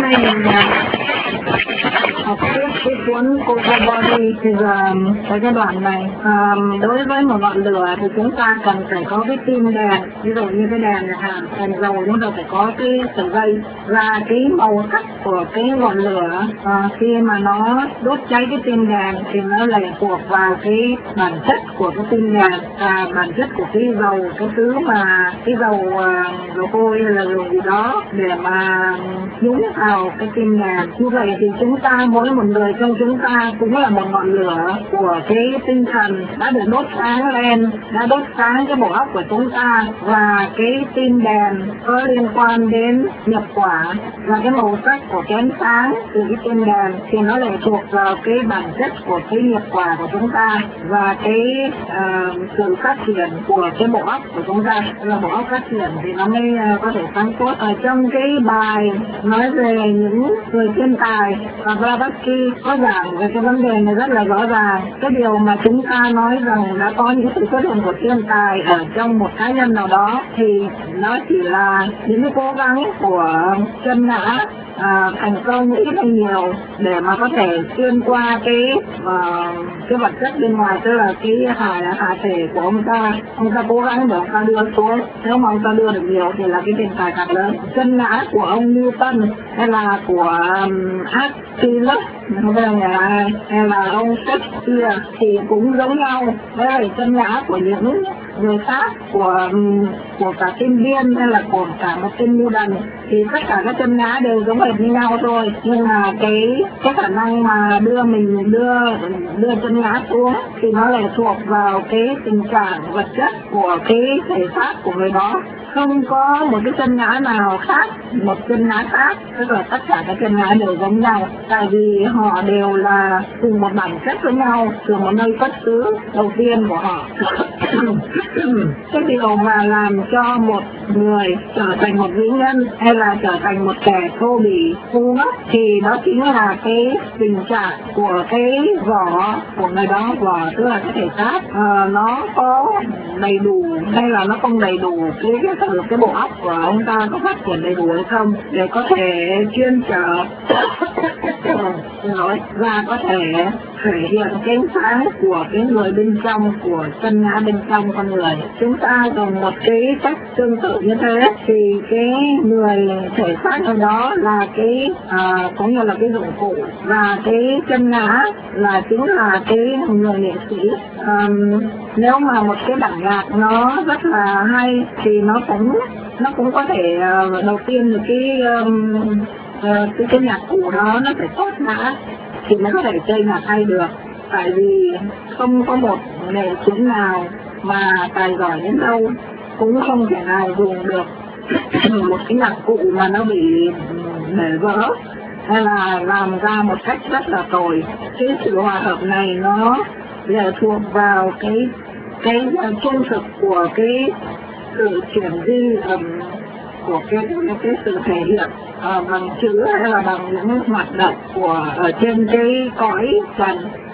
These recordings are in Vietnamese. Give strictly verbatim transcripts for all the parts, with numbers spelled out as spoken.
nay mình học tiếp cái cuốn Cold Body thì là cái cái đoạn này à, đối với một ngọn lửa thì chúng ta cần phải có cái tim đèn, ví dụ như cái đèn này ha, đèn dầu chúng ta phải có cái sợi dây và cái màu sắc của cái ngọn lửa à, khi mà nó đốt cháy cái tim đèn thì nó lệ thuộc vào cái bản chất của cái tim đèn và bản chất của cái dầu, cái thứ mà cái dầu uh, dầu vôi hay là dầu gì đó để mà nhúng vào cái tim đèn. Như vậy thì chúng ta, mỗi một người trong chúng ta cũng là một ngọn lửa của cái tinh thần đã được đốt sáng lên, đã đốt sáng cái bộ óc của chúng ta, và cái tim đèn có liên quan đến nhập quả và cái màu sắc của cái ánh sáng từ cái tim đèn thì nó lệ thuộc vào cái bản chất của cái nghiệp quả của chúng ta và cái uh, sự phát triển của cái bộ óc của chúng ta. Là bộ óc phát triển thì nó mới uh, có thể sáng suốt. Ở trong cái bài nói về những người thiên tài và Blavatsky có giảng về cái vấn đề này rất là rõ ràng. Cái điều mà chúng ta nói rằng đã có những sự xuất hiện của thiên tài ở trong một cá nhân nào đó thì nó chỉ là những cái cố gắng của chân ngã À, thành công ít hay nhiều để mà có thể xuyên qua cái uh, cái vật chất bên ngoài, tức là cái hạ hạ thể của ông ta. Ông ta cố gắng để ông ta đưa xuống, nếu mà ông ta đưa được nhiều thì là cái tiền tài càng lớn. Chân ngã của ông Newton hay là của um, Archimedes, không biết là nhà ai, hay là ông Shakespeare thì cũng giống nhau. Đấy là chân ngã của những người khác, của của cả sinh viên hay là của cả một tên lưu đần thì tất cả các chân ngã đều giống hệt như nhau thôi, nhưng mà cái cái khả năng mà đưa mình đưa đưa chân ngã xuống thì nó lại thuộc vào cái tình trạng vật chất của cái thể xác của người đó. Không có một cái chân ngã nào khác một chân ngã khác, tức là tất cả các chân ngã đều giống nhau, tại vì họ đều là cùng một bản chất với nhau, từ một nơi xuất xứ đầu tiên của họ. Cái điều mà làm cho một người trở thành một vĩ nhân hay là trở thành một kẻ thô bỉ ngu ngốc thì đó chính là cái tình trạng của cái vỏ của người đó. Vỏ tức là cái thể xác à, nó có đầy đủ hay là nó không đầy đủ, cái cái, cái, cái bộ óc của ông ta có phát triển đầy đủ hay không để có thể chuyên trở và có thể thể hiện cái ánh sáng của cái người bên trong, của chân ngã bên trong con người. Chúng ta dùng một cái cách tương tự như thế thì cái người thể xác ở đó là cái à, cũng như là cái dụng cụ, và cái chân ngã là chính là cái người nghệ sĩ. À, nếu mà một cái bản nhạc nó rất là hay thì nó cũng nó cũng có thể uh, đầu tiên là cái um, uh, cái, cái nhạc cụ đó nó phải tốt ngã thì mới có thể chơi nhạc hay được, tại vì không có một nghệ sĩ nào mà tài giỏi đến đâu cũng không thể nào dùng được một cái nhạc cụ mà nó bị bể vỡ hay là làm ra một cách rất là tồi. Cái sự hòa hợp này nó lệ thuộc vào cái cái trung thực của cái sự chuyển di um, của cái, cái cái sự thể hiện uh, bằng chữ hay là bằng những hoạt động của ở trên cái cõi trần,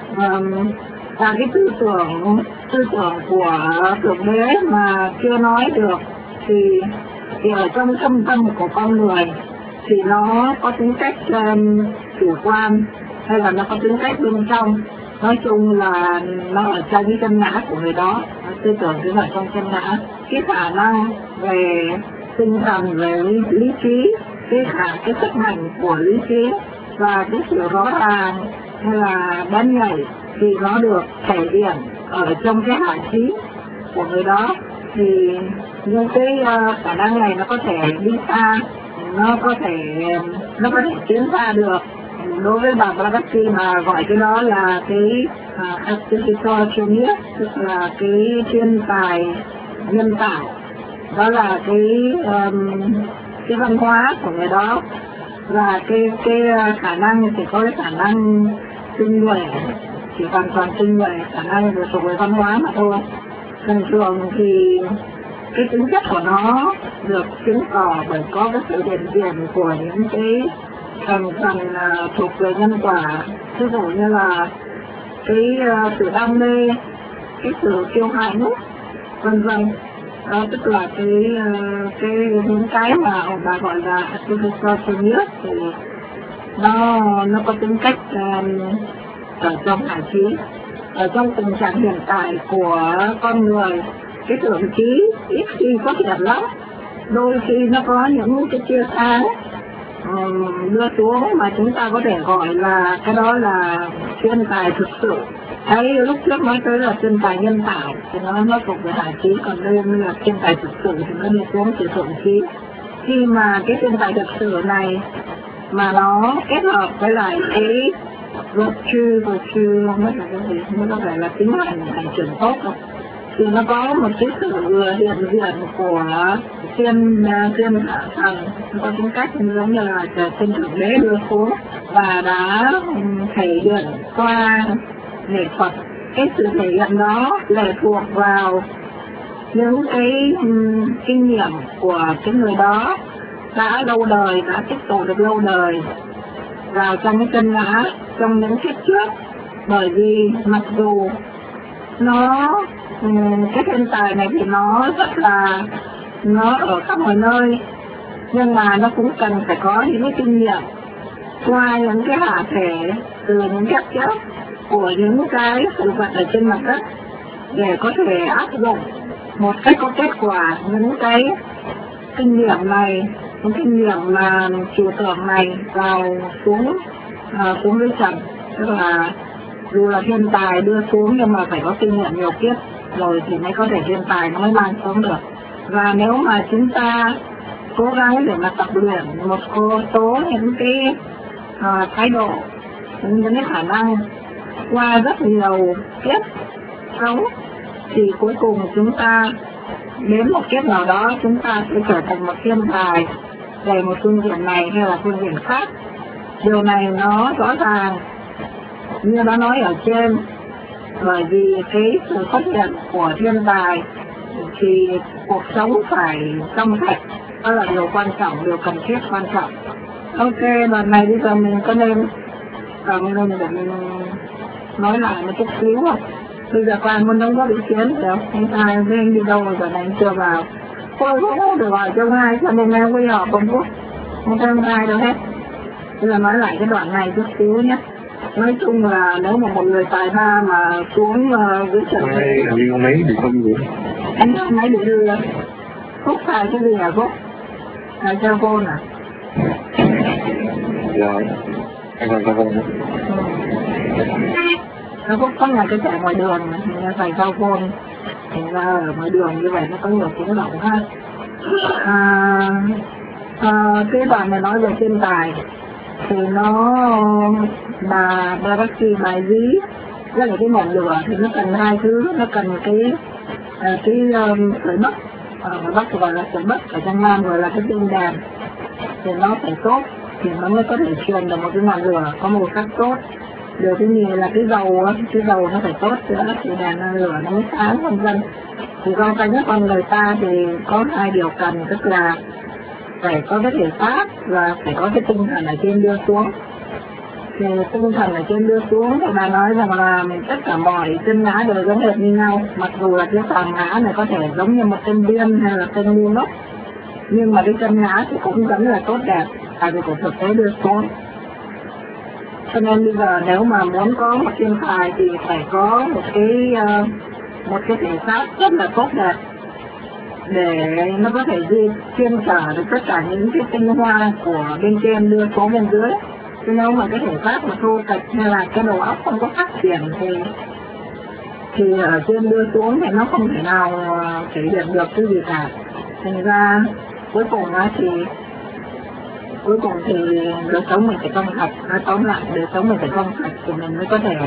um, và cái tư tưởng tư tưởng của thượng đế mà chưa nói được thì, thì ở trong thâm tâm của con người thì nó có tính cách um, chủ quan hay là nó có tính cách bên trong. Nói chung là nó ở trong cái chân ngã của người đó, tư tưởng cứ ở trong chân ngã. Cái khả năng về tinh thần, về lý, lý trí, cái khả cái sức mạnh của lý trí và cái sự rõ ràng hay là bén nhảy thì nó được thể hiện ở trong cái hạ trí của người đó. Thì những cái uh, khả năng này nó có thể đi xa, nó có thể nó có thể tiến xa được. Đối với bà Blavatsky mà gọi cái đó là cái uh, artificial genius, tức là cái thiên tài nhân tạo. Đó là cái um, cái văn hóa của người đó, và cái cái khả năng thì có cái khả năng tinh nhuệ, chỉ hoàn toàn tinh nhuệ, khả năng về thuộc về văn hóa mà thôi. Thường thường thì cái tính chất của nó được chứng tỏ bởi có cái sự hiện diện của những cái thành phần uh, thuộc về nhân quả, ví dụ như là cái uh, sự đam mê, cái sự kiêu hãnh, vân vân. Đó, tức là cái cái những cái mà bà gọi là artificial genius thì nó nó có tính cách um, ở trong hải trí. Ở trong tình trạng hiện tại của con người, cái tưởng trí ít khi có hiện lắm, đôi khi nó có những cái chia sáng um, đưa xuống mà chúng ta có thể gọi là cái đó là thiên tài thực sự. Ấy lúc trước nói tới là thiên tài nhân tạo thì nó nó thuộc về hải trí, còn đây là thiên tài thực sự thì nó đi xuống từ thượng trí. Khi mà cái thiên tài thực sự này mà nó kết hợp với lại cái luật chư và chư không biết là cái gì, nó có phải là tính hành hành chuyển tốt không, thì nó có một cái sự hiện diện của thiên thiên hạ thần, nó có tính cách giống như là thiên thượng đế đưa xuống và đã thể hiện qua nghệ thuật. Cái sự thể hiện đó lệ thuộc vào những cái um, kinh nghiệm của cái người đó đã lâu đời, đã tích tụ được lâu đời vào trong cái chân ngã trong những kiếp trước. Bởi vì mặc dù nó um, cái thiên tài này thì nó rất là nó ở khắp mọi nơi, nhưng mà nó cũng cần phải có những cái kinh nghiệm qua những cái hạ thể từ những kiếp trước của những cái sự vật ở trên mặt đất để có thể áp dụng một cách có kết quả những cái kinh nghiệm này, những kinh nghiệm mà trừu tượng này vào xuống uh, xuống dưới trần. Tức là dù là thiên tài đưa xuống nhưng mà phải có kinh nghiệm nhiều kiếp rồi thì mới có thể thiên tài nó mới mang xuống được. Và nếu mà chúng ta cố gắng để mà tập luyện một số những cái uh, thái độ, những cái khả năng qua rất nhiều kiếp sống thì cuối cùng chúng ta đến một kiếp nào đó chúng ta sẽ trở thành một thiên tài về một phương diện này hay là phương diện khác. Điều này nó rõ ràng như đã nói ở trên, bởi vì cái sự xuất hiện của thiên tài thì cuộc sống phải trong sạch, đó là điều quan trọng, điều cần thiết quan trọng. Ok, lần này bây giờ mình có nên cần lên để mình nói lại một chút xíu không? Bây giờ quan muốn đóng góp ý kiến được không? Ai với anh đi đâu rồi, giờ này anh chưa vào. Tôi không được gọi cho ai, cho nên em có họp không có không có ai đâu hết. Bây giờ nói lại cái đoạn này chút xíu nhé. Nói chung là nếu mà một người tài ba mà xuống uh, dưới trận này anh có máy bị không vậy? Anh có máy bị đưa Phúc xài cái gì hả Phúc? Xài cell phone à? Rồi, anh còn cell phone nữa. Nó cũng có là cái chạy ngoài đường mà mình xài cell phone, thành ra ở ngoài đường như vậy nó có nhiều tiếng động ha. À, à, cái đoạn này nói về thiên tài thì nó là Bharati bài ví, rất là cái ngọn lửa thì nó cần hai thứ, nó cần cái cái um, sợi bắc, ở ngoài Bắc gọi là sợi bắc, ở trong Nam gọi là cái tinh đèn, thì nó phải tốt thì nó mới có thể truyền được một cái ngọn lửa có màu sắc tốt. Điều thứ nhì là cái dầu á, cái dầu nó phải tốt nữa thì đèn lửa nó mới sáng vân vân. Thì do cái nhất con người ta thì có hai điều cần, tức là phải có cái thể xác và phải có cái tinh thần ở trên đưa xuống. Thì tinh thần ở trên đưa xuống thì bà nói rằng là tất cả mọi chân ngã đều giống hệt như nhau, mặc dù là cái tàn ngã này có thể giống như một chân điên hay là chân ngu ngốc, nhưng mà cái chân ngã thì cũng vẫn là tốt đẹp, tại vì của thực tế đưa xuống. Cho nên bây giờ nếu mà muốn có một thiên tài thì phải có một cái uh, một cái thể xác rất là tốt đẹp để nó có thể di chuyên trở được tất cả những cái tinh hoa của bên trên đưa xuống bên dưới. Chứ nếu mà cái thể xác mà thô kệch hay là cái đầu óc không có phát triển thì thì ở trên đưa xuống thì nó không thể nào thể hiện được cái gì cả. Thành ra cuối cùng á thì cuối cùng thì đời sống mình phải trong sạch. Nói tóm lại, đời sống mình phải trong sạch thì mình mới có thể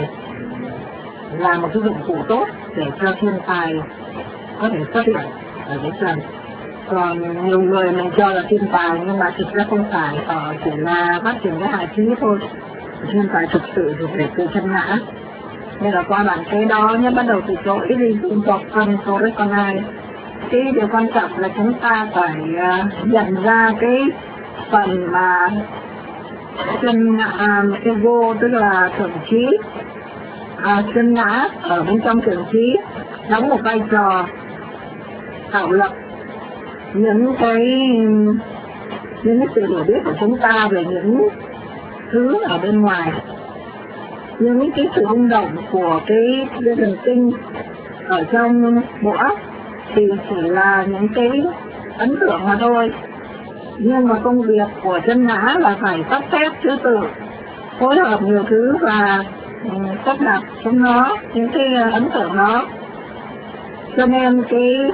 làm một cái dụng cụ tốt để cho thiên tài có thể xuất hiện ở dưới trần. Còn nhiều người mình cho là thiên tài nhưng mà thực ra không phải, họ chỉ là phát triển cái hạ trí thôi. Thiên tài thực sự thì phải từ chân ngã. Nên là qua bản kế đó nhé, bắt đầu từ chỗ ít đi dung tộc phân số đấy con ai. Cái điều quan trọng là chúng ta phải uh, nhận ra cái phần mà chân ngã, cái vô tức là thượng trí, à, chân ngã ở bên trong thượng trí đóng một vai trò tạo lập những cái những cái sự hiểu biết của chúng ta về những thứ ở bên ngoài. Những cái sự rung động của cái dây thần kinh ở trong bộ óc thì chỉ là những cái ấn tượng mà thôi. Nhưng mà công việc của chân ngã là phải sắp xếp thứ tự, phối hợp nhiều thứ và sắp đặt chúng nó, những cái ấn tượng đó. Cho nên cái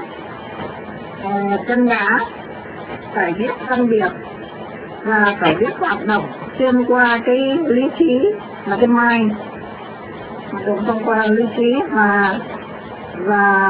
uh, chân ngã phải biết phân biệt và phải biết hoạt động xuyên qua cái lý trí là cái mind, hoạt động thông qua lý trí và và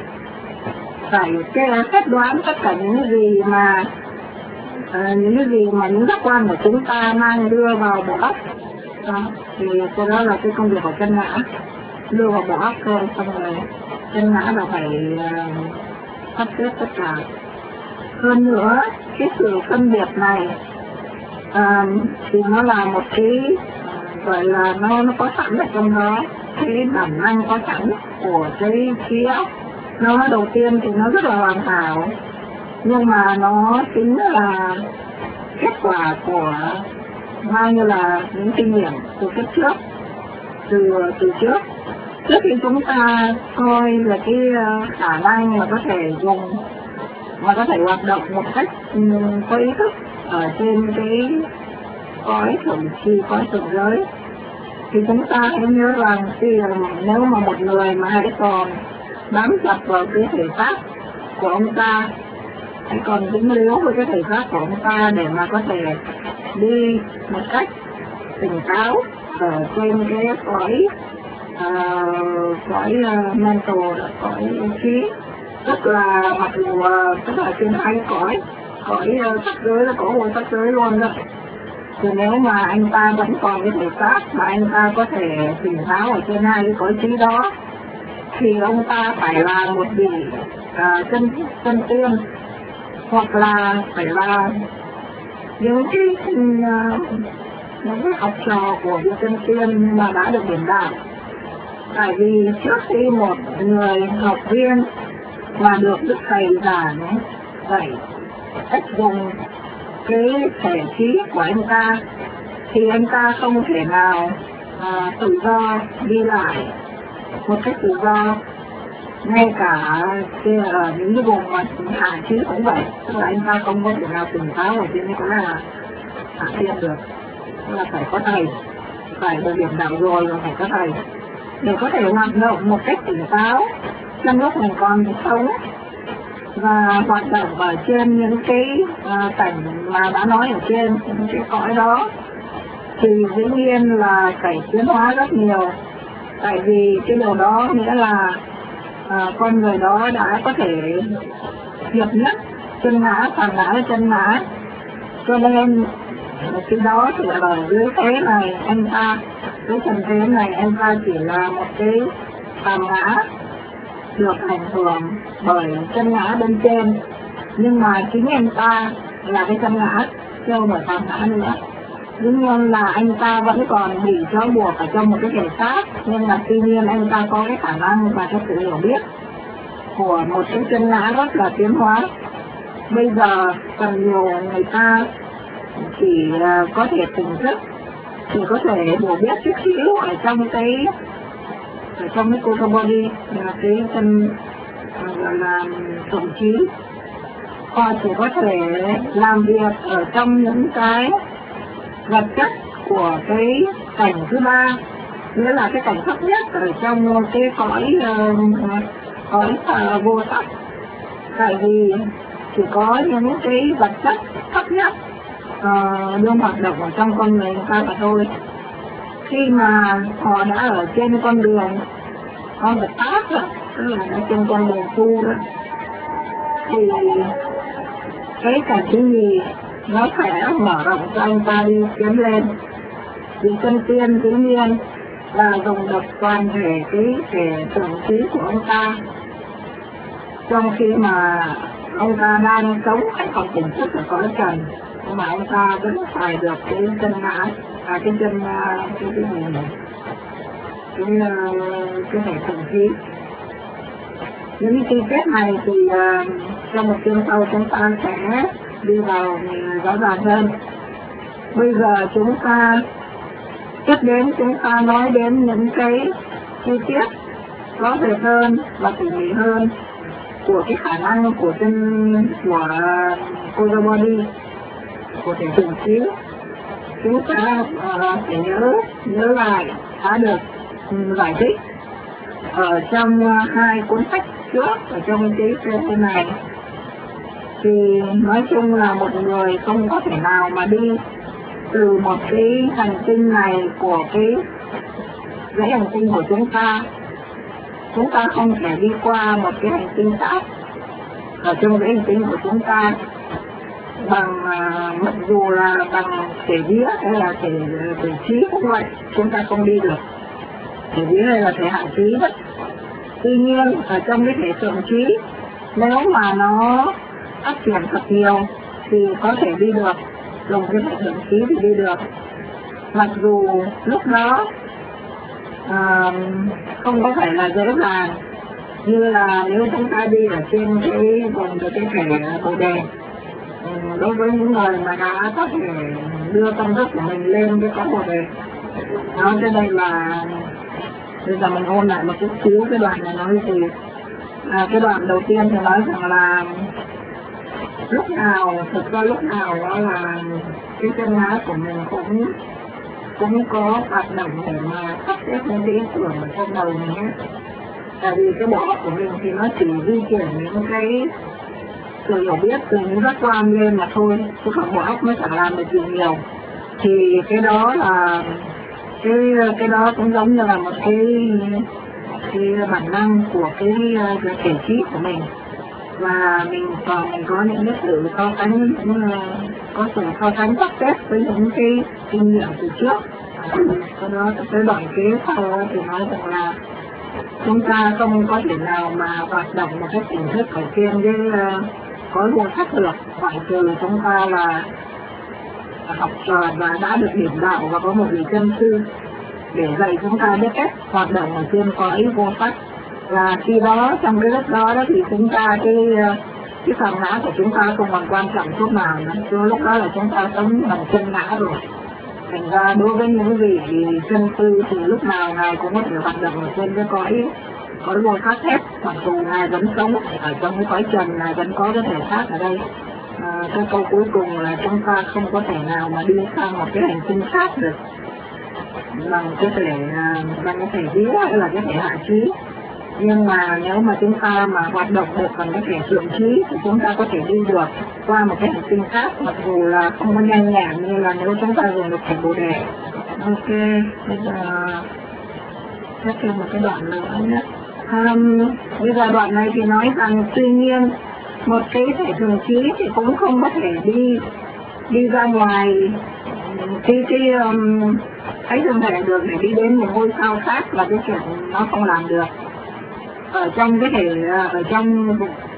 phải cái phép đoán tất cả những cái gì mà uh, những cái gì mà những giác quan của chúng ta mang đưa vào bộ óc. Đó, thì cái đó là cái công việc của chân ngã, đưa vào bộ óc thôi. Xong rồi chân ngã là phải uh, sắp xếp tất cả. Hơn nữa, cái sự phân biệt này uh, thì nó là một cái uh, gọi là nó nó có sẵn ở trong đó, cái bản năng có sẵn của cái trí óc. Nó đầu tiên thì nó rất là hoàn hảo, nhưng mà nó chính là kết quả của bao nhiêu là những kinh nghiệm từ kiếp trước, từ từ trước. Trước khi chúng ta coi là cái khả năng mà có thể dùng, mà có thể hoạt động một cách um, có ý thức ở trên cái cõi thượng chi, cõi thượng giới, thì chúng ta hãy nhớ rằng khi nếu mà một người mà hãy còn bám chặt vào cái thể xác của ông ta, hãy còn dính líu với cái thể xác của ông ta để mà có thể đi một cách tỉnh táo ở trên cái cõi uh, cõi uh, mental, cõi trí, tức là mặc dù uh, tức là trên hai cõi, cõi uh, sắc giới là có một sắc giới luôn đó. Thì nếu mà anh ta vẫn còn cái thể xác mà anh ta có thể tỉnh táo ở trên hai cái cõi trí đó, thì ông ta phải là một vị uh, chân chân tiên, hoặc là phải là những cái uh, những cái học trò của vị chân tiên mà đã được điểm đạt. Tại vì trước khi một người học viên mà được đức thầy giảng dạy cách dùng cái thể trí của anh ta, thì anh ta không thể nào uh, tự do đi lại một cách tự do. Ngay cả cái, ở những cái vùng mà hạ trí cũng vậy, tức là anh ta không có thể nào tỉnh táo ở trên cái là hạ thiên được, tức là phải có thầy, phải được điểm đạo rồi và phải có thầy để có thể hoạt động một cách tỉnh táo trong lúc mình còn sống và hoạt động ở trên những cái uh, cảnh mà đã nói ở trên những cái cõi đó. Thì dĩ nhiên là phải tiến hóa rất nhiều, tại vì cái điều đó nghĩa là uh, con người đó đã có thể hiệp nhất chân ngã, phàm ngã với chân ngã. Cho nên cái đó thì ở dưới thế này anh ta, cái trần thế này anh ta chỉ là một cái phàm ngã được ảnh hưởng bởi chân ngã bên trên, nhưng mà chính anh ta là cái chân ngã, chứ không phải phàm ngã nữa. Đúng nhiên là anh ta vẫn còn bị trói buộc ở trong một cái thể xác, nhưng mà tuy nhiên anh ta có cái khả năng và cái sự hiểu biết của một cái chân ngã rất là tiến hóa. Bây giờ cần nhiều người ta chỉ uh, có thể tỉnh thức, chỉ có thể hiểu biết chút xíu ở trong cái ở trong cái Kota Body, là cái chân gọi là tổng trí. Họ chỉ có thể làm việc ở trong những cái vật chất của cái cảnh thứ ba, nghĩa là cái cảnh thấp nhất ở trong cái cõi uh, cõi uh, vô sắc. Tại vì chỉ có những cái vật chất thấp nhất uh, đương hoạt động ở trong con người người ta mà thôi. Khi mà họ đã ở trên con đường con vật pháp đó, tức là ở trên con đường tu đó, thì cái cảnh thứ gì nó sẽ mở rộng cho anh ta đi tiến lên. Vì chân tiên tự nhiên là dùng được toàn thể cái thể tưởng trí của ông ta, trong khi mà ông ta đang sống hay còn tỉnh thức ở cõi trần, nhưng mà ông ta vẫn phải được cái chân ngã, à cái chân cái cái gì này, cái cái thể tưởng trí. Những chi tiết này thì uh, trong một chương sau chúng ta sẽ đi vào rõ ràng hơn. Bây giờ chúng ta tiếp đến chúng ta nói đến những cái chi tiết rõ rệt hơn và tỉ mỉ hơn của cái khả năng của chân của Cold Body, của thể thường trí. Chúng ta uh, phải nhớ nhớ lại đã được um, giải thích ở trong uh, hai cuốn sách trước ở trong cái cái này. Thì nói chung là một người không có thể nào mà đi từ một cái hành tinh này của cái dãy hành tinh của chúng ta, chúng ta không thể đi qua một cái hành tinh khác ở trong dãy hành tinh của chúng ta bằng uh, mặc dù là bằng thể vía hay là thể thể trí cũng vậy, chúng ta không đi được. Thể vía hay là thể hạ trí đấy. Tuy nhiên ở trong cái thể thượng trí, nếu mà nó phát triển thật nhiều thì có thể đi được, dùng cái thể thượng trí thì đi được. Mặc dù lúc đó uh, không có phải là dễ dàng như là nếu chúng ta đi ở trên cái vùng cái thể bồ đề. Đối với những người mà đã có thể đưa tâm thức của mình lên cái cõi bồ đề. Nói cho đây là bây giờ mình ôn lại một chút xíu cái đoạn này nói gì. À, cái đoạn đầu tiên thì nói rằng là lúc nào, thực ra lúc nào đó là cái chân ái của mình cũng cũng có hoạt động để mà sắp xếp những cái ý tưởng ở trong đầu mình hết. Tại vì cái bộ óc của mình thì nó chỉ di chuyển những cái sự hiểu biết từ những giác quan lên mà thôi, chứ còn bộ óc nó chẳng làm được gì nhiều. Thì cái đó là cái cái đó cũng giống như là một cái cái bản năng của cái, cái thể trí của mình, và mình còn mình có những cái sự so sánh, có sự so sánh sắp xếp với những cái kinh nghiệm từ trước. Sau đó cái đoạn kế sau thì nói rằng là chúng ta không có thể nào mà hoạt động một cách hình thức ở trên cái cõi vô sắc được, ngoại trừ chúng ta là học trò và đã được điểm đạo và có một vị chân sư để dạy chúng ta biết cách hoạt động ở trên cõi vô sắc. Và khi đó trong cái lúc đó đó thì chúng ta cái cái phần ngã của chúng ta không còn quan trọng chút nào nữa, chứ lúc đó là chúng ta sống bằng chân ngã rồi. Thành ra đối với những vị chân sư thì lúc nào ngài cũng có thể hoạt động ở trên cái cõi cõi vô sắc hết, mặc dù ngài vẫn sống ở trong cái cõi trần, ngài vẫn có cái thể xác ở đây. À, cái câu cuối cùng là chúng ta không có thể nào mà đi sang một cái hành tinh khác được bằng cái thể bằng cái thể vía hay là cái thể hạ trí. Nhưng mà nếu mà chúng ta mà hoạt động được bằng cái thể thượng trí thì chúng ta có thể đi được qua một cái hành tinh khác, mặc dù là không có nhanh nhẹn như là nếu chúng ta dùng được thể bồ đề. Ok, bây giờ tiếp thêm một cái đoạn nữa nhé. Um, bây giờ đoạn này thì nói rằng tuy nhiên một cái thể thường trí thì cũng không có thể đi đi ra ngoài cái cái um, thấy thân thể được để đi đến một ngôi sao khác, là cái chuyện nó không làm được. Ở trong cái thể ở trong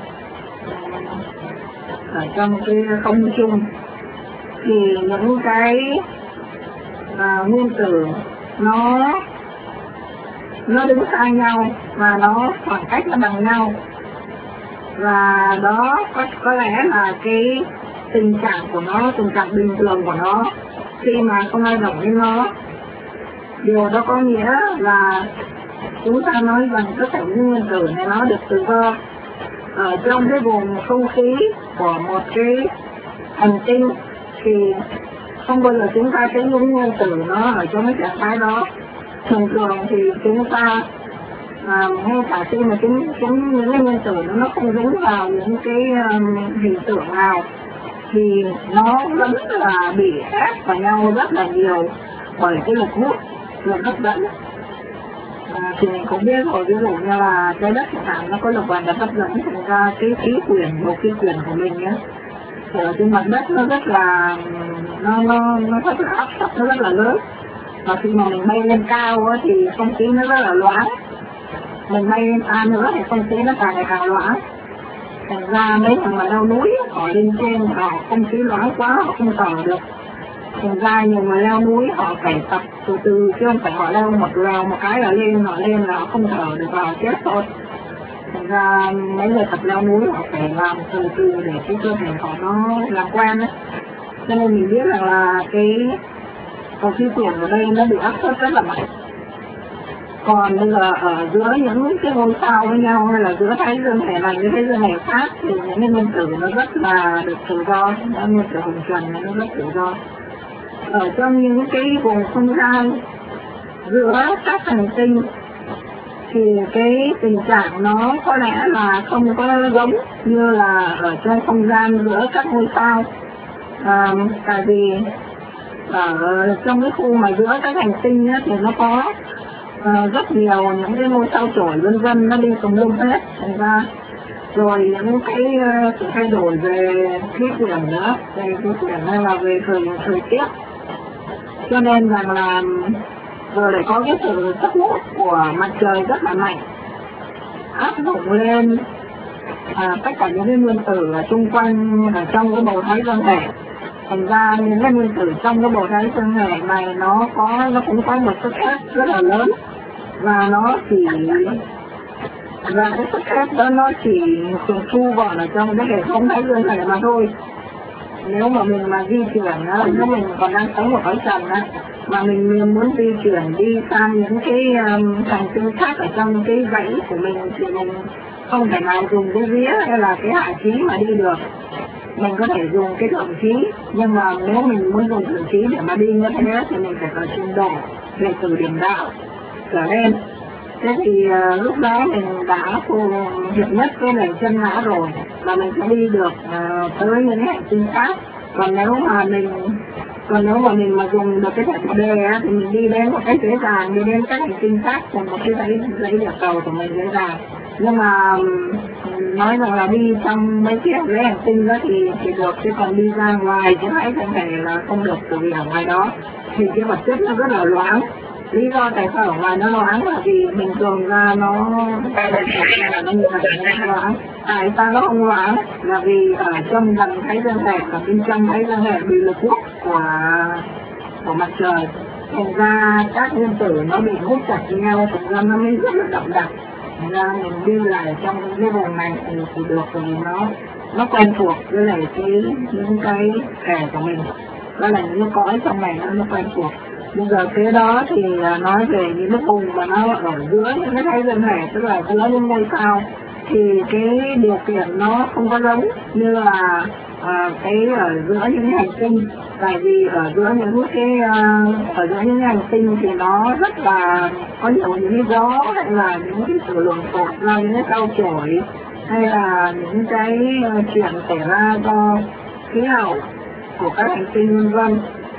ở trong cái không trung thì những cái uh, nguyên tử nó nó đứng xa nhau và nó khoảng cách nó bằng nhau, và đó có, có lẽ là cái tình trạng của nó, tình trạng bình thường của nó khi mà không ai động đến nó. Điều đó có nghĩa là chúng ta nói rằng tất cả những nguyên tử này nó được tự do ở trong cái vùng không khí của một cái hành tinh, thì không bao giờ chúng ta thấy những nguyên tử nó ở trong cái trạng thái đó. Thường thường thì chúng ta à, ngay cả khi mà chúng, chúng những cái nguyên tử nó không dính vào những cái um, hình tượng nào thì nó vẫn là bị ép vào nhau rất là nhiều bởi cái lực hút, lực hấp dẫn. À, thì mình cũng biết rồi, ví dụ như là trái đất chẳng hạn nó có lực hoàn toàn hấp dẫn, thành ra cái khí quyển, một khí quyển của mình ấy, ở trên mặt đất nó rất là nó nó nó rất là áp suất, nó rất là lớn. Và khi mà mình bay lên cao ấy, thì không khí nó rất là loãng. Mình bay lên cao nữa thì không khí nó càng ngày càng loãng. Thành ra mấy thằng mà leo núi họ lên trên họ không khí loãng quá, họ không thở được. Thành ra nhiều người leo núi họ phải tập từ từ, chứ không phải họ leo một leo một cái là lên, họ lên là họ không thở được và họ chết thôi. Thành ra mấy người tập leo núi họ phải làm từ từ để cái cơ thể họ nó làm quen ấy. cho nên mình biết rằng là cái cầu khí quyển ở đây nó bị áp suất rất là mạnh. Còn bây giờ ở giữa những cái ngôi sao với nhau hay là giữa thái dương hệ này với thái dương hệ khác thì những cái nguyên tử nó rất là được tự do, nguyên tử hồng trần nó rất tự do. Ở trong những cái vùng không gian giữa các hành tinh thì cái tình trạng nó có lẽ là không có giống như là ở trong không gian giữa các ngôi sao. À, tại vì ở trong cái khu mà giữa các hành tinh ấy, thì nó có uh, rất nhiều những cái ngôi sao chổi vân vân nó đi tùm lum hết, thành ra rồi những cái uh, sự thay đổi về khí quyển nữa, về khí quyển hay là về thời thời tiết, cho nên rằng là rồi lại có cái sự sức hút của mặt trời rất là mạnh áp dụng lên à, tất cả những cái nguyên tử ở xung quanh ở trong cái bầu thái dương hệ. Thành ra những cái nguyên tử trong cái bầu thái dương hệ này nó có nó cũng có một sức ép rất là lớn, và nó chỉ và cái sức ép đó nó chỉ thu gọn ở trong cái hệ thống thái dương hệ mà thôi. Nếu mà mình mà di chuyển á, nếu mình còn đang sống ở cõi trần á, mà mình muốn di chuyển đi sang những cái um, hành tinh khác ở trong cái dãy của mình thì mình không thể nào dùng cái vía hay là cái hạ khí mà đi được. Mình có thể dùng cái thượng khí, nhưng mà nếu mình muốn dùng thượng khí để mà đi như thế thì mình phải có trình độ về từ điểm đạo trở lên. Thế thì uh, lúc đó mình đã hiệp nhất với lại chân ngã rồi, và mình sẽ đi được uh, tới những hành tinh khác. Còn nếu mà mình còn nếu mà mình mà dùng được cái thẻ của đề á, thì mình đi đến một cái dễ dàng, đi đến các hành tinh khác cùng một cái dãy dãy địa cầu của mình dễ dàng. Nhưng mà nói rằng là đi trong mấy cái dãy hành tinh đó thì chỉ được, chứ còn đi ra ngoài chứ hãy không thể là không được, từ vì ở ngoài đó thì cái vật chất nó rất là loãng. Lý do tại sao ở ngoài nó loãng là vì bình thường ra nó là nó như là nó loãng. Tại sao nó không loãng là vì ở trong gần thái dương hệ, ở bên trong thái dương hệ bị lực hút của của mặt trời, thành ra các nguyên tử nó bị hút chặt với nhau, thành ra nó mới rất là đậm đặc. Thành ra mình đi lại trong cái vùng này thì, thì được, vì nó nó quen thuộc với lại cái những cái thể của mình, đó là những cái cõi trong này nó, nó quen thuộc. Bây giờ cái đó thì nói về những cái vùng mà nó ở giữa những cái thái dương hệ, tức là giữa những ngôi sao, thì cái điều kiện nó không có giống như là à, cái ở giữa những hành tinh. Tại vì ở giữa những cái uh, ở giữa những hành tinh thì nó rất là có nhiều những cái gió, hay là những cái sự lộn xộn ra những cái sao chổi, hay là những cái uh, chuyện xảy ra do khí hậu của các hành tinh vân vân,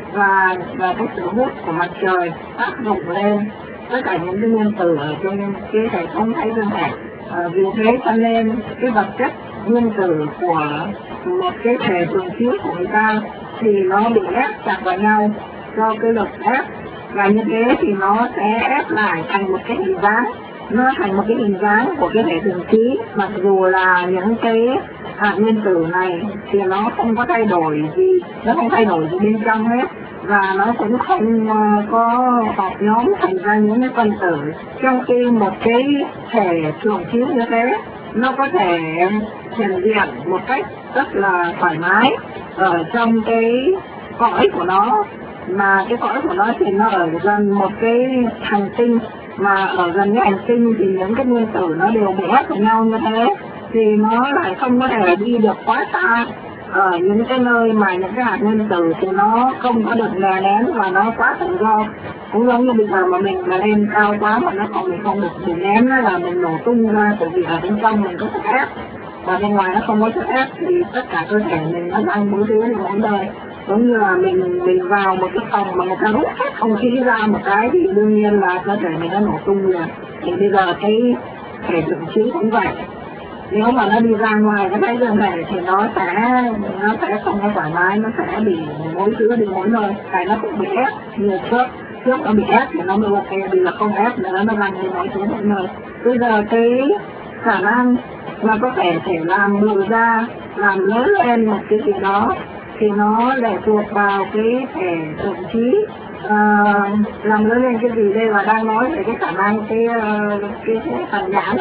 và và cái sự hút của mặt trời tác dụng lên tất cả những cái nguyên tử ở trong cái hệ thống thái dương hệ. À, vì thế cho nên cái vật chất nguyên tử của một cái thể thường khí của người ta thì nó bị ép chặt vào nhau do cái lực ép, và như thế thì nó sẽ ép lại thành một cái hình dáng, nó thành một cái hình dáng của cái thể thường khí, mặc dù là những cái hạt nguyên tử này thì nó không có thay đổi gì, nó không thay đổi gì bên trong hết, và nó cũng không uh, có họp nhóm thành ra những cái phân tử. Trong khi một cái thể thường khí như thế nó có thể hiện diện một cách rất là thoải mái ở trong cái cõi của nó, mà cái cõi của nó thì nó ở gần một cái hành tinh, mà ở gần cái hành tinh thì những cái nguyên tử nó đều bị ép vào nhau như thế, thì nó lại không có thể đi được quá xa. Ở những cái nơi mà những cái hạt nguyên tử thì nó không có được đè nén và nó quá tự do. Cũng giống như bây giờ mà mình mà lên cao quá mà nó không, mình không được bị nén là mình nổ tung ra, bởi vì ở bên trong mình có sức ép và bên ngoài nó không có sức ép, thì tất cả cơ thể mình nó đang bối rối như mỗi đời. Giống như là mình mình vào một cái phòng mà người ta hút hết không khí ra một cái thì đương nhiên là cơ thể mình nó nổ tung rồi. Thì bây giờ cái thể tượng khí cũng vậy, nếu mà nó đi ra ngoài cái thái dương hệ thì nó sẽ nó sẽ không có thoải mái, nó sẽ bị mỗi thứ đi mỗi nơi, tại nó cũng bị ép như trước. Trước nó bị ép thì nó mới ok, bây giờ không ép nữa, nó lăn đi mỗi thứ mỗi nơi. Bây giờ cái khả năng mà có thể thể làm bự ra, làm lớn lên một cái gì đó thì nó lệ thuộc vào cái thể tượng khí. À, làm lớn lên cái gì đây là đang nói về cái khả năng cái cái, cái phần nhãn đó.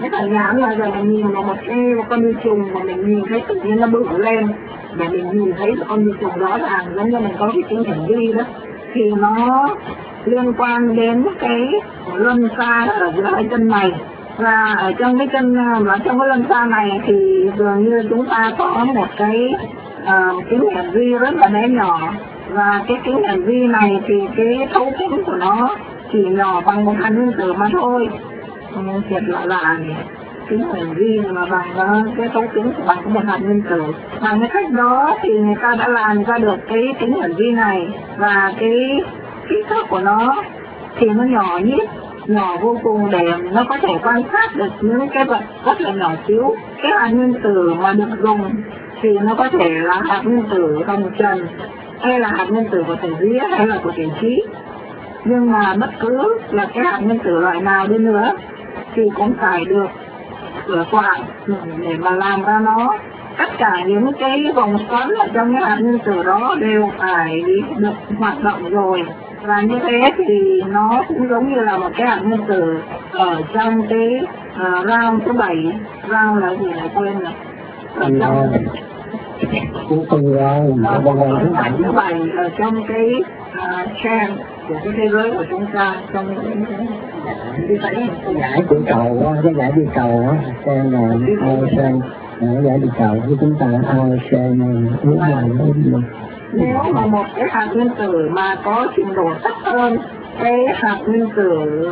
cái thời nhãn là giờ mình nhìn vào một cái con vi trùng mà mình nhìn thấy tự nhiên nó bự lên để mình nhìn thấy con vi trùng rõ ràng, giống như mình có cái kính hiển vi đó, thì nó liên quan đến cái luân xa ở giữa hai chân này. Và ở trong cái chân và trong cái luân xa này thì dường như chúng ta có một cái uh, kính hiển vi rất là bé nhỏ, và cái kính hiển vi này thì cái thấu kính của nó chỉ nhỏ bằng một hạt nguyên tử mà thôi. uhm, thiệt lạ lạ nhỉ, kính hiển vi mà bằng uh, cái thấu kính chỉ bằng một hạt nguyên tử. Bằng cái cách đó thì người ta đã làm ra được cái kính hiển vi này, và cái kích thước của nó thì nó nhỏ nhất, nhỏ vô cùng để nó có thể quan sát được những cái vật rất là nhỏ xíu. Cái hạt nguyên tử mà được dùng thì nó có thể là hạt nguyên tử hồng trần, hay là hạt nguyên tử của thể vía, hay là của thể trí. Nhưng mà bất cứ là cái hạt nguyên tử loại nào đi nữa thì cũng phải được sửa soạn để mà làm ra nó. Tất cả những cái vòng xoắn ở trong cái hạt nguyên tử đó đều phải được hoạt động rồi. Và như thế thì nó cũng giống như là một cái hạt nguyên tử ở trong cái uh, round thứ bảy. Round là gì lại quên rồi. Ở trong cũng không ra thứ bảy ở trong cái uh, trend của cái thế giới của chúng ta, trong cái giải giải của cầu á, cái giải đi cầu á, xem là Ocean, giải đi cầu của chúng ta Ocean lúc nào nó đi. Nếu mà một cái hạt nguyên tử mà có trình độ thấp hơn cái hạt nguyên tử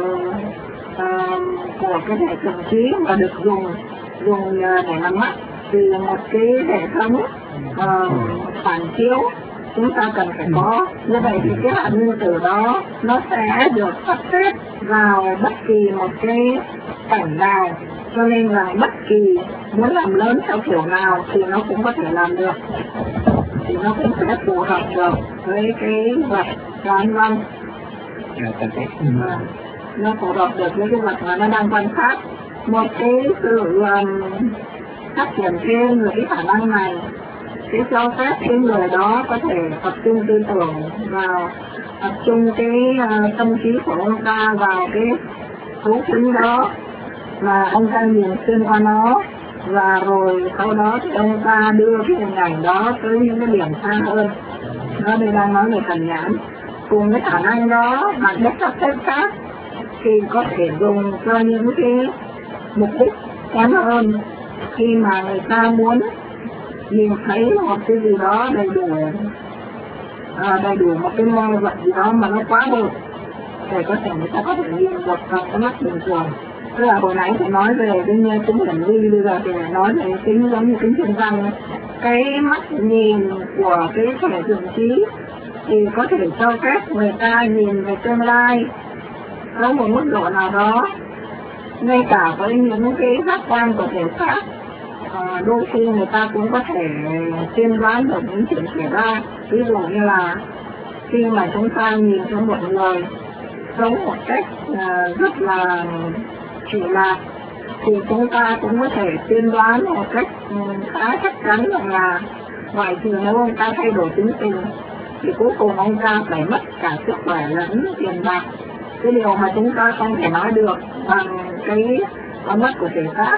uh, của cái thể thần trí mà được dùng dùng uh, để làm mắt, thì một cái hệ thống uh, phản chiếu chúng ta cần phải có. Như vậy thì cái hạt nguyên tử đó nó sẽ được sắp xếp vào bất kỳ một cái cảnh nào, cho nên là bất kỳ muốn làm lớn theo kiểu nào thì nó cũng có thể làm được, thì nó cũng sẽ phù hợp được với cái vật đoán văn. À, nó phù hợp được với cái vật mà nó đang quan sát. Một cái sự um, phát triển thêm về cái khả năng này, cái cho phép cái người đó có thể tập trung tư tưởng vào, tập trung cái uh, tâm trí của ông ta vào cái thấu kính đó, mà ông ta nhìn xuyên qua nó, và rồi sau đó thì ông ta đưa cái hình ảnh đó tới những cái điểm xa hơn. Nó đây đang nói về thần nhãn. Cùng cái khả năng đó mà các sắp xếp khác thì có thể dùng cho những cái mục đích kém hơn. Khi mà người ta muốn nhìn thấy một cái gì đó đầy đủ, à, đầy đủ một cái mô vật gì đó mà nó quá bự, để có thể người ta có thể nhìn được bằng cái mắt bình thường. Tức là hồi nãy thì nói về cái kính hiển vi, bây giờ thì nói về kính giống như kính thiên văn. Cái mắt nhìn của cái thể thường trí thì có thể cho phép người ta nhìn về tương lai có một mức độ nào đó, ngay cả với những cái giác quan của thể xác. À, đôi khi người ta cũng có thể tiên đoán được những chuyện xảy ra. Ví dụ như là khi mà chúng ta nhìn cho một người sống một cách à, rất là chỉ là, thì chúng ta cũng có thể tiên đoán một cách khá chắc chắn rằng là ngoại trừ nếu ông ta thay đổi tính tình thì cuối cùng ông ta phải mất cả sức khỏe lẫn tiền bạc. Cái điều mà chúng ta không thể nói được bằng cái con mắt của thể xác,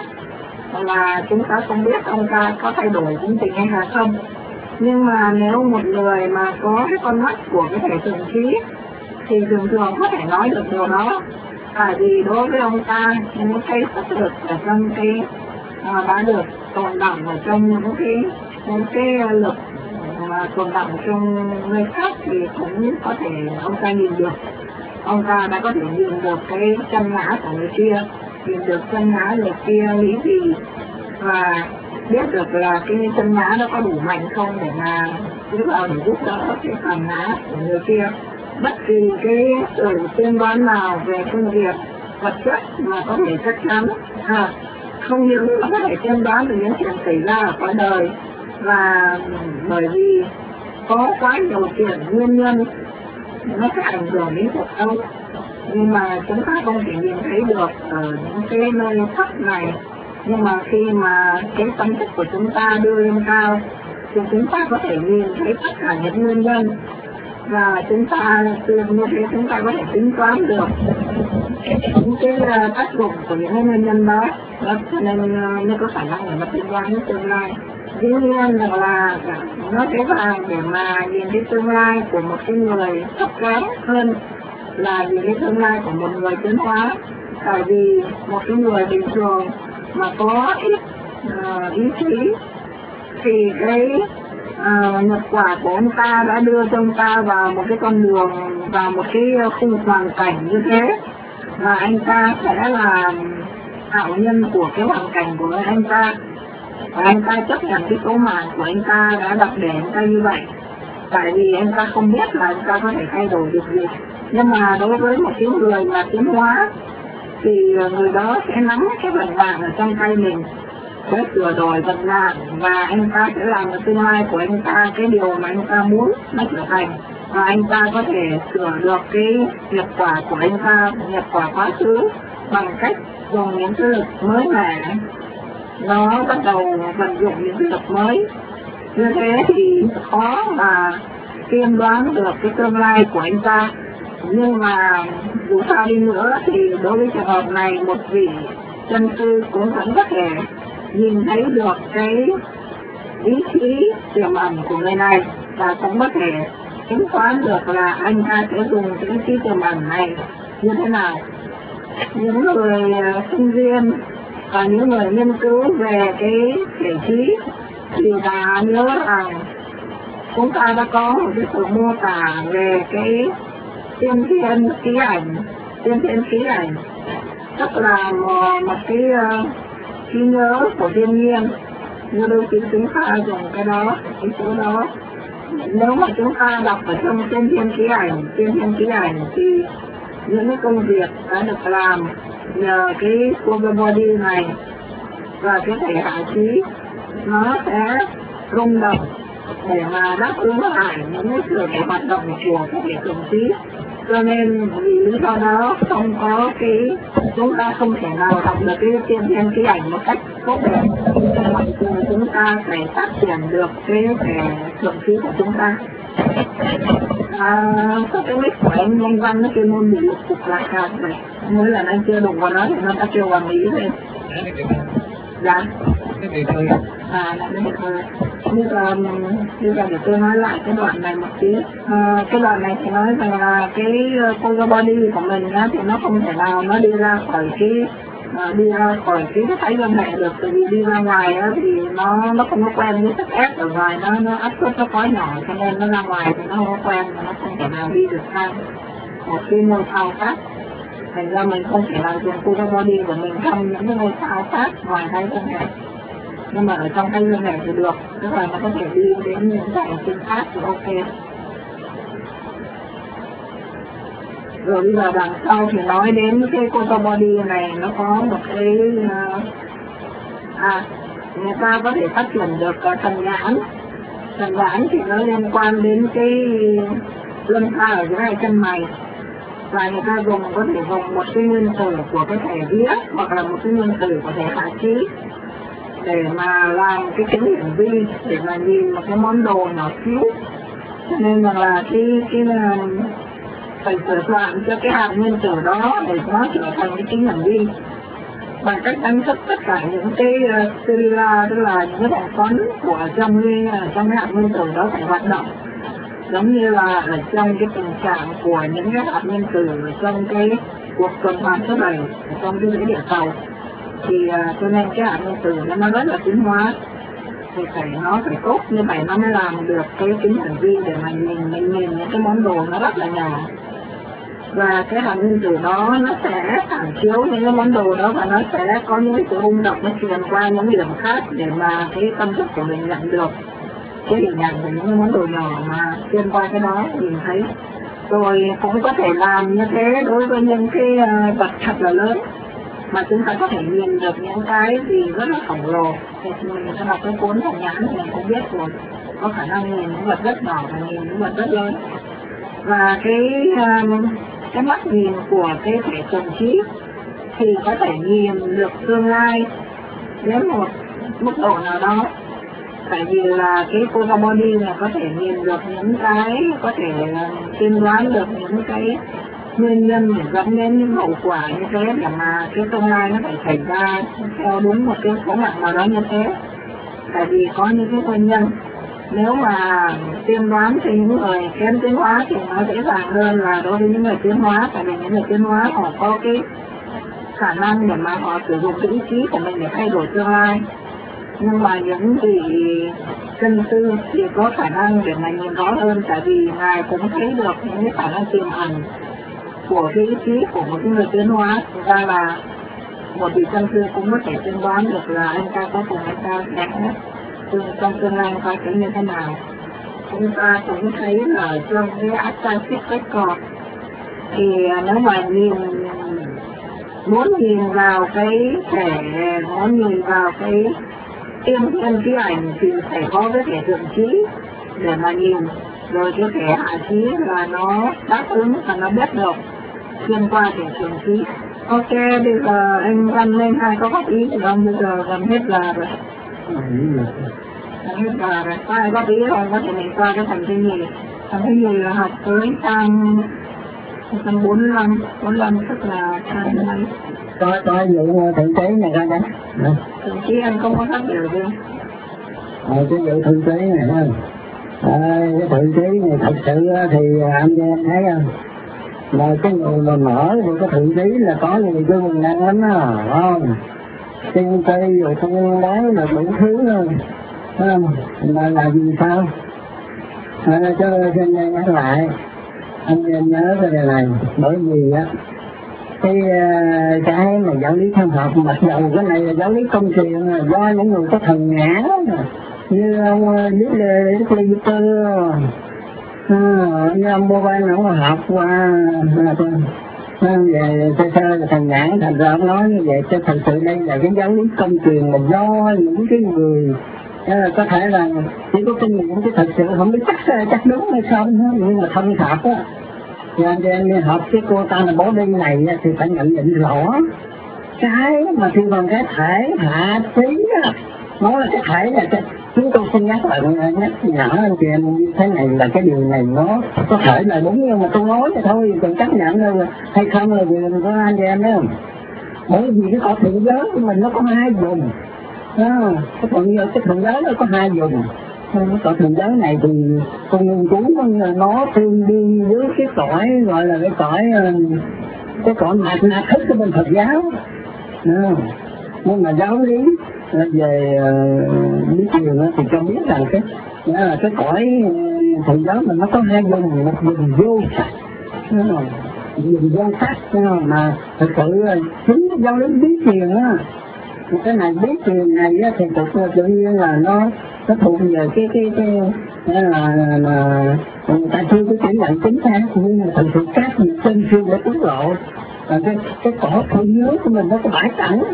là chúng ta không biết ông ta có thay đổi tính tình hay là không. Nhưng mà nếu một người mà có cái con mắt của cái thể thường trí thì thường thường có thể nói được điều đó. Tại vì đối với ông ta, những cái sức lực ở trong cái à, đã được tồn đọng ở trong những cái những cái lực mà tồn đọng trong người khác thì cũng có thể ông ta nhìn được. Ông ta đã có thể nhìn được cái chân ngã của người kia, nhìn được chân ngã người kia nghĩ gì, và biết được là cái chân ngã nó có đủ mạnh không để mà giúp vào để giúp đỡ cái phản ngã của người kia. Bất kỳ cái sự tiên đoán nào về công việc vật chất mà có thể chắc chắn, à, không những nó có thể tiên đoán được những chuyện xảy ra ở cõi đời, và bởi vì có quá nhiều chuyện nguyên nhân nó sẽ ảnh hưởng đến cuộc sống, nhưng mà chúng ta không thể nhìn thấy được ở những cái nơi thấp này. Nhưng mà khi mà cái tâm thức của chúng ta đưa lên cao thì chúng ta có thể nhìn thấy tất cả những nguyên nhân, và chúng ta từ như thế chúng ta có thể tính toán được những cái uh, tác dụng của những cái nguyên nhân đó, đó cho nên uh, nó có khả năng để mà tiên đoán đến tương lai. Dĩ nhiên rằng là nó sẽ vàng để mà nhìn cái tương lai của một cái người thấp kém hơn là nhìn cái tương lai của một người tiến hóa. Tại vì một cái người bình thường mà có ít uh, ý chí thì cái uh, nghiệp quả của ông ta đã đưa cho ông ta vào một cái con đường, vào một cái khung hoàn cảnh như thế, và anh ta sẽ là tạo nhân của cái hoàn cảnh của anh ta, và anh ta chấp nhận cái số mạng của anh ta đã đặt để anh ta như vậy, tại vì anh ta không biết là anh ta có thể thay đổi được gì. Nhưng mà đối với một cái người mà tiến hóa thì người đó sẽ nắm cái vận mạng ở trong tay mình, sẽ sửa đổi vận mạng, và anh ta sẽ làm cái tương lai của anh ta cái điều mà anh ta muốn nó trở thành, và anh ta có thể sửa được cái nghiệp quả của anh ta, nghiệp quả quá khứ, bằng cách dùng những cái lực mới mẻ, nó bắt đầu vận dụng những cái lực mới. Như thế thì khó mà tiên đoán được cái tương lai của anh ta. Nhưng mà dù sao đi nữa thì đối với trường hợp này, một vị chân sư cũng vẫn có thể nhìn thấy được cái ý chí tiềm ẩn của người này, và cũng có thể tính toán được là anh ta sẽ dùng cái ý chí tiềm ẩn này như thế nào. Những người sinh viên và những người nghiên cứu về cái thể trí thì đã nhớ rằng chúng ta đã có một cái sự mô tả về cái tiên thiên khí ảnh. Tiên thiên khí ảnh tức là một, một cái uh, trí nhớ của thiên nhiên, như đôi khi chúng ta dùng cái đó, cái số đó. Nếu mà chúng ta đọc ở trong tiên thiên khí ảnh, tiên thiên khí ảnh thì những cái công việc đã được làm nhờ cái Soul Body này, và cái thể hạ trí nó sẽ rung động để mà đáp ứng lại những cái sự hoạt động của cái hệ thống trí. Cho nên vì lý do đó không có cái, chúng ta không thể nào đọc được cái tiên thiên khí ảnh một cách tốt đẹp, mặc dù chúng ta phải phát triển được cái thể thượng trí của chúng ta. À, có cái list của anh Nhanh Văn nó kêu môn bị lục cục lại cả vậy. Mỗi lần anh chưa đụng vào nó thì nó đã kêu hoàn mỹ lên. Dạ. À, là cái thôi. Bây giờ, bây giờ để tôi nói lại cái đoạn này một tí. À, cái đoạn này thì nói rằng là cái Soul Body của mình á, thì nó không thể nào nó đi ra khỏi cái uh, đi ra khỏi cái thái dương hệ được, tại vì đi ra ngoài á, thì nó nó không có quen với sức ép ở ngoài, nó nó áp suất nó quá nhỏ, cho nên nó ra ngoài thì nó không có quen, và nó không thể nào đi được sang một cái ngôi sao khác. Thành ra mình không thể nào dùng Soul Body của mình trong những cái ngôi sao khác ngoài thái dương hệ. Nhưng mà ở trong thái dương hệ thì được, tức là nó có thể đi đến những cái hành tinh khác thì ok. Rồi bây giờ đằng sau thì nói đến cái Soul Body này, nó có một cái uh, à người ta có thể phát triển được uh, thần nhãn. Thần nhãn thì nó liên quan đến cái luân xa ở dưới hai chân mày, và người ta dùng có thể dùng một cái nguyên tử của cái thể vía hoặc là một cái nguyên tử của thể hạ trí để mà làm cái kính hiển vi, để mà nhìn một cái món đồ nhỏ xíu. Cho nên là cái cái phải sửa soạn cho cái hạt nguyên tử đó để nó trở thành cái kính hiển vi bằng cách đánh thức tất cả những cái cellular, tức là những cái bộ phận của trong cái trong cái hạt nguyên tử đó phải hoạt động, giống như là ở trong cái tình trạng của những cái hạt nguyên tử trong cái cuộc tuần hoàn số bảy trong cái lưỡi địa cầu. Thì uh, cho nên cái hạt nguyên tử nó rất là tiến hóa, thì phải nó phải tốt như vậy nó mới làm được cái kính hiển vi để mà nhìn mình nhìn những cái món đồ nó rất là nhỏ. Và cái hạt nguyên tử đó nó sẽ phản chiếu những cái món đồ đó, và nó sẽ có những cái sự rung động nó truyền qua những điểm khác để mà cái tâm thức của mình nhận được cái hình ảnh của những cái món đồ nhỏ mà xuyên qua cái đó nhìn thấy. Rồi cũng có thể làm như thế đối với những cái uh, vật thật là lớn, mà chúng ta có thể nhìn được những cái gì rất là khổng lồ. Thì mình sẽ đọc cái cuốn thần nhãn thì mình cũng biết rồi, có khả năng nhìn những vật rất nhỏ và nhìn những vật rất lớn. Và cái uh, cái mắt nhìn của cái thể thuần trí thì có thể nhìn được tương lai đến một mức độ nào đó. Tại vì là cái Soul Body này có thể nhìn được những cái, có thể tiên đoán được những cái nguyên nhân để dẫn đến những hậu quả như thế để mà cái tương lai nó phải xảy ra theo đúng một cái số mạng nào đó như thế. Tại vì có những cái nguyên nhân, nếu mà tiên đoán thì những người kém tiến hóa thì nó dễ dàng hơn là đối với những người tiến hóa, tại vì những người tiến hóa họ có cái khả năng để mà họ sử dụng cái ý chí của mình để thay đổi tương lai. Nhưng mà những vị chân sư thì có khả năng để mà nhìn rõ hơn, tại vì ngài cũng thấy được những cái khả năng tiềm ẩn của cái ý chí của một người tiến hóa. Thực ra là một vị chân sư cũng có thể tiên đoán được là anh ta có cùng anh ta sẽ trong tương lai ta sẽ như thế nào. Chúng ta cũng thấy là trong cái Akashic Record thì nếu mà nhìn muốn nhìn vào cái thể, muốn nhìn vào cái tiên thiên cái ảnh thì phải có cái thể thượng trí để mà nhìn, rồi cái thể hạ trí là nó đáp ứng và nó biết được xuyên qua thể thượng trí. Ok, bây giờ anh Văn lên hai có góp ý thì không, bây giờ gần hết giờ rồi. Gần hết giờ rồi, có ai góp ý không? Có thể mình qua cái phần thứ nhì. Phần thứ nhì là học tới trang trang bốn mươi lăm, bốn mươi lăm tức là trang mấy? Có, có vụ thượng trí này coi đấy. Thượng trí anh không có phát biểu gì. Ờ, cái vụ thượng trí này ha. À, cái thượng trí này thật sự thì anh em thấy không? Là cái người mà mở được cái thượng trí là có người cái quyền năng lắm đó, phải không? Tiên tri rồi tiên đoán là đủ thứ luôn, phải không? Mà là vì sao? À, cho nên đây nhắc lại, anh em nhớ cái này này, bởi vì á, cái cái mà giáo lý thân học, mặc dù cái này là giáo lý công truyền do những người có thần ngã như ông Đức Lê Đức Lê Tư, à, như ông Bô Ban ông học qua về sơ sơ là thần ngã, thành ra ông nói như vậy. Cho thật sự đây là cái giáo lý công truyền mà do những cái người à, có thể là chỉ có kinh nghiệm chứ thật sự không biết chắc chắc đúng hay không, nhưng mà thân học á. Thì anh em đi học cái cô ta là bó đi này thì phải nhận định rõ cái mà khi bằng cái thể hạ trí á, nói là cái thể là cái, chúng tôi xin nhắc lại nhắc nhở anh chị em như thế này là cái điều này nó có thể là đúng, nhưng mà tôi nói thì thôi còn chấp nhận đâu hay không là quyền của anh chị em đấy không. Bởi vì cái cõi thượng giới của mình nó có hai vùng à, cái thượng giới cái thượng giới nó có hai vùng. Cái cõi thượng giới này thì con nghiên cứu nó tương đương với cái cõi gọi là cái cõi cái cõi mạt na thức của bên Phật giáo à, nhưng mà giáo lý về uh, lý truyền thì cho biết rằng cái là cái cõi thượng giới mình nó có hai vùng, một vùng vô sắc, vùng vô sắc mà thực sự chính giáo lý bí truyền á, cái này bí truyền này á, thì tự nhiên là nó nó thuộc về cái cái cái là là người ta chưa có chỉ nhận chính xác, nhưng mà thực sự các vị chân sư đã tiết lộ và cái cái cõi thượng giới của mình nó có bãi cảnh.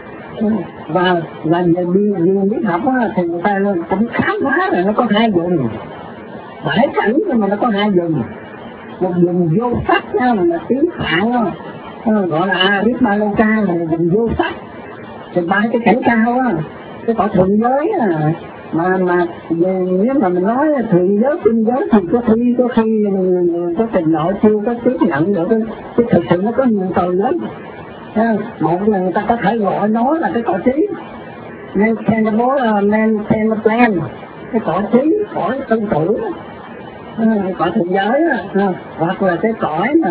Và là về biên biết học á, thì người ta cũng khám phá là nó có hai vùng bãi cảnh, nhưng mà nó có hai vùng, một vùng vô sắc nha, mà tiếng Phạn đó, gọi là Aritmaloka là vùng vô sắc. Thì ba cái cảnh cao á, cái cõi thượng giới á, mà mà về nếu mà mình nói thượng giới tinh giới thì có khi có khi có trình độ chưa có tiếp nhận được cái, cái thực sự nó có nhiều từ lắm. Một người ta có thể gọi nó là cái cõi trí maintainable maintainable plan, cái cõi trí, cõi tư tưởng, cõi thượng giới, hoặc là cái cõi mà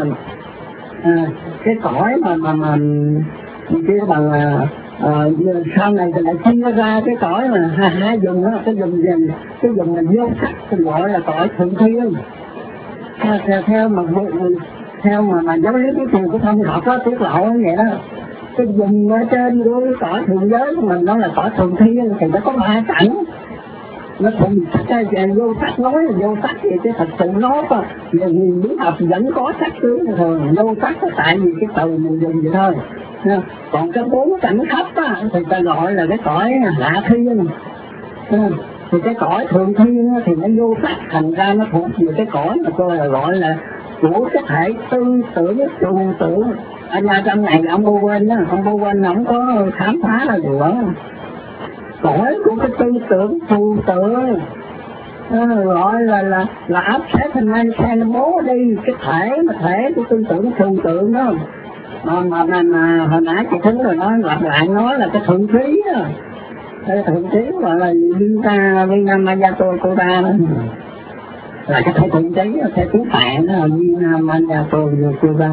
cái cõi mà mà mà kia bằng à, sau này thì lại chia ra cái cõi mà hai, hai vùng đó, cái vùng gì cái vùng mình vô sắc thì gọi là cõi thượng thiên. Theo, theo, theo mà theo mà, mà giáo lý cái trường của thông học đó tiết lộ như vậy đó, cái vùng ở trên của cái cõi thượng giới của mình đó là cõi thượng thiên, thì nó có ba cảnh. Nó cũng cái vô sắc, nói là vô sắc thì cái thật sự nó có nhìn biết học vẫn có sắc tướng thường vô sắc, tại vì cái từ mình dùng vậy thôi. Còn cái bốn cảnh thấp á thì ta gọi là cái cõi hạ thiên. Thì cái cõi thượng thiên thì nó vô sắc, thành ra nó thuộc về cái cõi mà tôi là gọi là của cái thể tư tưởng trùng tưởng. Ở nhà trong này ông Bô Quên á, ông Bô Quên ông có khám phá là được đó. Cõi của cái tư tưởng trù tưởng ờ, gọi là là là áp sát thành anh xe nó bố đi cái thể mà thể của tư tưởng thường tượng đó. Mà, mà, mà, mà hồi nãy chị Thúy rồi nói lặp lại nói là cái thượng trí đó, cái thượng trí gọi là Vina Vina Mayato Koda đó, là cái thể thượng trí theo tiếng Phạn đó, Vina Mayato Koda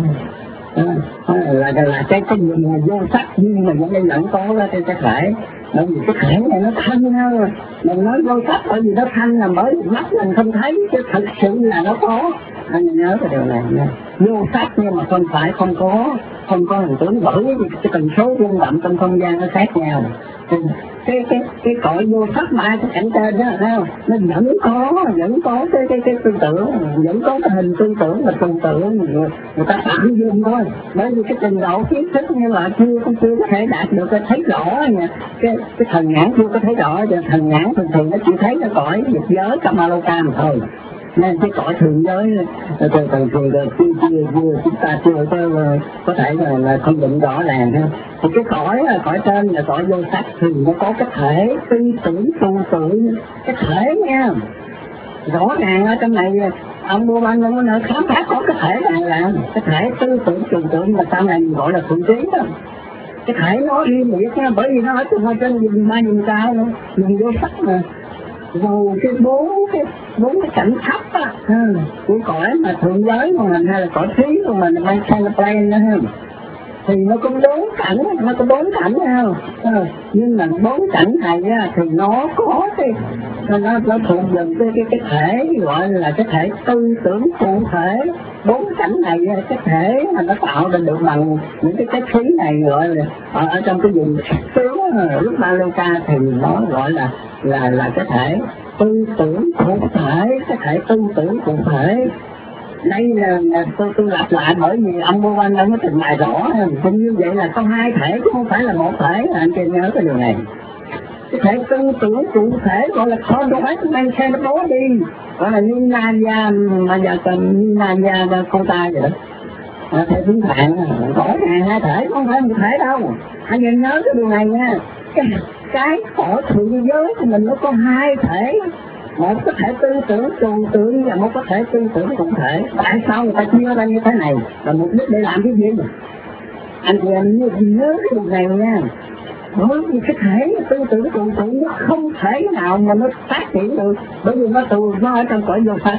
là là cái cái gì mà vô sắc nhưng mà vẫn vẫn có ra trên cái thể. Bởi vì cái thể này nó thanh hơn, mình nói vô sắc bởi vì nó thanh là bởi vì mắt mình không thấy, chứ thật sự là nó có. Anh nhớ cái điều này nha, vô sắc nhưng mà không phải không có, không có hình tướng, bởi vì cái tần số rung động trong không gian nó khác nhau. Cái cái cái cõi vô sắc mà cái cảnh trên đó, thấy không? Nó vẫn có, vẫn có cái cái cái tư tưởng, vẫn có cái hình tư tưởng và tư tưởng người, người ta tạm dung thôi. Bởi vì cái trình độ kiến thức như là chưa chưa có thể đạt được cái thấy rõ nha. Cái cái thần nhãn chưa có thấy rõ, thì thần nhãn thường thường nó chỉ thấy cái cõi dục giới Kamaloka mà thôi. Nên cái cõi thường giới từ từ từ từ chưa chưa chưa chúng ta chưa có có thể là, là không định rõ ràng ha. Thì cái cõi là cõi trên là cõi vô sắc thì nó có cái thể tư tưởng tu tưởng, cái thể nha rõ ràng ở trong này. Ông Bùa Ban nó nói khám phá có cái thể này là cái thể tư tưởng trừu tượng mà sau này gọi là thượng trí đó. Cái thể nó y nghĩa nha, bởi vì nó ở trên trên vùng ba vùng cao nữa, vùng vô sắc mà. Rồi cái bốn cái bốn cái cảnh thấp á, ừ, của cõi mà thượng giới của mình hay là cõi trí của mình mang sang cái plane đó ha, thì nó có bốn cảnh, nó có bốn cảnh không? Ừ, nhưng mà bốn cảnh này á, thì nó có cái nó nó thuộc về cái cái cái thể gọi là cái thể tư tưởng cụ thể. Bốn cảnh này cái thể mà nó tạo ra được bằng những cái chất khí này gọi là ở, ở trong cái vùng tướng lúc ba lô ca thì nó gọi là là là cái thể tư tưởng cụ thể, cái thể tư tưởng cụ thể. Đây là, là tôi, tôi lặp lại bởi vì ông Bùa Ban ông có trình bày rõ, cũng như vậy là có hai thể chứ không phải là một thể, là anh chị nhớ cái điều này. Cái thể tư tưởng cụ thể gọi là conduct mental body, gọi là Ninaya Ninaya Kota vậy đó. À, theo tiếng Phạn có hai hai thể không phải một thể đâu. Anh nhìn nhớ cái điều này nha. Cái, cái cõi thượng giới của mình nó có hai thể, một có thể tư tưởng trừu tượng và một có thể tư tưởng cụ thể. Tại sao người ta chia ra như thế này, là mục đích để làm cái gì? Anh chị em nhớ, nhớ cái điều này nha. Bởi vì cái thể tư tưởng trừu tượng nó không thể nào mà nó phát triển được, bởi vì nó từ nó ở trong cõi vô sắc.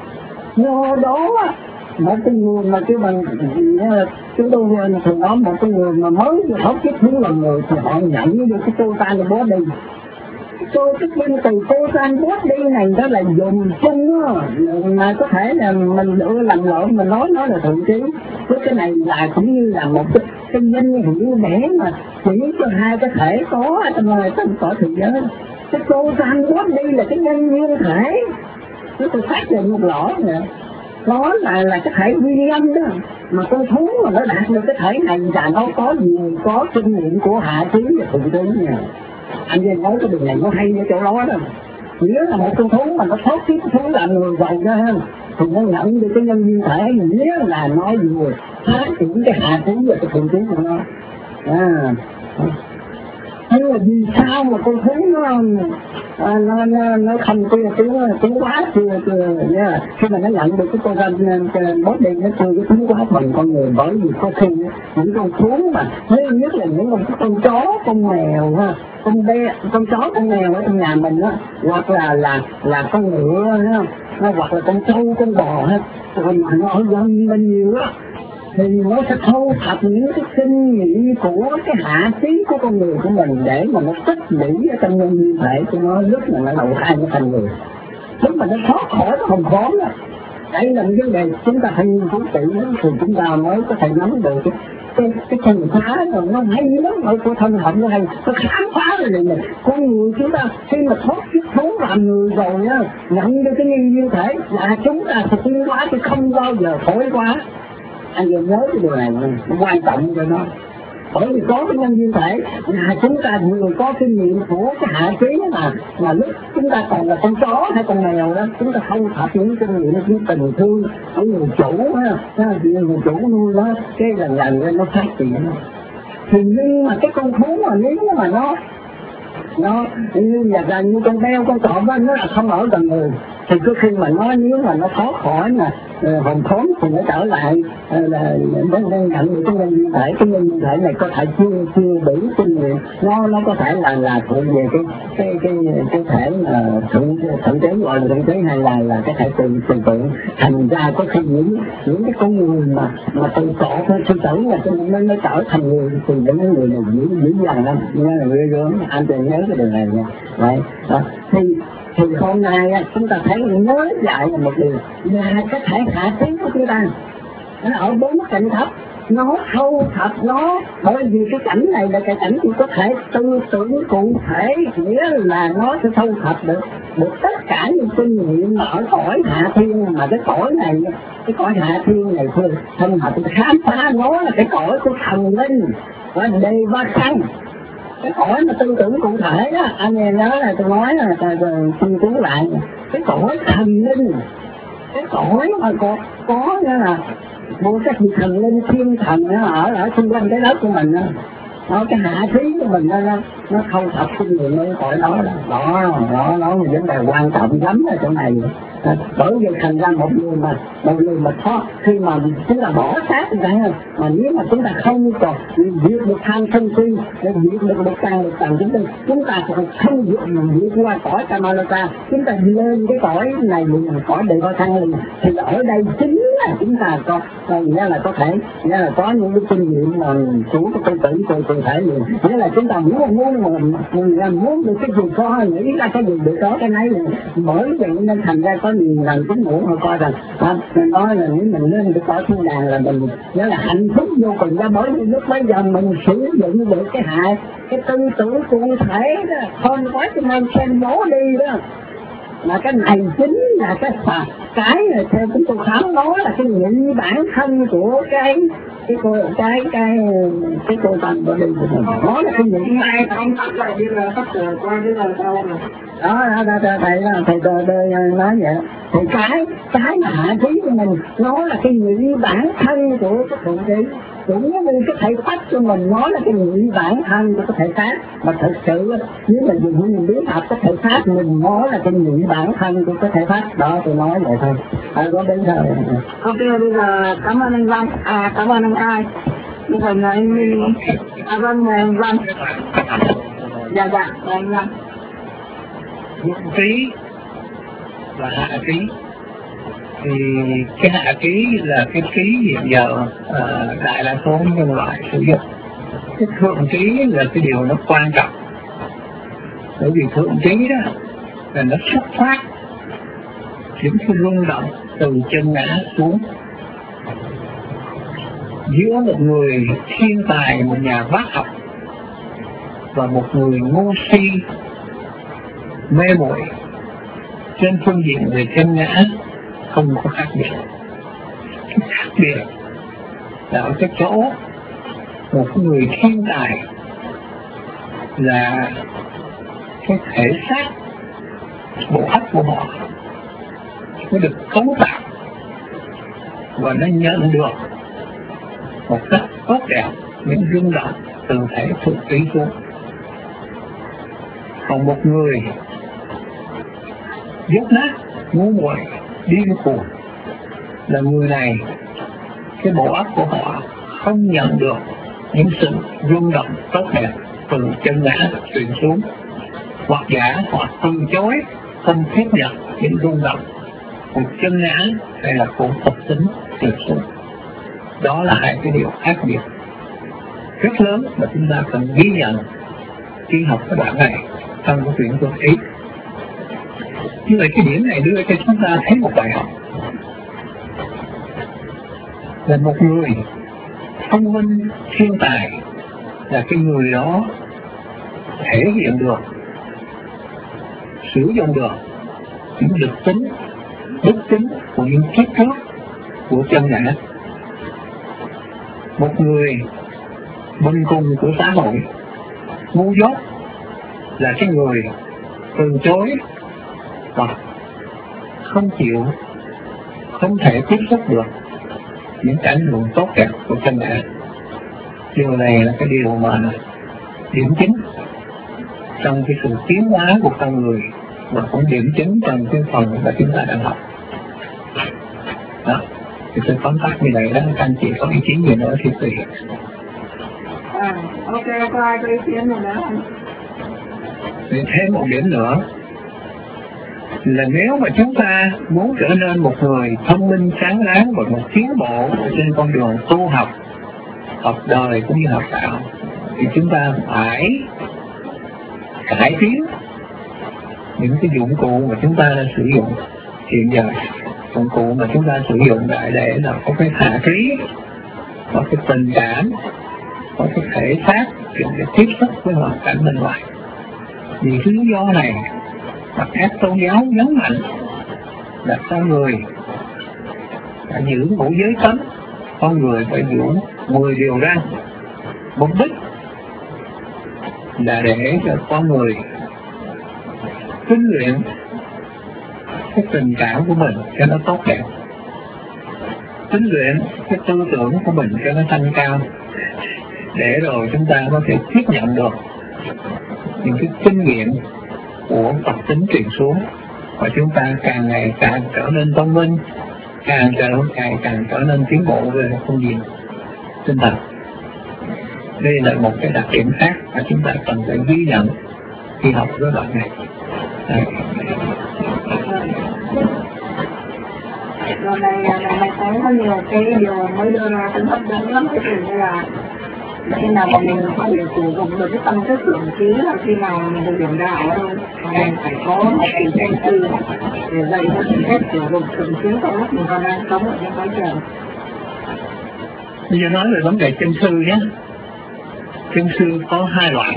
Do đó một cái người mà kêu bằng chúng tôi thường nói một cái người mà mới học kiếp thứ là người thì họ nhận như cái tôi ta là bó đi. Tôi cái bên từ cô san bốt đi này đó là dùng chung đó, mà có thể là mình đưa làm lộn mình nói nó là thượng trí. Cái cái này là cũng như là một cái, cái danh hiệu để mà chỉ cho hai cái thể có trong trong cõi thượng giới. Cái cô san bốt đi là cái nhân duyên thể, nó tôi phát hiện một lỗ nè. Nó là là cái thể nguyên âm đó, mà con thú mà nó đạt được cái thể này là nó có nhiều có kinh nghiệm của hạ trí và thượng trí nha. Anh em nói cái điều này nó hay ở chỗ đó đó. Nghĩa là một con thú mà nó thoát cái thú làm người giàu ra hơn thì nó nhận được cái nhân viên thể, nghĩa là nó vừa phát triển cái hạ trí và cái thượng trí của nó. À, nhưng mà vì sao mà con thú nó à, nó nó nó không có tiếng tiếng quá chưa chưa nha. Khi mà nó nhận được cái con gan bóp đi nó chưa cái tiếng quá bằng con người, bởi vì có khi những con thú mà nếu nhất là những con con chó con mèo ha, con bé con chó con mèo ở trong nhà mình á, hoặc là là là con ngựa ha, hoặc là con trâu con bò ha, rồi mà nó ở gần mình nhiều á thì nó sẽ thu thập những cái kinh nghiệm của cái hạ trí của con người của mình để mà nó tích lũy ở trong nhân duyên thể của nó, lúc mà nó đầu thai nó thành người, lúc mà nó thoát khỏi nó hồng khốn đó. Đây là một vấn đề chúng ta phải nghiên cứu kỹ thì chúng ta mới có thể nắm được cái cái cái khám phá rồi nó hay lắm, ở của thân học nó hay, nó khám phá rồi này con người chúng ta khi mà thoát kiếp thú làm người rồi á, nhận được cái nhân duyên thể là chúng ta sẽ tiến hóa chứ không bao giờ thổi quá. Anh em nhớ cái điều này nó quan trọng cho nó, bởi vì có cái nhân duyên thể là chúng ta vừa có kinh nghiệm của cái hạ trí mà mà lúc chúng ta còn là con chó hay con mèo đó, chúng ta không thập những kinh nghiệm những tình thương của người chủ ha, người chủ nuôi nó cái lần lần nó phát triển. Thì nhưng mà cái con thú mà nếu mà nó nó như là, là như con beo con cọp đó, nó là không ở gần người. Thì cứ khi mà nó nếu mà nó thoát khỏi mà uh, hồn khốn thì nó trở lại uh, là nó đang nhận được cái nhân thể. Cái nhân thể này có thể chưa chưa đủ kinh nghiệm, nó nó có thể là là thuộc về cái cái cái cái thể mà thượng thượng đế, gọi là thượng đế, hay là là cái thể từ từ tượng. Thành ra có khi những những cái con người mà mà từ cọ thôi sư tử là nó nó trở thành người, thì những cái người này dữ dữ dằn lắm, nên là ghê gớm. Anh tôi nhớ cái điều này nha. Đấy đó. thì thì hôm nay chúng ta thấy nhớ lại là một điều là cái thể hạ tiến của chúng ta nó ở bốn cạnh thấp, nó thâu thập nó, bởi vì cái cảnh này là cái cảnh có thể tư tưởng cụ thể, nghĩa là nó sẽ thâu thập được được tất cả những kinh nghiệm mà ở cõi hạ thiên. Mà cái cõi này, cái cõi hạ thiên này thôi thân hợp khám phá nó là cái cõi của thần linh và đề va khăn. Cái cõi mà tư tưởng cụ thể đó, anh em nhớ là tôi nói là xin chú lại, cái cõi thần linh, cái cõi mà có có nghĩa là một cái gì thần linh thiên thần nó ở ở xung quanh cái đất của mình đó. Đó, cái hạ khí của mình đó, nó nó không thật kinh nghiệm với cõi đó đó đó đó nó là vấn đề quan trọng lắm ở chỗ này. À, bởi vì thành ra một người mà một người mà thoát khi mà chúng ta bỏ xác như vậy, mà nếu mà chúng ta không còn diệt được tham sân si, diệt được được tăng được tầng chúng ta chúng ta còn không diệt diệt qua cõi Kamalota, chúng ta lên cái cõi này mình cõi đề va thăng liền, thì ở đây chính là chúng ta có nghĩa là có thể nghĩa là có những cái kinh nghiệm mà của cái tư tưởng từ từ thể liền, nghĩa là chúng ta muốn muốn mà muốn được cái gì có nghĩ ra cái gì được có cái nấy liền. Bởi vậy nên thành ra có nhiều lần cũng ngủ họ coi rằng à, mình nói là nếu mình lên được cõi thiên đàng là mình nhớ là hạnh phúc vô cùng ra. Bởi vì lúc bây giờ mình sử dụng được cái hại cái tư tưởng cụ thể đó, không có cho nên xem bố đi đó, mà cái này chính là cái phạt cái này theo chúng tôi khám nói là cái nghĩ bản thân của cái cái cô cái cái cái cô tần của đi của mình, nó là cái nghĩ này không tắt lại đi là tắt rồi qua cái là sao mà đó đó đó thầy thầy thầy nói vậy. Thì cái cái mà hạ trí của mình nó là cái nghĩ bản thân của cái thượng trí, cũng như cái thể pháp của mình nói là cái nghĩ bản thân của cái thể pháp. Mà thật sự nếu mình dùng mình biết học cái thể pháp mình nói là cái nghĩ bản thân của cái thể pháp đó, tôi nói vậy thôi. À, có đến thời. Ok, bây giờ cảm ơn anh Văn, à cảm ơn anh Ai. Bây giờ là anh Minh, à vâng mời anh Văn. Dạ dạ, mời anh Văn. Dụng trí và hạ trí. Thì cái hạ trí là cái trí hiện giờ à, đại đa số nhân loại sử dụng. Cái thượng trí là cái điều nó quan trọng, bởi vì thượng trí đó là nó xuất phát những cái rung động từ chân ngã xuống. Giữa một người thiên tài, một nhà bác học và một người ngu si mê muội trên phương diện về chân ngã không có khác biệt. Cái khác biệt là ở cái chỗ một người thiên tài là cái thể xác bộ óc của họ nó được cấu tạo và nó nhận được một cách tốt đẹp những rung động từ thể thượng trí xuống. Còn một người dốt nát, ngu muội, điên cuồng là người này cái bộ óc của họ không nhận được những sự rung động tốt đẹp từ chân ngã truyền xuống, hoặc giả họ từ chối không tiếp nhận những rung động của chân ngã hay là của Phật tính truyền xuống. Đó là hai cái điều khác biệt rất lớn mà chúng ta cần ghi nhận khi học cái đoạn này trong cái chuyện tuần ý. Như vậy cái điểm này đưa cho chúng ta thấy một bài học là một người thông minh thiên tài là cái người đó thể hiện được, sử dụng được những đức tính, đức tính của những kiếp trước của chân ngã. Một người bình cùng của xã hội, ngu dốt là cái người từ chối hoặc không chịu, không thể tiếp xúc được những cái ảnh hưởng tốt đẹp của chân ngã. Điều này là cái điều mà điểm chính trong cái sự tiến hóa của con người, và cũng điểm chính trong cái phần mà chúng ta đang học. Đó, thì tôi tóm tắt như vậy đó, các anh chị có ý kiến gì nữa thì tùy. À, ok, có ai có ý kiến gì nữa không? Thì thêm một điểm nữa là nếu mà chúng ta muốn trở nên một người thông minh sáng láng và một tiến bộ trên con đường tu học, học đời cũng như học đạo, thì chúng ta phải cải tiến những cái dụng cụ mà chúng ta đang sử dụng hiện giờ. Dụng cụ mà chúng ta sử dụng lại để là có cái hạ trí, có cái tình cảm, có cái thể xác để tiếp xúc với hoàn cảnh bên ngoài. Vì cái lý do này mà các tôn giáo nhấn mạnh là con người phải giữ ngũ giới cấm, con người phải giữ mười điều răn. Mục đích là để cho con người huấn luyện cái tình cảm của mình cho nó tốt đẹp, huấn luyện cái tư tưởng của mình cho nó thanh cao, để rồi chúng ta có thể tiếp nhận được những cái kinh nghiệm của Phật tính truyền xuống, và chúng ta càng ngày càng trở nên thông minh, càng trở càng càng trở nên tiến bộ về phương diện tinh thần. Đây là một cái đặc điểm khác mà chúng ta cần phải ghi nhận khi học cái đoạn này. Đấy. Rồi này, này, này thấy có nhiều cái điều mới đưa ra cũng hấp dẫn lắm, cái điều như là khi nào mà mình có thể sử dụng được cái tâm thức tưởng trí là khi nào mình được điểm đạo thôi. Mình phải có một kỳ chân sư để dạy cho mình cách sử dụng tưởng trí trong lúc mình còn đang sống ở trên cái trường. Bây giờ nói về vấn đề chân sư nhé. Chân sư có hai loại.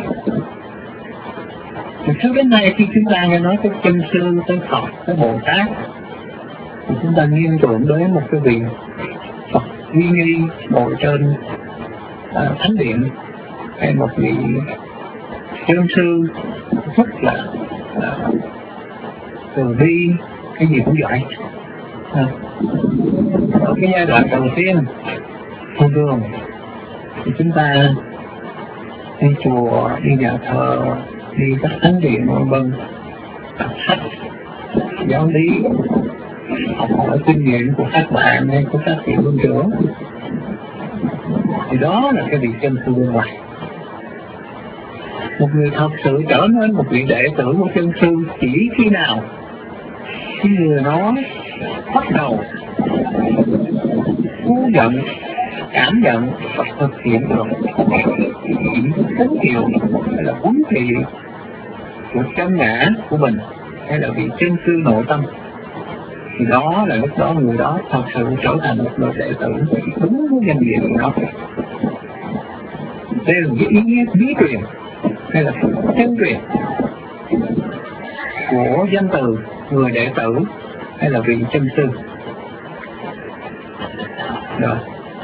Từ trước đến nay khi chúng ta nghe nói tới chân sư, tới Phật, tới Bồ Tát, thì chúng ta liên tưởng đến một cái vị Phật uy nghi ngồi trên à, thánh điện, hay một vị chân sư rất là à, từ bi, cái gì cũng giỏi. À, ở cái giai đoạn đầu tiên thông thường thì chúng ta đi chùa, đi nhà thờ, đi các thánh điện vân vân, đọc sách giáo lý, học hỏi kinh nghiệm của các bạn hay của các vị luân trưởng, thì đó là cái vị chân sư bên ngoài. Một người thật sự trở nên một vị đệ tử của chân sư chỉ khi nào khi người đó bắt đầu thu nhận, cảm nhận và thực hiện được những tín hiệu hay là huấn thị của chân ngã của mình, hay là vị chân sư nội tâm, thì đó là lúc đó người đó thật sự trở thành một người đệ tử đúng với danh nghĩa của nó. Đây là cái ý nghĩa bí truyền hay là chân truyền của danh từ người đệ tử hay là vị chân sư. Rồi.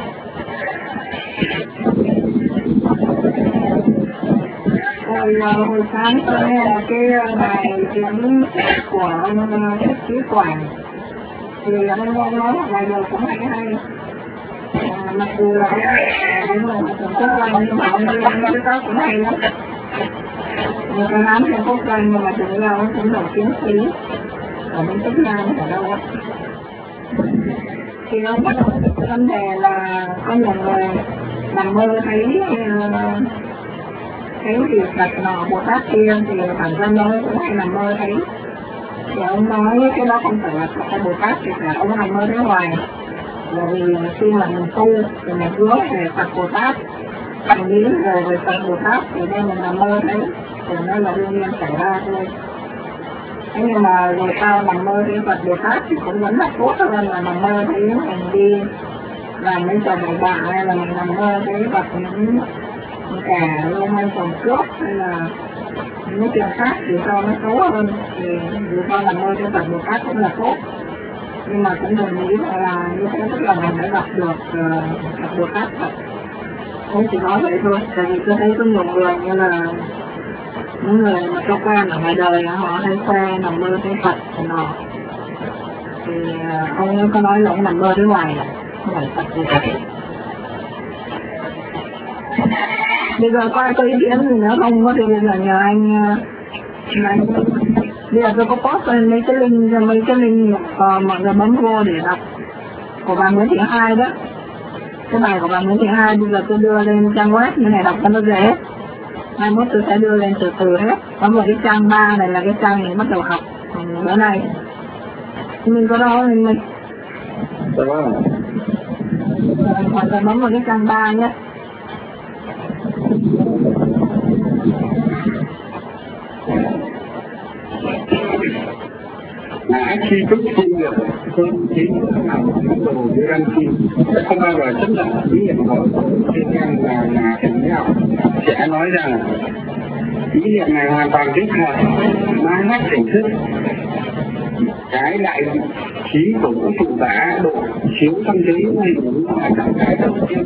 Hồi, hồi sáng tôi nghe là cái bài diễn của ông Thích Trí Quảng, thì ông nói nói một vài điều cũng hay hay. À, mặc dù là đúng là Thượng Quốc Doanh, nhưng mà ông nói cái đó cũng hay lắm. Người ta nói Thượng Quốc Doanh nhưng mà thực ra ông cũng nổi tiếng khí ở bên Tích Nam ở đâu á. Thì ông có vấn đề là có nhiều người nằm mơ thấy thấy thì Phật nọ Bồ Tát kia, thì bản thân ông cũng hay nằm mơ thấy. Thì ông nói cái đó không phải là Phật hay Bồ Tát, thì là ông nằm mơ thấy ngoài. Bởi vì khi mà mình tu thì mình hướng về Phật Bồ Tát, mình nghĩ về về Phật Bồ Tát thì nên mình nằm mơ thấy, thì nó là đương nhiên xảy ra thôi. Thế nhưng mà rồi sao nằm mơ thấy Phật Bồ Tát thì cũng vẫn là tốt hơn là nằm mơ thấy mình đi làm mấy trò bậy bạ, hay là mình nằm mơ thấy Phật những kẻ luôn hay trồng cướp hay là những chuyện khác thì sao nó xấu hơn. Thì dù sao nằm mơ thấy Phật Bồ Tát cũng là tốt, nhưng mà cũng đừng nghĩ là như thế tức là mình đã gặp được uh, Phật Bồ Tát thật. Không chỉ nói vậy thôi, tại vì tôi thấy có nhiều người như là những người mà cơ quan ở ngoài đời họ hay khoe nằm mơ thấy Phật của nó, thì uh, ông có nói là ông nằm mơ thấy ngoài, không phải Phật gì cả. Bây giờ có ai có ý kiến gì nữa không? Có thì bây giờ nhờ anh, anh bây giờ tôi có post lên mấy cái link, mấy cái link uh, mọi người bấm vô để đọc của bà Nguyễn Thị Hai đó. Cái bài của bà Nguyễn Thị Hai bây giờ tôi đưa lên trang web như này đọc cho nó dễ. Mai mốt tôi sẽ đưa lên từ từ hết. Có một cái trang ba này là cái trang mình bắt đầu học bữa nay. Mình có đó mình mình mọi người bấm vào cái trang ba nhé. Đã khi tốt xin được hơn chín nào những đồ như đăng ký không bao giờ chấp nhận ý niệm của thiên nhân là nhà thần đạo sẽ nói rằng ý niệm này hoàn toàn thích hợp mang mắt tỉnh thức cái đại trí của vũ trụ đã độ chiếu tâm trí này đúng là trạng thái đầu tiên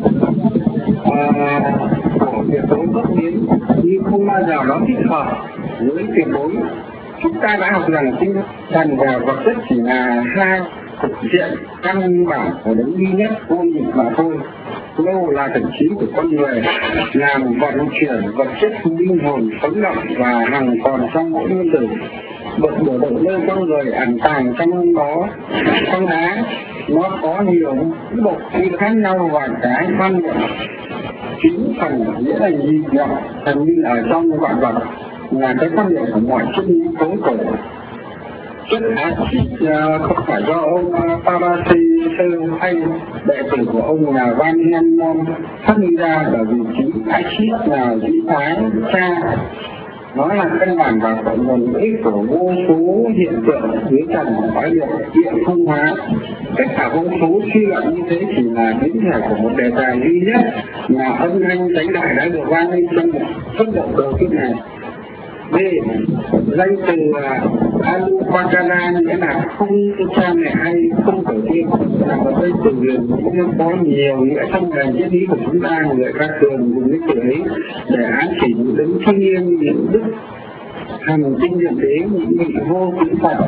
của việc đối bất biến nhưng không bao giờ nó thích hợp với tuyệt đối. Chúng ta đã học rằng tinh thần và vật chất chỉ là hai thực diện căn bản của đấng duy nhất vô nhị mà thôi. Lâu là thần trí của con người làm vận chuyển vật chất linh hồn sống động và hằng còn trong mỗi nguyên tử. Bậc bộ động nơi con người ẩn tàng trong đó trong đá nó có nhiều bộ phận khác nhau và cái quan niệm chính phần nghĩa là gì nhọn thần linh ở trong vạn vật là cái quan niệm của mọi triết lý cố cổ. Chất axit không phải do ông Paracelsus hay đệ tử của ông là Van Helmont phát minh ra, bởi vì chính axit là dĩ thái cha. Nó là căn bản và cội nguồn lợi ích của vô số hiện tượng dưới trần khói điện điện không hóa. Tất cả vô số suy luận như thế chỉ là biến thể của một đề tài duy nhất là âm thanh chánh đại đã được vang lên trong một tốc độ đầu tiên này. B. Danh từ Anupadana nghĩa là không cha mẹ hay không tổ tiên, là một danh từ huyền cũng có nhiều nghĩa trong nền triết lý của chúng ta. Người ta thường dùng cái từ ấy để ám chỉ những đứng thiên nhiên, những đức hành tinh điện đế, những vị vô tính Phật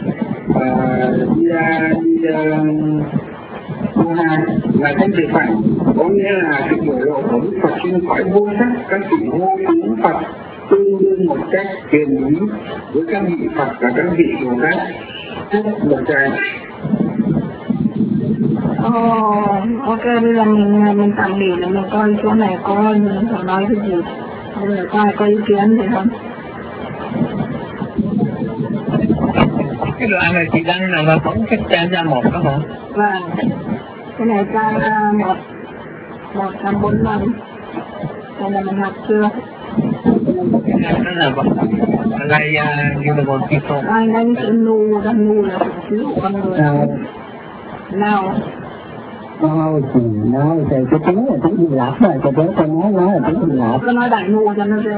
là danh từ phản, có nghĩa là sự biểu lộ của Đức Phật trên cõi vô sắc. Các vị vô tính Phật tương đương một cách quyền lý với các vị Phật và các vị Bồ Tát rất một cái. Oh, ok, bây giờ mình mình tạm nghỉ để mình coi chỗ này có phải nói cái gì. Bây giờ coi có ý kiến gì không? Cái đoạn này chị đăng là là phóng cái trang ra một đó hả? Vâng, cái này trang một một trăm bốn mươi lăm. Đây là mình học chưa? Đó là vật đây như là một cái số. Anh anh sẽ nu, đang nu là một thứ của con người. Nào. Nói thì nói thì cái tiếng là tiếng Hy Lạp rồi, cái tiếng tôi nói nói là tiếng Hy Lạp. Có nói đại nu cho nó dễ.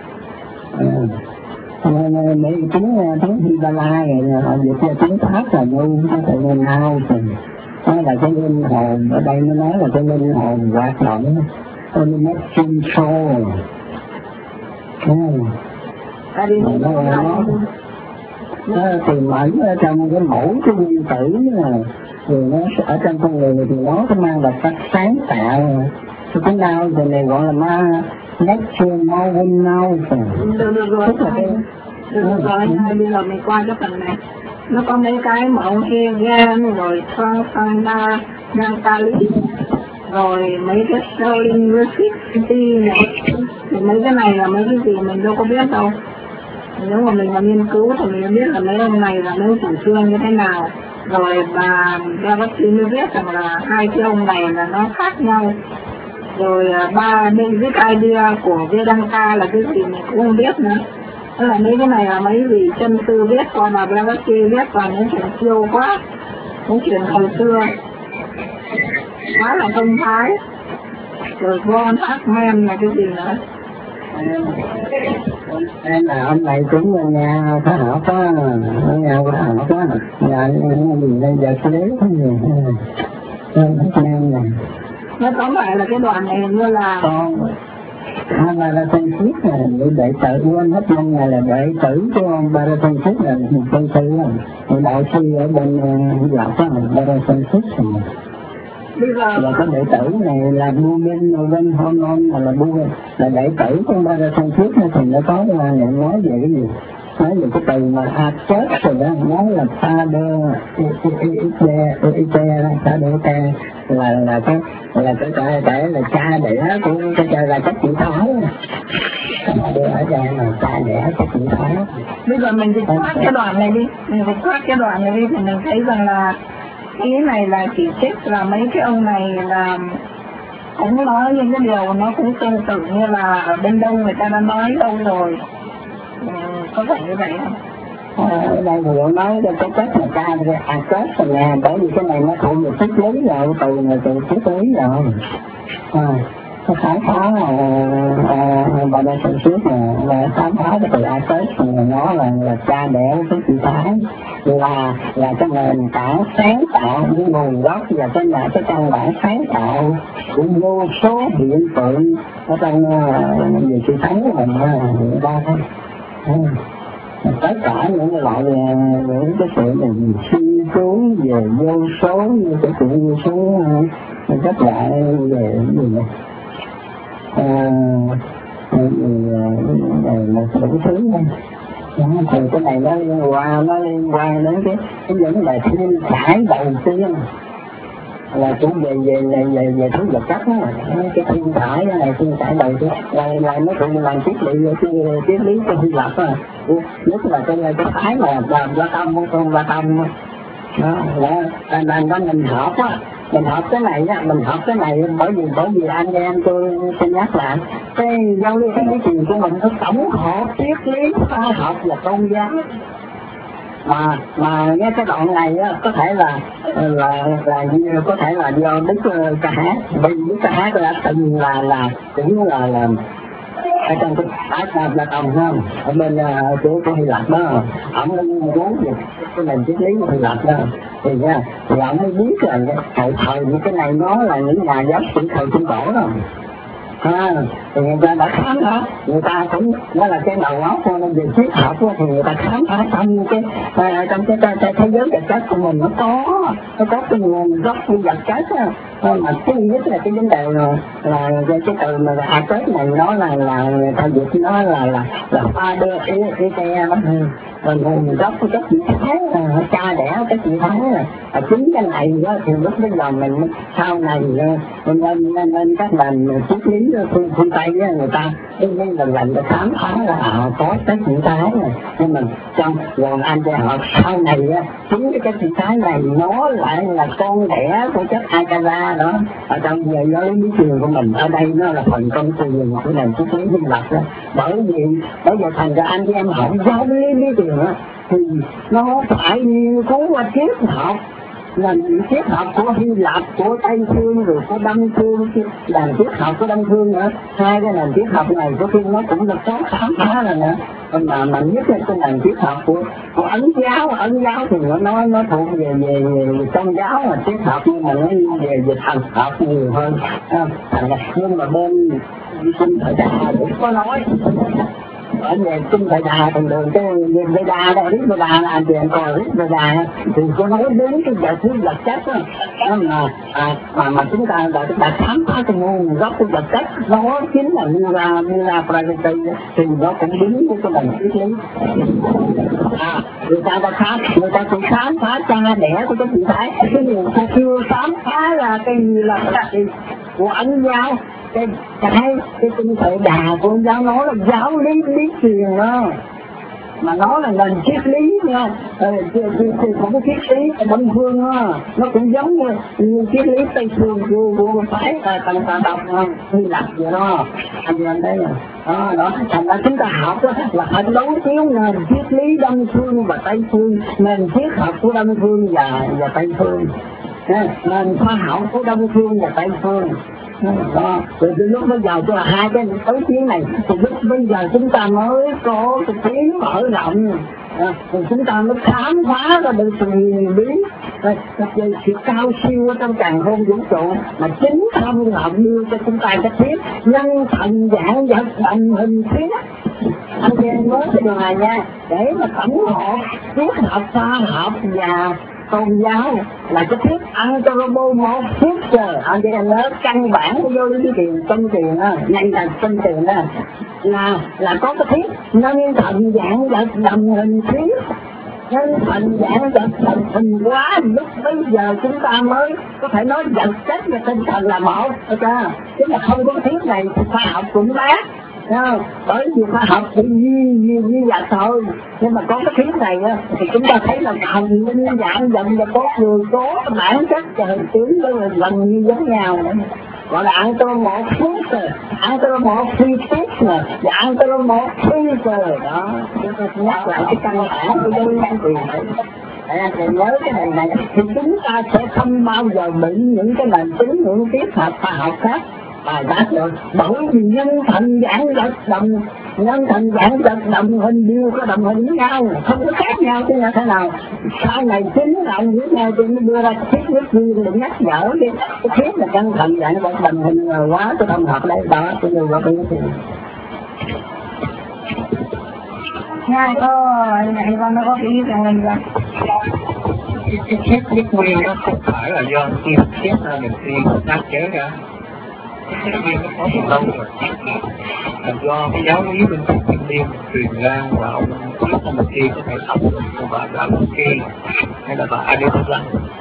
Mấy tiếng tiếng Hy Ba La này, họ dịch ra tiếng Pháp là nu, nó phải nên nào thì nói là cái linh hồn, ở đây nó nói là cái linh hồn hoạt động, animation soul. Tại vì nó nó tìm ẩn ở trong cái mẫu cái nguyên tử này, rồi nó ở trong con người thì nó có mang đặc sắc sáng tạo. Cái nào thì này gọi là ma natural now. Được được rồi, được rồi, bây giờ mình qua cái phần này. Nó có mấy cái mẫu Hegel rồi Transanda, Mentally, rồi mấy cái Linguisticity này. Thì mấy cái này là mấy cái gì mình đâu có biết đâu. Nếu mà mình mà nghiên cứu thì mình biết là mấy ông này là mấy chủ trương như thế nào. Rồi bà Blavatsky mới biết rằng là hai cái ông này là nó khác nhau. Rồi ba basic idea của Vedanta là cái gì mình cũng không biết nữa. Tức là mấy cái này là mấy vị chân sư viết, còn mà Blavatsky viết vào những chuyện siêu quá, những chuyện hồi xưa quá là thông thái. Rồi Von Hartmann là cái gì nữa. Em là ông này cũng nhà khoa học có nhà khoa học có nhà gì đây giờ cái đấy có nhiều em này. Nó tóm lại là cái đoạn này như là con hai bà ra phân thiết này đệ tử quên hết năm ngày là đệ tử của ông bà ra phân thiết là phân sư rồi đạo sư ở bên Hy Lạp á, bà ra phân thiết rồi. bây giờ là cái đệ tử này là bu minh bên hormone là là bu là đệ tử trong ba ra thông trước thì nó có là nói về cái gì, nói về cái từ mà Atos rồi đó, nói là Father Ite Father là là cái là cái cái cái là cha đẻ của cái là các chữ Thái, đưa ở đây là cha đẻ các chữ Thái. Bây giờ mình dịch thoát cái đoạn này đi, mình dịch thoát cái đoạn này đi thì mình thấy rằng là ý này là chỉ trích là mấy cái ông này là cũng nói những cái điều nó cũng tương tự như là ở bên Đông người ta đã nói lâu rồi. Ừ, có phải như vậy không? Ở đây thì ông nói cái cách mà cha à kết rồi nè, bởi vì cái này nó thuộc về triết lý rồi, từ này từ triết lý rồi. À, nó khám phá bà đây phần trước là khám phá cái từ Atos thì nó là là cha đẻ cái chữ Thái, là là cái nền tảng sáng tạo, cái nguồn gốc và cái là cái căn bản sáng tạo của vô số hiện tượng ở trong về chữ Thánh của mình hiện ra thôi. Tất cả những cái loại những cái sự suy cứu về vô số như cái sự vô số các loại về gì này một đủ thứ này. Thì cái này nó liên quan nó liên quan đến cái cái vấn đề thiên thải đầu tiên là cũng về về về về, về thứ vật chất đó, cái thiên thải này thiên thải đầu tiên là là nó cũng làm triết lý triết lý của Hy Lạp á, nhất là cái cái thái là là la tâm con la tâm đó là đang có mình học á, mình học cái này á, mình học cái này bởi vì bởi vì anh em tôi xin nhắc lại cái giáo lý cái truyền của mình nó tổng hợp triết lý khoa học và tôn giáo, mà mà nghe cái đoạn này á, có thể là là là có thể là do Đức Ca Hát, bởi vì Đức Ca Hát đã từng là là cũng là là ở trong cái Ác La Tông không, ở bên uh, chỗ của Hy Lạp đó, ông nó muốn về cái nền triết lý của Hy Lạp đó, thì nha, thì ông mới biết là thời thời những cái này nó là những nhà giáo sĩ thời Trung Cổ đó. À, thì người ta đã khám phá, người ta cũng nó là cái đầu óc về triết học thì người ta khám phá trong cái à, trong cái, cái, cái thế giới vật chất của mình nó có nó có cái nguồn gốc của vật chất á, mà cái nhất là cái vấn đề là, là cái, cái từ mà Atos này nó là là người ta dịch nó là là là Father Ite đó, rồi nguồn gốc của các chữ Thái, cha đẻ các chữ Thái là à, chính cái này đó thì lúc bây giờ mình sau này nên nên nên các nền triết lý phương, phương Tây á, người ta nên lần lần khám phá là họ có các chữ Thái này, nhưng mà trong rồi anh cho họ sau này á, chính cái các chữ Thái này nó lại là con đẻ của chất Akara đó, ở trong về giáo lý truyền của mình, ở đây nó là phần công truyền của nền triết lý Hy Lạp đó, bởi vì bởi vì thành ra anh em học giáo lý lý truyền á thì nó phải nghiên cứu qua triết học, là triết học của Hy Lạp, của Tây Phương rồi của Đông Phương, là triết học của Đông Phương nữa, hai cái nền triết học này có khi nó cũng được có khám phá rồi nữa, mà mà nhất là cái nền triết học của của Ấn giáo, Ấn giáo thì nó nó nó thuộc về về, về tôn giáo là triết học, nhưng mà nó về về thần học nhiều hơn, à, nhưng mà bên kinh thời đại cũng có nói ở về kinh thời đại thường đường cái về đà đó, Rít Bồ Đà là anh chị em coi Rít Bồ Đà thì có nói đến cái vật thứ vật chất đó, mà à, mà mà chúng ta đã, đã khám phá cái nguồn gốc của vật chất nó chính là như là như là Prakriti thì nó cũng đúng với cái nền triết lý. À, người ta đã khám người ta cũng khám phá cha đẻ của cái chữ Thái, cái người ta chưa khám phá là cái gì là cái của Ấn giáo, cái cái cái tinh thần đà của giáo nó là giáo lý lý truyền đó, mà nó là nền triết lý nha, cũng có triết lý ở Đông Phương đó, nó cũng giống như, như triết lý Tây Phương của của phái Tăng Tà Độc Hy Lạp vậy đó, anh em thấy rồi. Đó, đó, thành ra chúng ta học đó, là phải đấu chiếu nền triết lý Đông Phương và Tây Phương, nền triết học của Đông Phương và và Tây Phương, nền khoa học của Đông Phương và Tây Phương. Đó, rồi từ lúc bây giờ cho là hai cái đấu chiến này thì lúc bây giờ chúng ta mới có cái tiếng mở rộng, à, rồi chúng ta mới khám phá ra được sự huyền bí, về sự cao siêu ở trong càn khôn vũ trụ, mà chính thông lộng đưa cho chúng ta cái thuyết nhân thần dạng vật thành hình thuyết. Anh chị em nói cái điều này nha, để mà tổng hợp triết học khoa học và tôn giáo là cái thuyết anthropomorphism, anh chị em nhớ căn bản của vô lý tiền tâm tiền á, này là tâm tiền á, là là có cái thuyết nhân thần dạng vật đồng hình thuyết. Nhân thần dạng vật đồng hình quá, lúc bây giờ chúng ta mới có thể nói vật chất và tinh thần là một, được chưa? Chứ mà không có cái thuyết này thì khoa học cũng bác. Không? Bởi vì khoa học chỉ duy duy duy vật thôi, nhưng mà có cái thuyết này á thì chúng ta thấy là thần linh dạng dần và có người có bản chất và hình tướng đó là gần như giống nhau, gọi là anthropomorphism, anthropomorphism và anthropomorphism đó. Chúng ta nhắc lại cái căn bản của vô lý tiền đấy. Để anh chị nhớ cái này này thì chúng ta sẽ không bao giờ bị những cái nền tính những triết học khoa học khác bài bác được, bởi vì nhân thần dạng vật đồng nhân thần dạng vật đồng hình đều có đồng hình với nhau, không có khác nhau chứ là thế nào. Sau này chính là ông với nhau tôi mới đưa ra cái thuyết nước duyên để nhắc nhở cái cái thuyết là nhân thần dạng vật đồng hình quá tôi không học đây đó, tôi đưa vào đây thì Nga có này con nó có cái ý rằng là cái thuyết nhất nguyên nó không phải là do tiên xét ra mình tiên tác chế ra. Cái thuyết nguyên nó có từ lâu rồi, là do cái giáo lý bên trong thiên liên truyền ra và ông Christ một khi có thể học được của bà Đạo Kỳ hay là bà Adesanya.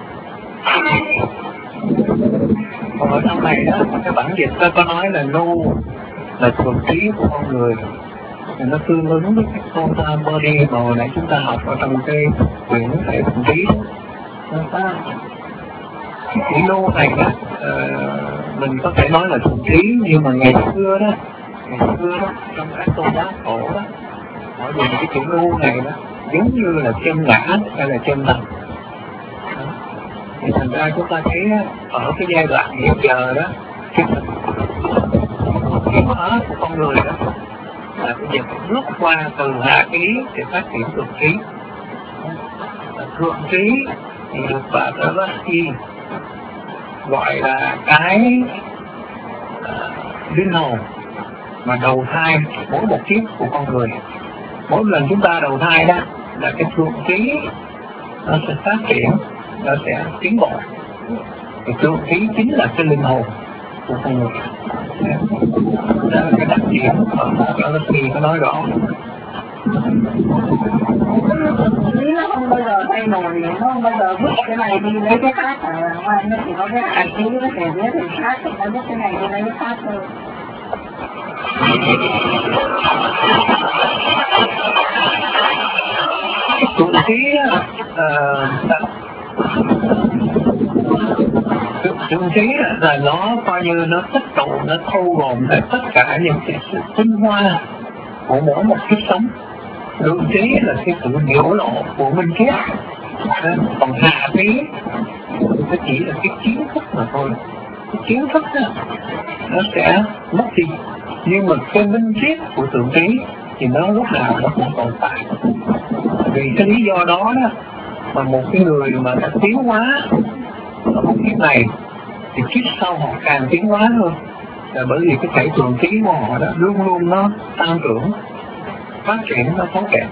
Còn ở trong này đó, cái bản dịch ta có nói là nô là thuần trí của con người, thì nó tương ứng với cái content body mà hồi nãy chúng ta học ở trong cái quyển thể thuần trí đó. Chữ nô này đó, uh, mình có thể nói là thuần trí, nhưng mà ngày xưa đó, ngày xưa đó, trong các tôn giáo cổ đó, họ dùng cái chữ nô này đó, giống như là chân ngã hay là chân thần. Thì thành ra chúng ta thấy đó, ở cái giai đoạn hiện giờ đó, cái tiến hóa của con người đó, là bây giờ bước qua từ hạ trí để phát triển thượng trí. Thượng trí thì được bà Blavatsky gọi là cái uh, linh hồn mà đầu thai mỗi một kiếp của con người. Mỗi lần chúng ta đầu thai đó là cái thượng trí nó sẽ phát triển, nó sẽ tiến bộ. Cái thượng trí chính là cái linh hồn của con người. Đó là cái đặc điểm mà Blavatsky có nói rõ. lý nó không bao giờ thay đổi, nó không bao giờ vứt cái này đi lấy cái khác, à, ngoài nó chỉ có cái ảnh lý nó thể viết thì khác, thì nó vứt cái này đi lấy cái khác thôi. Thượng trí thượng trí là nó coi như nó tích tụ, nó thu gồm tất cả những cái sự tinh hoa của mỗi một kiếp sống. Thượng trí là cái sự biểu lộ của minh triết, còn hạ trí nó chỉ là cái kiến thức mà thôi. Cái kiến thức đó, nó sẽ mất đi, nhưng mà cái minh triết của thượng trí thì nó lúc nào nó cũng tồn tại. Vì cái lý do đó đó mà một cái người mà đã tiến hóa ở một kiếp này thì kiếp sau họ càng tiến hóa hơn, là bởi vì cái thể thượng trí của họ đó luôn luôn nó tăng trưởng, phát triển nó tốt đẹp.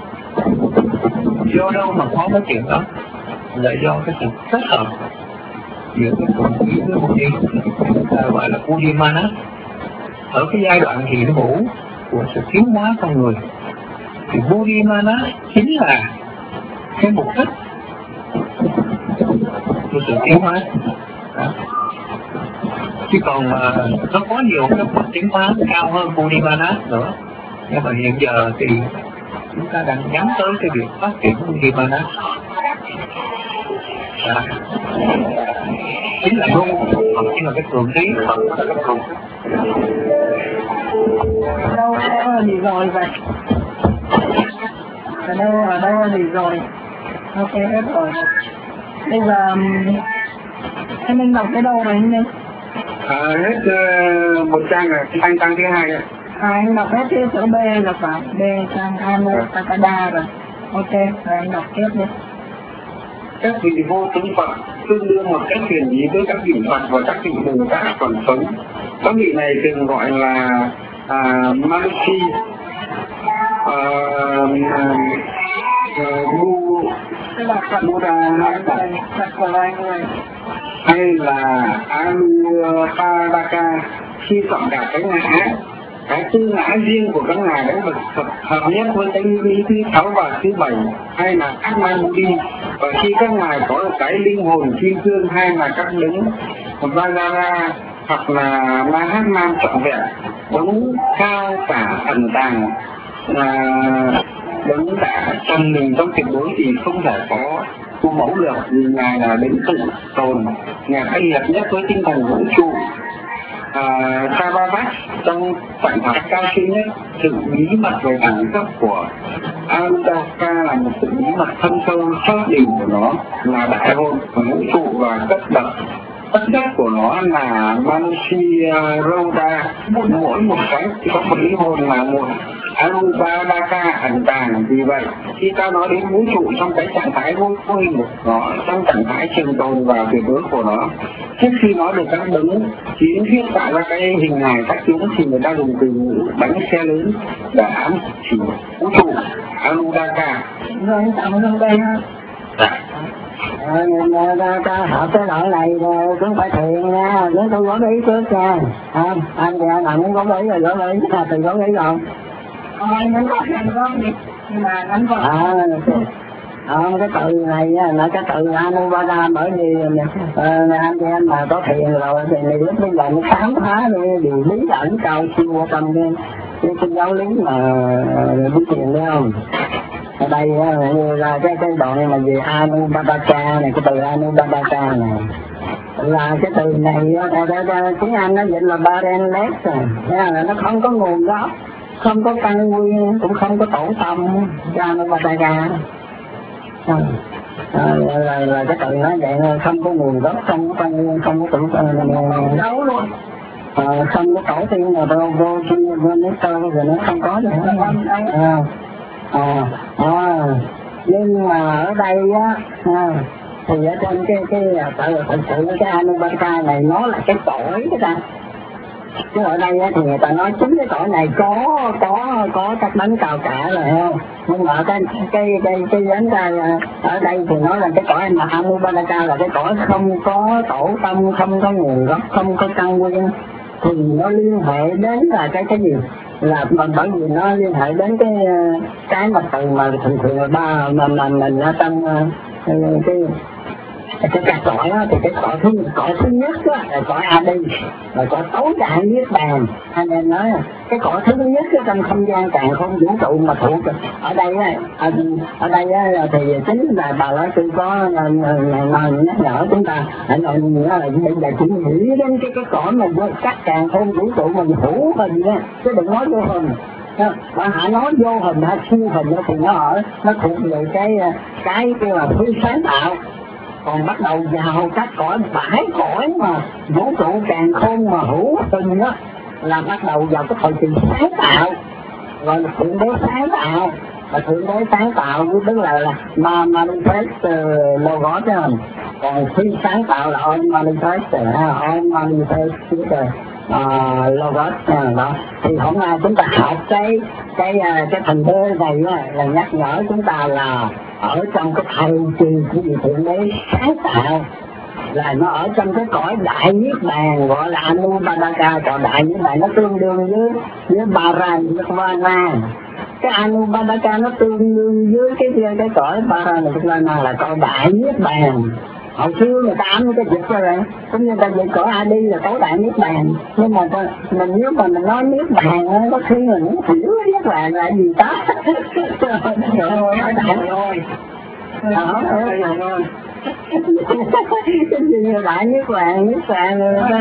Do đâu mà có cái chuyện đó là do cái sự kết hợp giữa cái thượng trí với Buddhi, gọi là Buddhimana. Ở cái giai đoạn hiện hữu của sự tiến hóa con người thì Buddhimana chính là cái mục đích của sự tiến hóa đó. Chứ còn uh, nó có nhiều cái tiến hóa cao hơn Buddhimana nữa, nhưng mà hiện giờ thì chúng ta đang nhắm tới cái việc phát triển Buddhimana. À, chính là luôn, chính là cái thượng trí, là cái thượng. Đâu có gì rồi vậy? Ở đâu, ở đâu là gì rồi? Ok, hết rồi. Bây giờ em mình đọc cái đâu rồi anh Minh? À, hết uh, một trang rồi, anh trang thứ hai rồi. À, anh đọc hết cái chữ B là phải B trang hai mươi Takada rồi. Ok, rồi anh đọc tiếp đi. Các vị vô tướng Phật tương đương một cách huyền bí với các vị Phật và các vị Bồ Tát còn sống. Các vị này thường gọi là à, Maluki, à, à, Gu, Tức là Phật Buddha nói người, Phật của loài người. hay là Anupadaka, khi chọn cả cái ngã, cái tư ngã riêng của các ngài đấy được hợp nhất với cái lý thứ sáu và thứ bảy, hay là Atmanudi, và khi các ngài có được cái linh hồn kim cương, hay là các đấng Vajra hoặc là Mahatman trọn vẹn, đấng cao cả ẩn tàng, à, đấng đã chân mình trong tuyệt đối thì không thể có tu mẫu được, vì ngài là đến tự tồn, ngài đã hiệp nhất với tinh thần vũ trụ. À, Sabavat trong trạng thái cao siêu nhất, sự bí mật về đẳng cấp của Anudaka là một sự bí mật thâm sâu sâu đỉnh của nó là đại hồn của vũ trụ, và cấp bậc tất chất của nó là Manusiroda. Mỗi một cái có một lý hồn là một Anupadaka ẩn tàng. Vì vậy khi ta nói đến vũ trụ trong cái trạng thái vô hình của nó, trong trạng thái trường tồn và tuyệt đối của nó, trước khi nói được các đấng kiến thiết tạo ra cái hình hài các chúng thì người ta dùng từ ngữ bánh xe lớn để ám chỉ vũ trụ Anudaka. Rồi tạm trong đây ha. Ờ, ta học cái đoạn này cũng phải thiền nha, nếu tôi có ý trước nha. Không, anh thì anh cũng có ý rồi, có ý, thì có ý rồi. Ờ, anh có anh có nhưng mà anh có. À, không, cái từ này á, là cái từ Anupada, bởi vì uh, anh chị em mà có thiền rồi thì này lúc bây giờ nó khám phá đi điều bí ẩn cao siêu trong cái, cái, cái giáo lý mà biết thiền đấy không? Ở đây như là cái cái đoạn mà về Anupadaka này, cái từ Anupadaka này là cái từ này tiếng Anh nó dịch là Barenless, là nó không có nguồn gốc, không có căn nguyên, cũng không có tổ tông cho Anupadaka. À, là, là, là cái từ nó vậy, không có nguồn gốc, không có căn nguyên, không có tổ tông Đâu luôn. À, không có tổ tiên là vô vô chi vô nét tơ rồi nó không có gì hết. À, à, à, nhưng mà ở đây á, à, thì ở trên cái cái tự thật sự cái Anupadaka này nó là cái cõi cái ta. Chứ ở đây á, thì người ta nói chính cái cõi này có có có các đấng cao cả rồi không? Nhưng mà cái cái cái cái vấn đề ở đây thì nói là cái cõi mà Anupadaka là cái cõi không có tổ tông, không có nguồn gốc, không có căn nguyên, thì nó liên hệ đến là cái cái gì? Là bởi vì nó liên hệ đến cái cái mà từ mà thường thường là ba mà mà mình ở trong cái cái cái cõi đó, thì cái cõi thứ cõi thứ nhất đó là cõi A Đi, là cõi tối đại niết bàn. Anh em nói cái cõi thứ nhất đó, trong không gian càn không vũ trụ mà thuộc ở đây á, ở, ở đây á, thì chính là bà nói tôi có nhắc nhở chúng ta hãy nói là bây giờ chỉ nghĩ đến cái cái cõi mà vô các càn không vũ trụ mà hữu hình á, chứ đừng nói vô hình. Mà hãy nói vô hình hay siêu hình thì nó ở nó thuộc về cái cái kêu là phi sáng tạo. Còn bắt đầu vào các cõi bãi cõi mà vũ trụ càng khôn mà hữu hình đó là bắt đầu vào cái thời kỳ sáng tạo, gọi là thượng đế sáng tạo. Và thượng đế sáng tạo tức là là ma manifest logos đó. Còn khi sáng tạo là on manifest, on manifest uh, logos đó. Thì hôm nay chúng ta học cái cái cái thành thơ này là nhắc nhở chúng ta là ở trong cái thời kỳ của vị thượng đế sáng tạo, là nó ở trong cái cõi đại niết bàn gọi là Anupadaka. Còn đại niết bàn nó tương đương với với Paranirvana. Cái Anupadaka nó tương đương với cái cái cõi Paranirvana là cõi đại niết bàn. Hồi xưa người ta ấm cái dịch rồi, cũng như ta dịch cõi A Đi là cõi đại niết bàn. Nhưng mà ta, mình nếu mà mình nói niết bàn á, có khi mình không hiểu niết bàn là gì đó. Rồi nói đại rồi. Đó, rồi. Cái gì đại niết bàn, niết bàn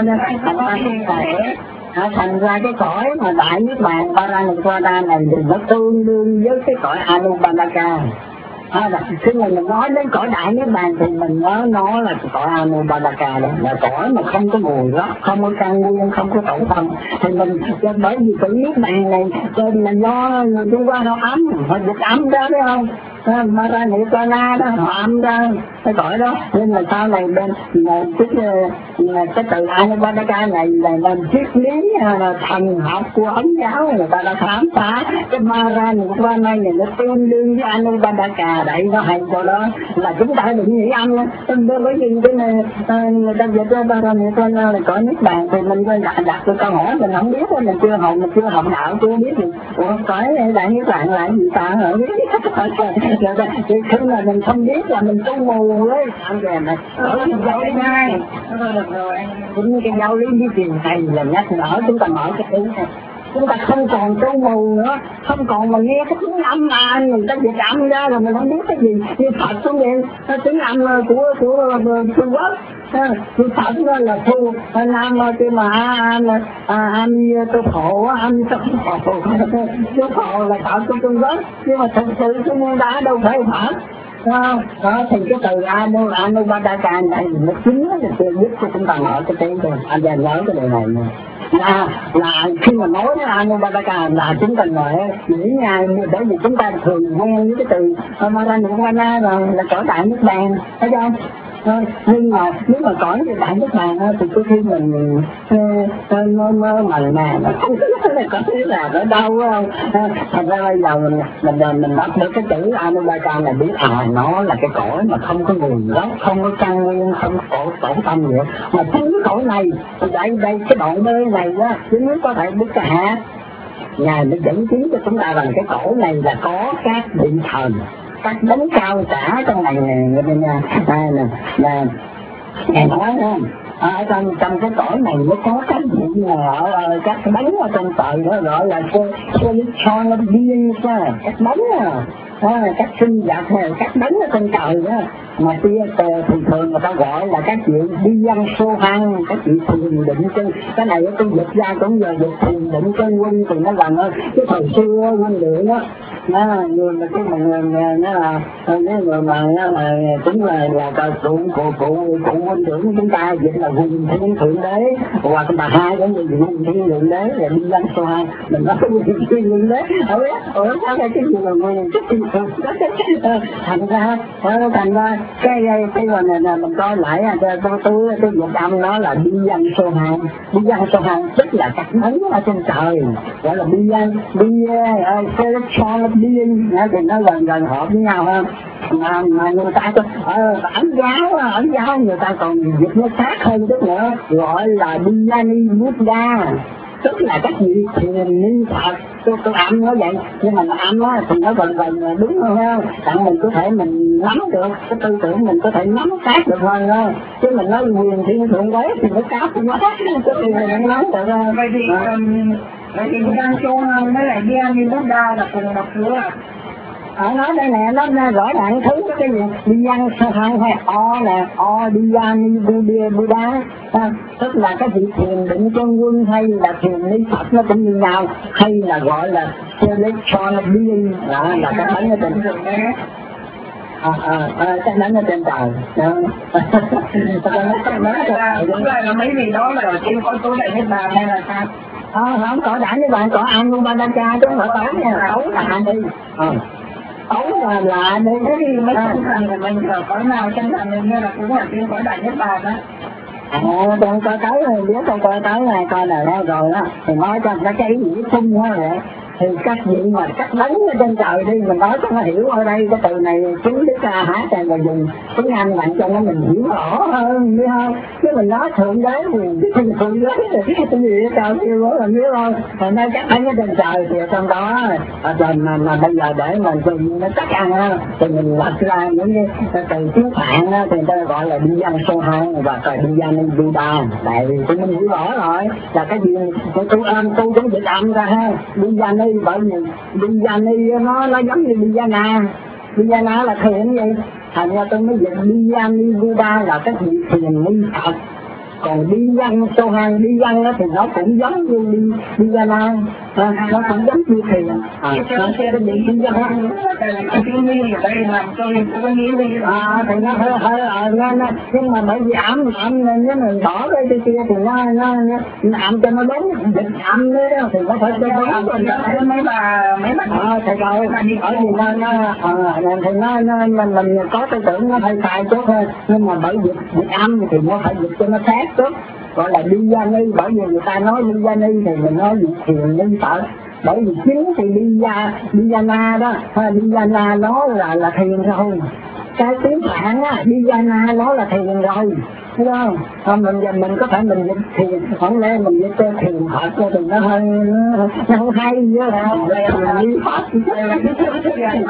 thành ra cái cõi mà đại niết bàn Paranirvana này thì nó tương đương với cái cõi Anupadaka. À, khi mà mình nói đến cõi đại niết bàn thì mình nói nó là cõi Anupadaka đó, là cõi mà không có nguồn gốc, không có căn nguyên, không có tổ tông. Thì mình bởi vì cái niết bàn này trên là do chúng qua nó ấm, họ dịch ấm đó thấy không? Paranirvana đó họ ấm ra cái cõi đó. Nhưng mà sau này bên cái cái từ Anupadaka này là làm triết lý là thần học của Ấn giáo, người ta đã khám phá cái Maranukva này nó tương đương với Anupadaka. Đấy nó hay chỗ đó là chúng ta đừng nghĩ âm đó. Bởi vì cái này người ta dịch ra Maranukva là có nước bàn thì mình đặt đặt cái câu hỏi mình không biết, mình chưa học mình chưa học đạo chưa biết gì. Ủa cõi đại nước bạn là gì ta hả biết? Thì khi mà mình không biết là mình tu mù đấy. Ở cái giáo lý này cũng như cái giáo lý đi tìm thầy là nhắc nhở chúng ta mở cái ý này. Chúng ta không còn tu mù nữa, không còn mà nghe cái tiếng âm mà người ta dịch âm ra rồi mình không biết cái gì. Như Phật cũng vậy, tiếng âm của của Trung Quốc, như Phật đó là thu nam kia mà âm tu khổ, âm tu khổ, tu khổ là Phật của Trung Quốc, nhưng mà thực sự Trung Quốc đã đâu phải Phật. Đó, đó thì cái từ Anu Anupadaka này nó chính là tôi giúp cho chúng ta mở cái tiếng rồi. Anh giờ nhớ cái điều này nè. Là, là khi mà nói đến Anupadaka là chúng ta nói nghĩ ngay, bởi vì chúng ta thường quen với cái từ Maranukvana rồi là cõi đại nước bàn, thấy không? Thôi, nhưng mà nếu mà cõi cái đại nước bàn thì có khi mình mơ mơ màng màng, không biết là có thể là ở đâu không? Thật ra bây giờ mình mình mình đọc được cái chữ Anupadaka này biết à nó là cái cõi mà không có nguồn gốc, không có căn nguyên, không có tổ tâm gì, mà chính cái cõi này đây đây cái đoạn đê này đó, chứ nếu có thể biết cả hả? Ngài mới dẫn chứng cho chúng ta rằng cái cõi này là có các vị thần, các đấng cao cả trong này nè, nha, đây nè, nè, ngài nói không? Ở trong trong cái cõi này nó có các vị ở, ở các đấng ở trong trời đó gọi là celestial beings, các đấng à. À, các sinh vật hay các đấng ở trên trời đó mà tia thường thường người ta gọi là các vị đi văn sô hăng, các vị thiền định chân. Cái này tôi dịch ra cũng giờ dịch thiền định chân quân thì nó gần hơn cái thời xưa quân lượng á. Nó người mà cái mà người nó là cái người mà nó là cũng là là cụ cụ cụ cụ quân trưởng của chúng ta dịch là quân thiên thượng đế, hoặc bà hai cũng như quân thiên thượng đế là đi văn sô hăng, mình nói quân thiên thượng đế ở đấy. Ủa sao cái cái gì mà nguyên cái thành ra thành ra cái cái này là mình coi lại tôi tôi tôi dịch âm nó là bi văn sô hăng. Bi văn sô hăng tức là các đấng ở trên trời, gọi là bi văn bi celestial being, thì nó gần gần hợp với nhau hơn. Mà, mà người ta ở ấn giáo ấn giáo người ta còn dịch nó khác hơn chút nữa, gọi là Biyani Buddha, tức là các vị thiền ni Phật. Tôi tôi âm nó vậy, nhưng mà âm á thì nó gần gần đúng hơn không? Tặng mình có thể mình nắm được cái tư tưởng, mình có thể nắm sát được hơn thôi. Chứ mình nói quyền thiên thượng đế thì nó cao quá, cái gì mình nắm được không? Vậy thì vậy thì đang cho mới lại Biyani Buddha là cùng một thứ à? Ở nói đây nè, nó rõ ràng thứ cái gì đi văn sơ hăng hay o nè, o đi văn Buddha, tức là cái vị thiền định chân quân hay là thiền ni Phật nó cũng như nhau, hay là gọi là celestial being, là là cái bánh ở trên trời. À, à, à, chắc đánh ở trên trời. Đúng là nó mấy vị đó là chưa có tối đại nhất bàn hay là sao? Ờ, không có đã với bạn, có Anupadaka chứ không phải tối nha, tối là đi. Ờ. Tối là lạ đi. Thế thì mấy chân thành của mình ở cõi nào chân thành mình như là cũng là tiên cõi đại nhất bàn đó. À, con coi tới rồi, biết con coi tới này, coi là đâu rồi đó. Thì nói cho nó cái ý nghĩa chung thôi vậy. Thì các vị mà các đấng ở trên trời đi, mình nói cho nó hiểu ở đây cái từ này chúng biết ra hả trời và dùng tiếng Anh bạn cho nó mình hiểu rõ hơn, biết không? Chứ mình nói thượng đế thì thượng đế thì cái gì trời kêu đó là biết không? Rồi nói các đấng ở trên trời thì ở trong đó ở trên mà, mà bây giờ để mình dùng nó chắc ăn á, thì mình lật ra những cái từ tiếng Phạn á, thì người ta gọi là đi văn sô hăng và từ đi văn Buddha. Tại vì tụi mình hiểu rõ rồi là cái gì tôi âm tu cũng dịch âm ra ha, đi văn đi, bởi vì Biyani nó nó giống như Biyana. Biyana là thiền vậy, thành ra tôi mới dịch Biyani Buddha là cái vị thiền ni Phật. còn đi văn số hai đi văn đó thì nó cũng giống như đi đi gia na, à, nó cũng giống như thiền. À, nó sẽ đi đi văn cái nghi ở đây làm cho cái nghi đi. À thì nó hơi hơi ờ nó nó nhưng mà bởi vì ẩm ẩm nên nếu mình bỏ cái cái kia thì nó nó nó ẩm cho nó đúng dịch ẩm đấy đó thì nó phải cho nó đúng rồi. Mấy bà mấy bà Ờ thì rồi bởi vì nó nó ờ thì nó nó mình mình có tư tưởng nó hơi sai chút thôi, nhưng mà bởi dịch dịch âm thì nó phải dịch cho nó khác chút, gọi là đi gia ni, bởi vì người ta nói đi gia ni thì mình nói dịch thiền đi Phật, bởi vì chính thì đi gia đi gia na đó, đi gia na nó là là thiền rồi, cái tiếng Phạn á đi gia na nó là thiền rồi, thấy không? À, mình mình có thể mình dịch thiền, không lẽ mình dịch cho thiền Phật thì nó hơi nó, nó không hay với không? Thiền đi Phật mấy cái chỗ thiền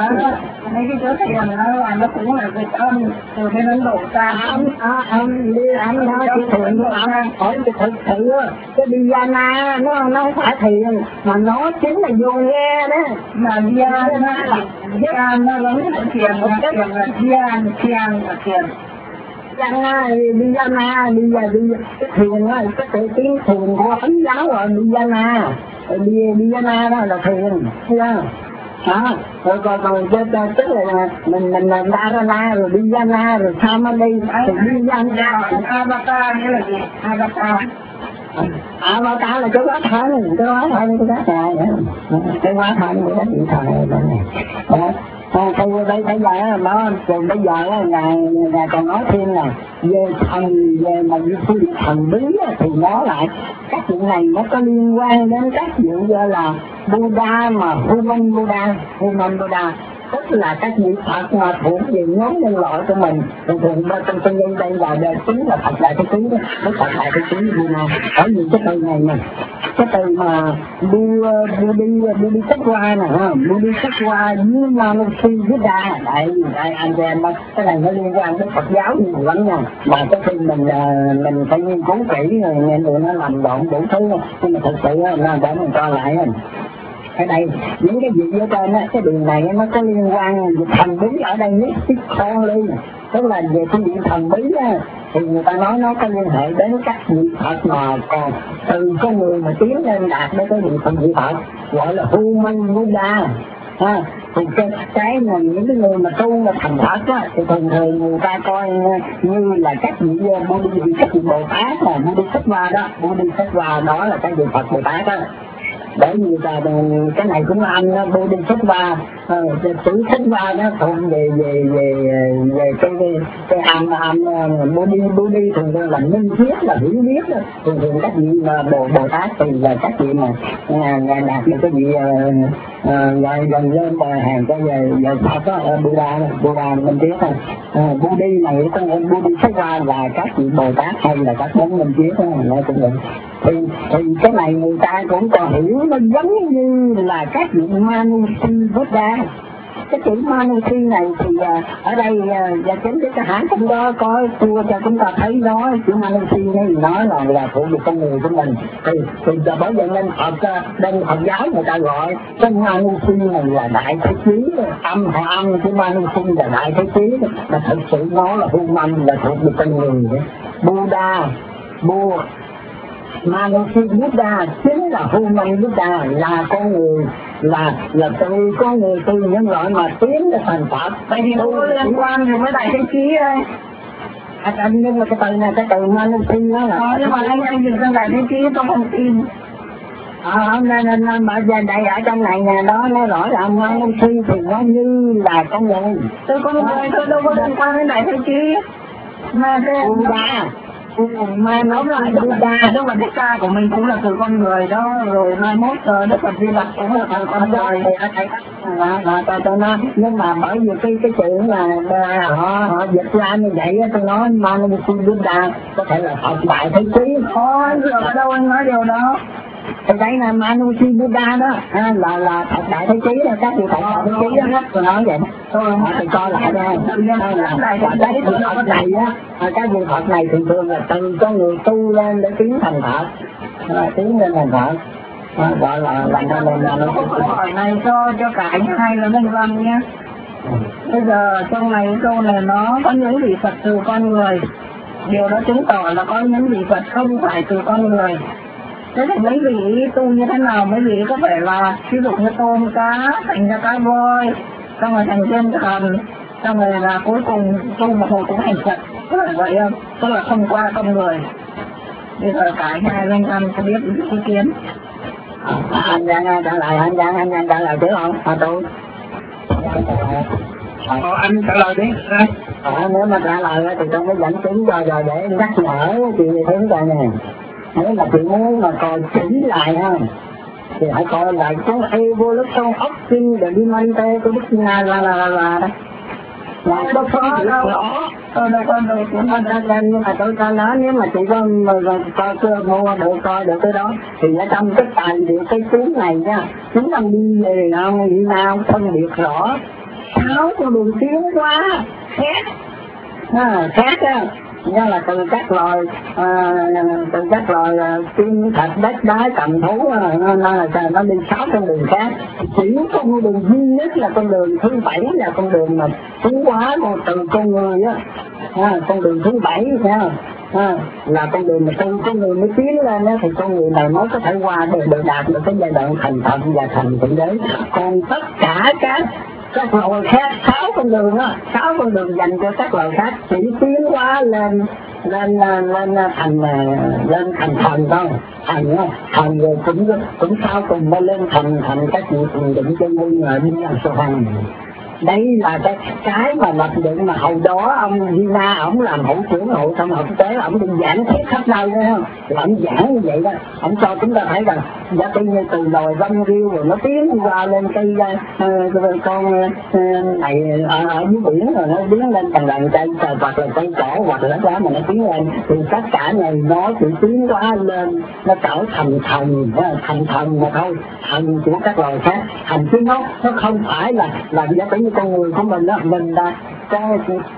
nó là nó cũng là dịch âm từ bên Ấn Độ ra. Âm âm đi âm đó chứ thiền của âm hỏi cái thực sự á, cái đi gia na nó nó không phải thiền mà nó chính là vô nghe đó, mà gia na là gia nó giống như thiền, thiền là gia thiền là thiền. Giang na đi gia na đi gia đi cái thiền á, cái tự tiếng thiền của Ấn giáo rồi đi gia na, đi đi gia na đó là thiền, thấy không? Đó, rồi còn còn tức là mình mình là Dharana rồi đi gia na rồi Samadhi thì đi gia na. Avatar nghĩa là gì? Avatar. Avatar là cái quá thân, cái quá thân cái quá trời nữa, cái quá thân của cái vị thời này. À, thì bây, bây giờ nó còn bây giờ ngài ngài còn nói thêm là về thần về mà như phương thần bí thì nó lại các chuyện này nó có liên quan đến các chuyện như là Buddha mà Human Buddha Human Buddha tức là các vị Phật mà thuộc về nhóm nhân loại của mình, thường thường trong trong nhân đây là đề chính là Phật Đại Thế Chí đó, cái Phật Đại Thế Chí gì nào ở những cái từ này nè, cái từ mà bu bu đi bu đi sách qua nè, bu đi sách qua với Manusi Buddha, đại đại anh em đó, cái này nó liên quan đến Phật giáo nhiều lắm nha, mà cái khi mình mình phải nghiên cứu kỹ rồi nên tụi nó làm lộn đủ thứ, nhưng mà thực sự nó để mình cho lại ở đây những cái gì ở trên á, cái đường này nó có liên quan về thần bí ở đây nhất cái con ly, tức là về cái chuyện thần bí á thì người ta nói nó có liên hệ đến các vị Phật mà còn từ con người mà tiến lên đạt đến cái vị thần vị Phật gọi là Human Buddha. À, thì cái, cái mà những cái người mà tu là thành Phật á thì thường thường người ta coi như là các vị Bồ các vị Bồ Tát là Bodhisattva đó, Bodhisattva đó là các vị Phật Bồ Tát đó. Bởi vì là cái này cũng là anh đó, Bodhisattva, chữ Sattva nó thuộc về về về về cái cái cái âm âm Bodhi Bodhi thường thường là minh triết là hiểu biết đó, thường thường các vị mà Bồ Bồ Tát thì là các vị mà ngài đạt được cái vị gọi gần lên bờ hàng cái về về Phật đó, Buddha Buddha minh triết thôi. Bodhi này con Bodhisattva là các vị Bồ Tát hay là các đấng minh triết đó, nó cũng vậy. Thì, thì cái này người ta cũng còn hiểu nó giống như là các vị Manusi Buddha. Cái chữ Manusi này thì uh, ở đây uh, và chính cái hãng cũng đó có chua cho chúng ta thấy nó chữ Manusi này nói là là thuộc về con người của mình. Thì thì giờ bởi vậy nên Phật bên Phật giáo người ta gọi cái Manusi này là đại thế chí, âm họ âm của Manusi là đại thế chí, mà thực sự nó là human là thuộc về con người đấy. Buddha, Buddha Manusi Buddha chính là Human Buddha, là con người, là là từ con người từ nhân loại mà tiến đến thành Phật. Vậy thì nó có liên quan gì với đại thế chí đây? À, anh nhưng mà cái từ này cái từ Manusi đó là. Ờ, nhưng mà anh anh dùng trong đại thế chí tôi không tin. Ờ, nên nên nên bây giờ đây ở trong này nè đó nó rõ là Manusi thì nó như là con người. Tôi con người tôi đâu có liên quan đến đại thế chí. Mà cái Buddha. Mai nói lại Buddha, tức là Buddha của mình cũng là từ con người đó, rồi mai mốt giờ Đức Phật Di Lặc cũng là từ con người. Tôi tôi nói, nhưng mà bởi vì cái cái chữ mà họ họ dịch ra như vậy tôi nói Manusi Buddha có thể là Phật Đại Thế Chí. Ồ, ở đâu anh nói điều đó? Thì đấy là Manusi Buddha đó, à, là là Phật Đại Thế Chí đó, các vị Phật Đại Thế Chí đó, tôi nói vậy. Tôi họ thì cho lại đây, là các vị Phật này á, các vị Phật này thường thường là từ con người tu lên để tiến thành Phật, à, tiến lên thành Phật, à, gọi là làm ra lên là nó. Câu hỏi này cho cho cả anh hai là Minh Văn nhé. Bây giờ trong này câu này nó có những vị Phật từ con người, Điều đó chứng tỏ là có những vị Phật không phải từ con người. Thế thì mấy vị tu như thế nào? Mấy vị có phải là ví dụ như tôm cá thành ra cá voi, xong rồi thành thiên thần, xong rồi là cuối cùng tu một hồi cũng thành Phật, có phải vậy không? Tức là không qua con người. Bây giờ cả hai anh em có biết ý kiến. Anh Giang trả lời, anh Giang anh Giang trả lời chứ không? À tôi. Ờ, anh trả lời đi. À, nếu mà trả lời thì tôi mới dẫn chứng rồi rồi để nhắc nhở chị hướng ra nè. Nếu mà chị muốn mà coi kỹ lại ha, thì hãy coi lại cuốn Evolution of Sin the Diamante của Đức Nga là là là là đó. Là có có đâu rõ. Tôi đâu có được cũng không ra lên, nhưng mà tôi cho nó nếu mà chị có coi chưa mua được coi được cái đó thì ở trong cái tài liệu cái cuốn này nha, chúng ta đi về không đi nào phân biệt rõ sáu con đường tiến hóa khác, à, khác á. Đó là từ các loài à, từ các loài tiên thạch đất đá cầm thú, nó, nó là nó đi sáu con đường khác. Chỉ có con đường duy nhất là con đường thứ bảy là con đường mà tiến hóa con từ con người á, à, con đường thứ bảy nha, à, là con đường mà tu con người mới tiến lên á, thì con người này mới có thể qua được để đạt được cái giai đoạn thành Phật và thành Thượng Đế. Còn tất cả các các loài khác sáu con đường á, sáu con đường dành cho các loài khác chỉ tiến hóa lên lên lên thành lên thành thần thôi, thành á, thành rồi cũng cũng sau cùng mới lên thành thành các vị thiền định chân quân ở bên Sô Hằng. Đây là cái cái mà lập định mà hồi đó ông Gina ổng làm hữu trưởng hội trong học tế, ổng đi giảng thuyết khắp nơi đấy không, ổng giảng như vậy đó, ổng cho chúng ta thấy rằng giá tự như từ loài vong riêu rồi nó tiến qua lên cây uh, con uh, này ở, ở dưới biển rồi nó tiến lên thành lần cây hoặc là cây cỏ hoặc là lá mà nó tiến lên, thì tất cả này nó chỉ tiến qua lên nó trở thành thần, thành thần mà thôi, thần của các loài khác, thần chứ nó nó không phải là là giá tự như con người của mình đó, mình là con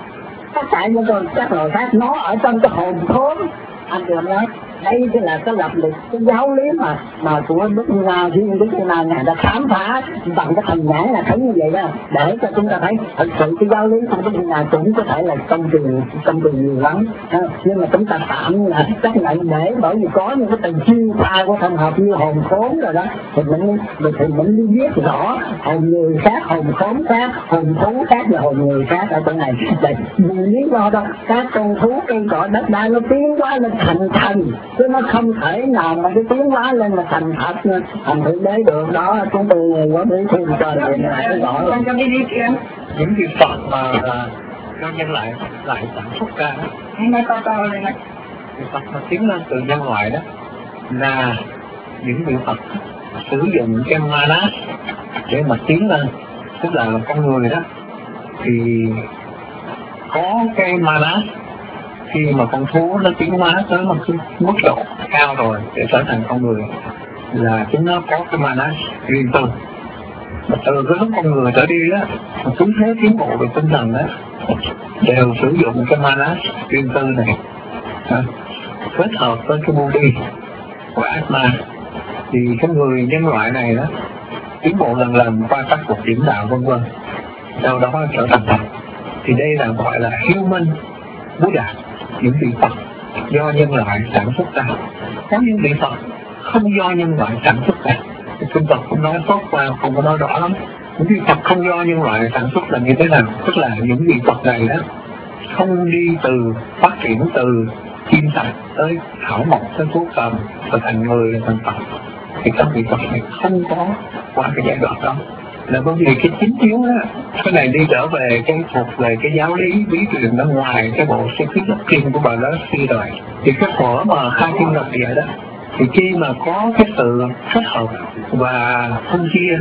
tất cả những con các loài khác nó ở trong cái hồn khốn. Anh được nói đây cái là cái lập lịch cái giáo lý mà mà của Đức Nga riêng Đức Nga ngài đã khám phá bằng cái thần nhãn là thấy như vậy đó, để cho chúng ta thấy thật sự cái giáo lý của Đức Nga cũng có thể là công trình công trình nhiều lắm, à, nhưng mà chúng ta tạm là chấp nhận để bởi vì có những cái từ chuyên pha của thần học như hồn khốn rồi đó, thì mình thì mình đi biết rõ hồn người khác, hồn khốn khác, hồn thú khác và hồn người khác ở chỗ này. Để vì lý do đó các con thú cây cỏ đất đai nó tiến quá lên thành thần, chứ nó không thể nào mà cái tiến hóa lên mà thành Phật thành Thượng Đế được đó. Chúng tôi có biết thêm cho lại cái gọi là những vị Phật mà do nhân lại lại sản xuất ra vị Phật mà tiến lên từ nhân loại đó là những vị Phật sử dụng cái manas để mà tiến lên, tức là con người đó thì có cái manas. Khi mà con thú nó tiến hóa tới một cái mức độ cao rồi để trở thành con người là chúng nó có cái manas riêng tư. Mà từ cái lúc con người trở đi đó, chúng thế tiến bộ về tinh thần đó đều sử dụng cái manas riêng tư này à, kết hợp với cái Buddhi của Atma, thì cái người nhân loại này đó tiến bộ lần lần qua các cuộc điểm đạo vân vân, sau đó trở thành Phật. Thì đây là gọi là human Buddha, những vị Phật do nhân loại sản xuất ra. Có những vị Phật không do nhân loại sản xuất ra, thì kinh Phật cũng nói tốt qua không có nói rõ lắm. Những vị Phật không do nhân loại sản xuất là như thế nào? Tức là những vị Phật này đó không đi từ phát triển từ chim sạch tới thảo mộc tới thuốc cầm rồi thành người thành Phật, thì các vị Phật này không có qua cái giai đoạn đó. Là bởi vì cái chính yếu đó, cái này đi trở về cái thuộc về cái giáo lý bí truyền ở ngoài cái bộ sư thuyết đất kinh của bà đó suy rồi. Thì cái khổ mà khai thiên lập địa đó, thì khi mà có cái sự kết hợp và phân chia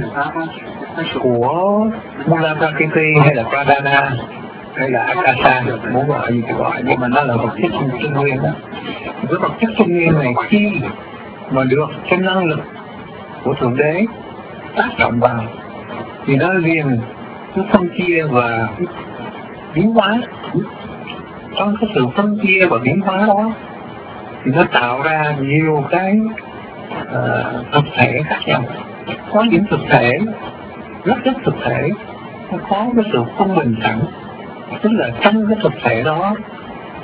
của Mula Prakriti hay là Pradana hay là Akasa, muốn gọi gì thì gọi, nhưng mà nó là vật chất trung nguyên đó. Cái vật chất trung nguyên này khi mà được cái năng lực của Thượng Đế tác động vào thì nó liền nó phân chia và biến hóa. Trong cái sự phân chia và biến hóa đó thì nó tạo ra nhiều cái uh, thực thể khác nhau. Có những thực thể rất rất thực thể nó có cái sự không bình đẳng, tức là trong cái thực thể đó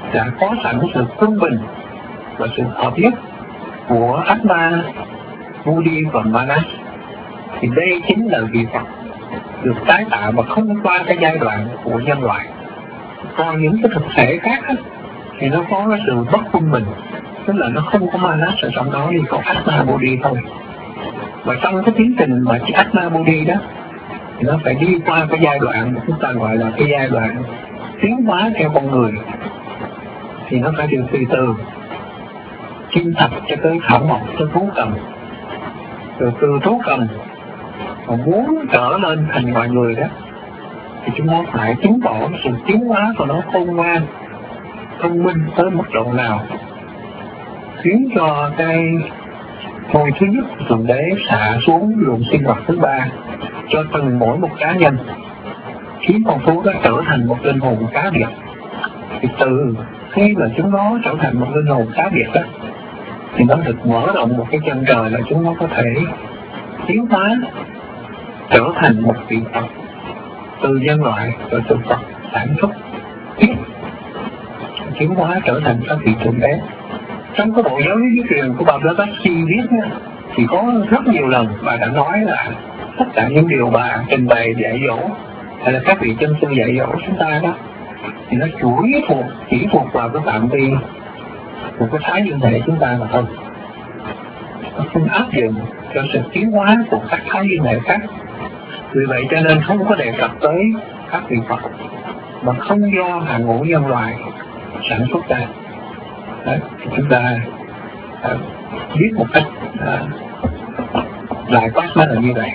đã có sẵn sự quân bình và sự hợp nhất của Atma, Buddhi và Manas, thì đây chính là vị Phật được tái tạo mà không qua cái giai đoạn của nhân loại. Còn những cái thực thể khác á, thì nó có cái sự bất quân bình, tức là nó không có Manas ở trong đó, thì có Atma Buddhi thôi. Và trong cái tiến trình mà cái Atma Buddhi đó thì nó phải đi qua cái giai đoạn mà chúng ta gọi là cái giai đoạn tiến hóa theo con người, thì nó phải được từ từ kim thạch cho tới thảo mộc tới thú cầm, từ từ thú cầm mà muốn trở lên thành loài người đó thì chúng nó phải chứng tỏ sự tiến hóa của nó khôn ngoan, thông minh tới mức độ nào khiến cho cái hồi thứ nhất Thượng Đế xả xuống luồng sinh hoạt thứ ba cho từng mỗi một cá nhân, khiến con thú đó trở thành một linh hồn cá biệt. Thì từ khi là chúng nó trở thành một linh hồn cá biệt đó, thì nó được mở rộng một cái chân trời là chúng nó có thể tiến hóa trở thành một vị Phật, từ nhân loại rồi từ Phật sản xuất tiếp tiến hóa trở thành các vị Thượng Đế. Trong cái bộ giáo lý truyền của bà Blavatsky viết nha, thì có rất nhiều lần bà đã nói là tất cả những điều bà trình bày dạy dỗ hay là các vị chân sư dạy dỗ chúng ta đó, thì nó chủ yếu thuộc chỉ thuộc vào cái phạm vi của cái thái dương thể chúng ta mà thôi. Nó không áp dụng cho sự tiến hóa của các thái dương thể khác. Vì vậy cho nên không có đề cập tới các vị Phật mà không do hàng ngũ nhân loại sản xuất ra. Đấy, chúng ta à, biết một cách à, lại quát nó là như vậy.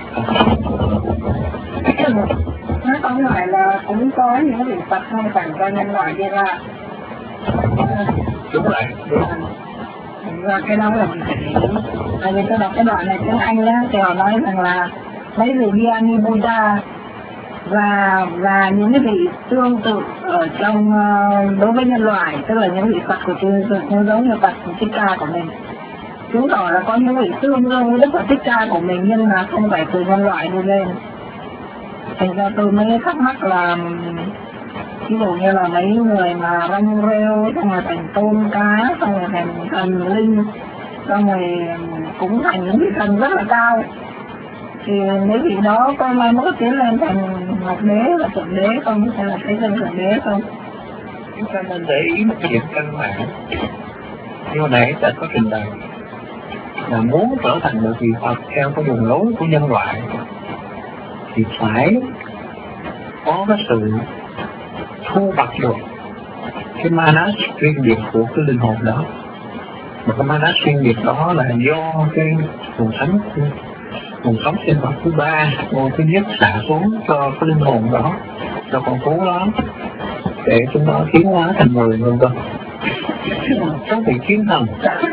Nó tóm lại là cũng có những vị Phật không phải cho nhân loại đi ra. Đúng rồi. Và cái đó là mình phải để ý. Tại vì tôi đọc cái đoạn này tiếng Anh á, thì họ nói rằng là mấy vị Dhyani Buddha và và những cái vị tương tự ở trong uh, đối với nhân loại, tức là những vị Phật của tôi cũng giống như Phật Thích Ca của mình, chứng tỏ là có những vị tương đương với Đức Phật Thích Ca của mình nhưng mà không phải từ nhân loại đi lên. Thành ra tôi mới thắc mắc là ví dụ như là mấy người mà rong rêu xong rồi thành tôn cá, xong rồi thành thần linh, xong rồi cũng thành những vị thần rất là cao, thì mấy vị đó coi mai mới tiến lên thành ngọc đế và thượng đế không, hay là thế dân thượng đế không? Chúng ta nên để ý một cái điểm căn bản như hồi nãy đã có trình bày, là muốn trở thành một vị Phật theo cái đường lối của nhân loại thì phải có cái sự thu bật được cái manas riêng biệt của cái linh hồn đó. Mà cái manas riêng biệt đó là do cái nguồn sống nguồn sống sinh vật thứ ba, nguồn thứ nhất xả xuống cho cái linh hồn đó, cho con thú đó, để chúng nó tiến hóa thành người vân vân. Các vị thiên thần,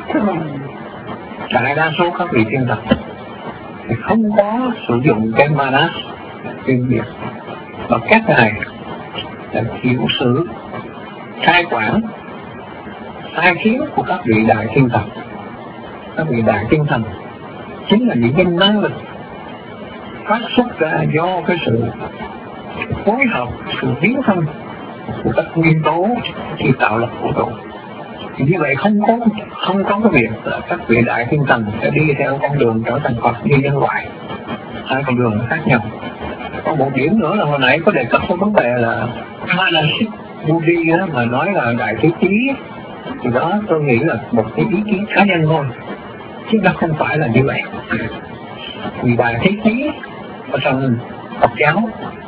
đại đa số các vị thiên thần thì không có sử dụng cái manas riêng biệt, và các ngài là chịu sự cai quản sai khiến của các vị đại thiên thần. Các vị đại thiên thần chính là những cái năng lực phát xuất ra do cái sự phối hợp, sự biến thân của các nguyên tố khi tạo lập vũ trụ. Thì như vậy không có không có cái việc là các vị đại thiên thần sẽ đi theo con đường trở thành Phật như nhân loại, hai con đường khác nhau. Còn một điểm nữa là hồi nãy có đề cập tới vấn đề là Manasik Buddhi đó, mà nói là đại thế chí, thì đó tôi nghĩ là một cái ý kiến cá nhân thôi, chứ nó không phải là như vậy. Vì đại thế chí ở trong Phật giáo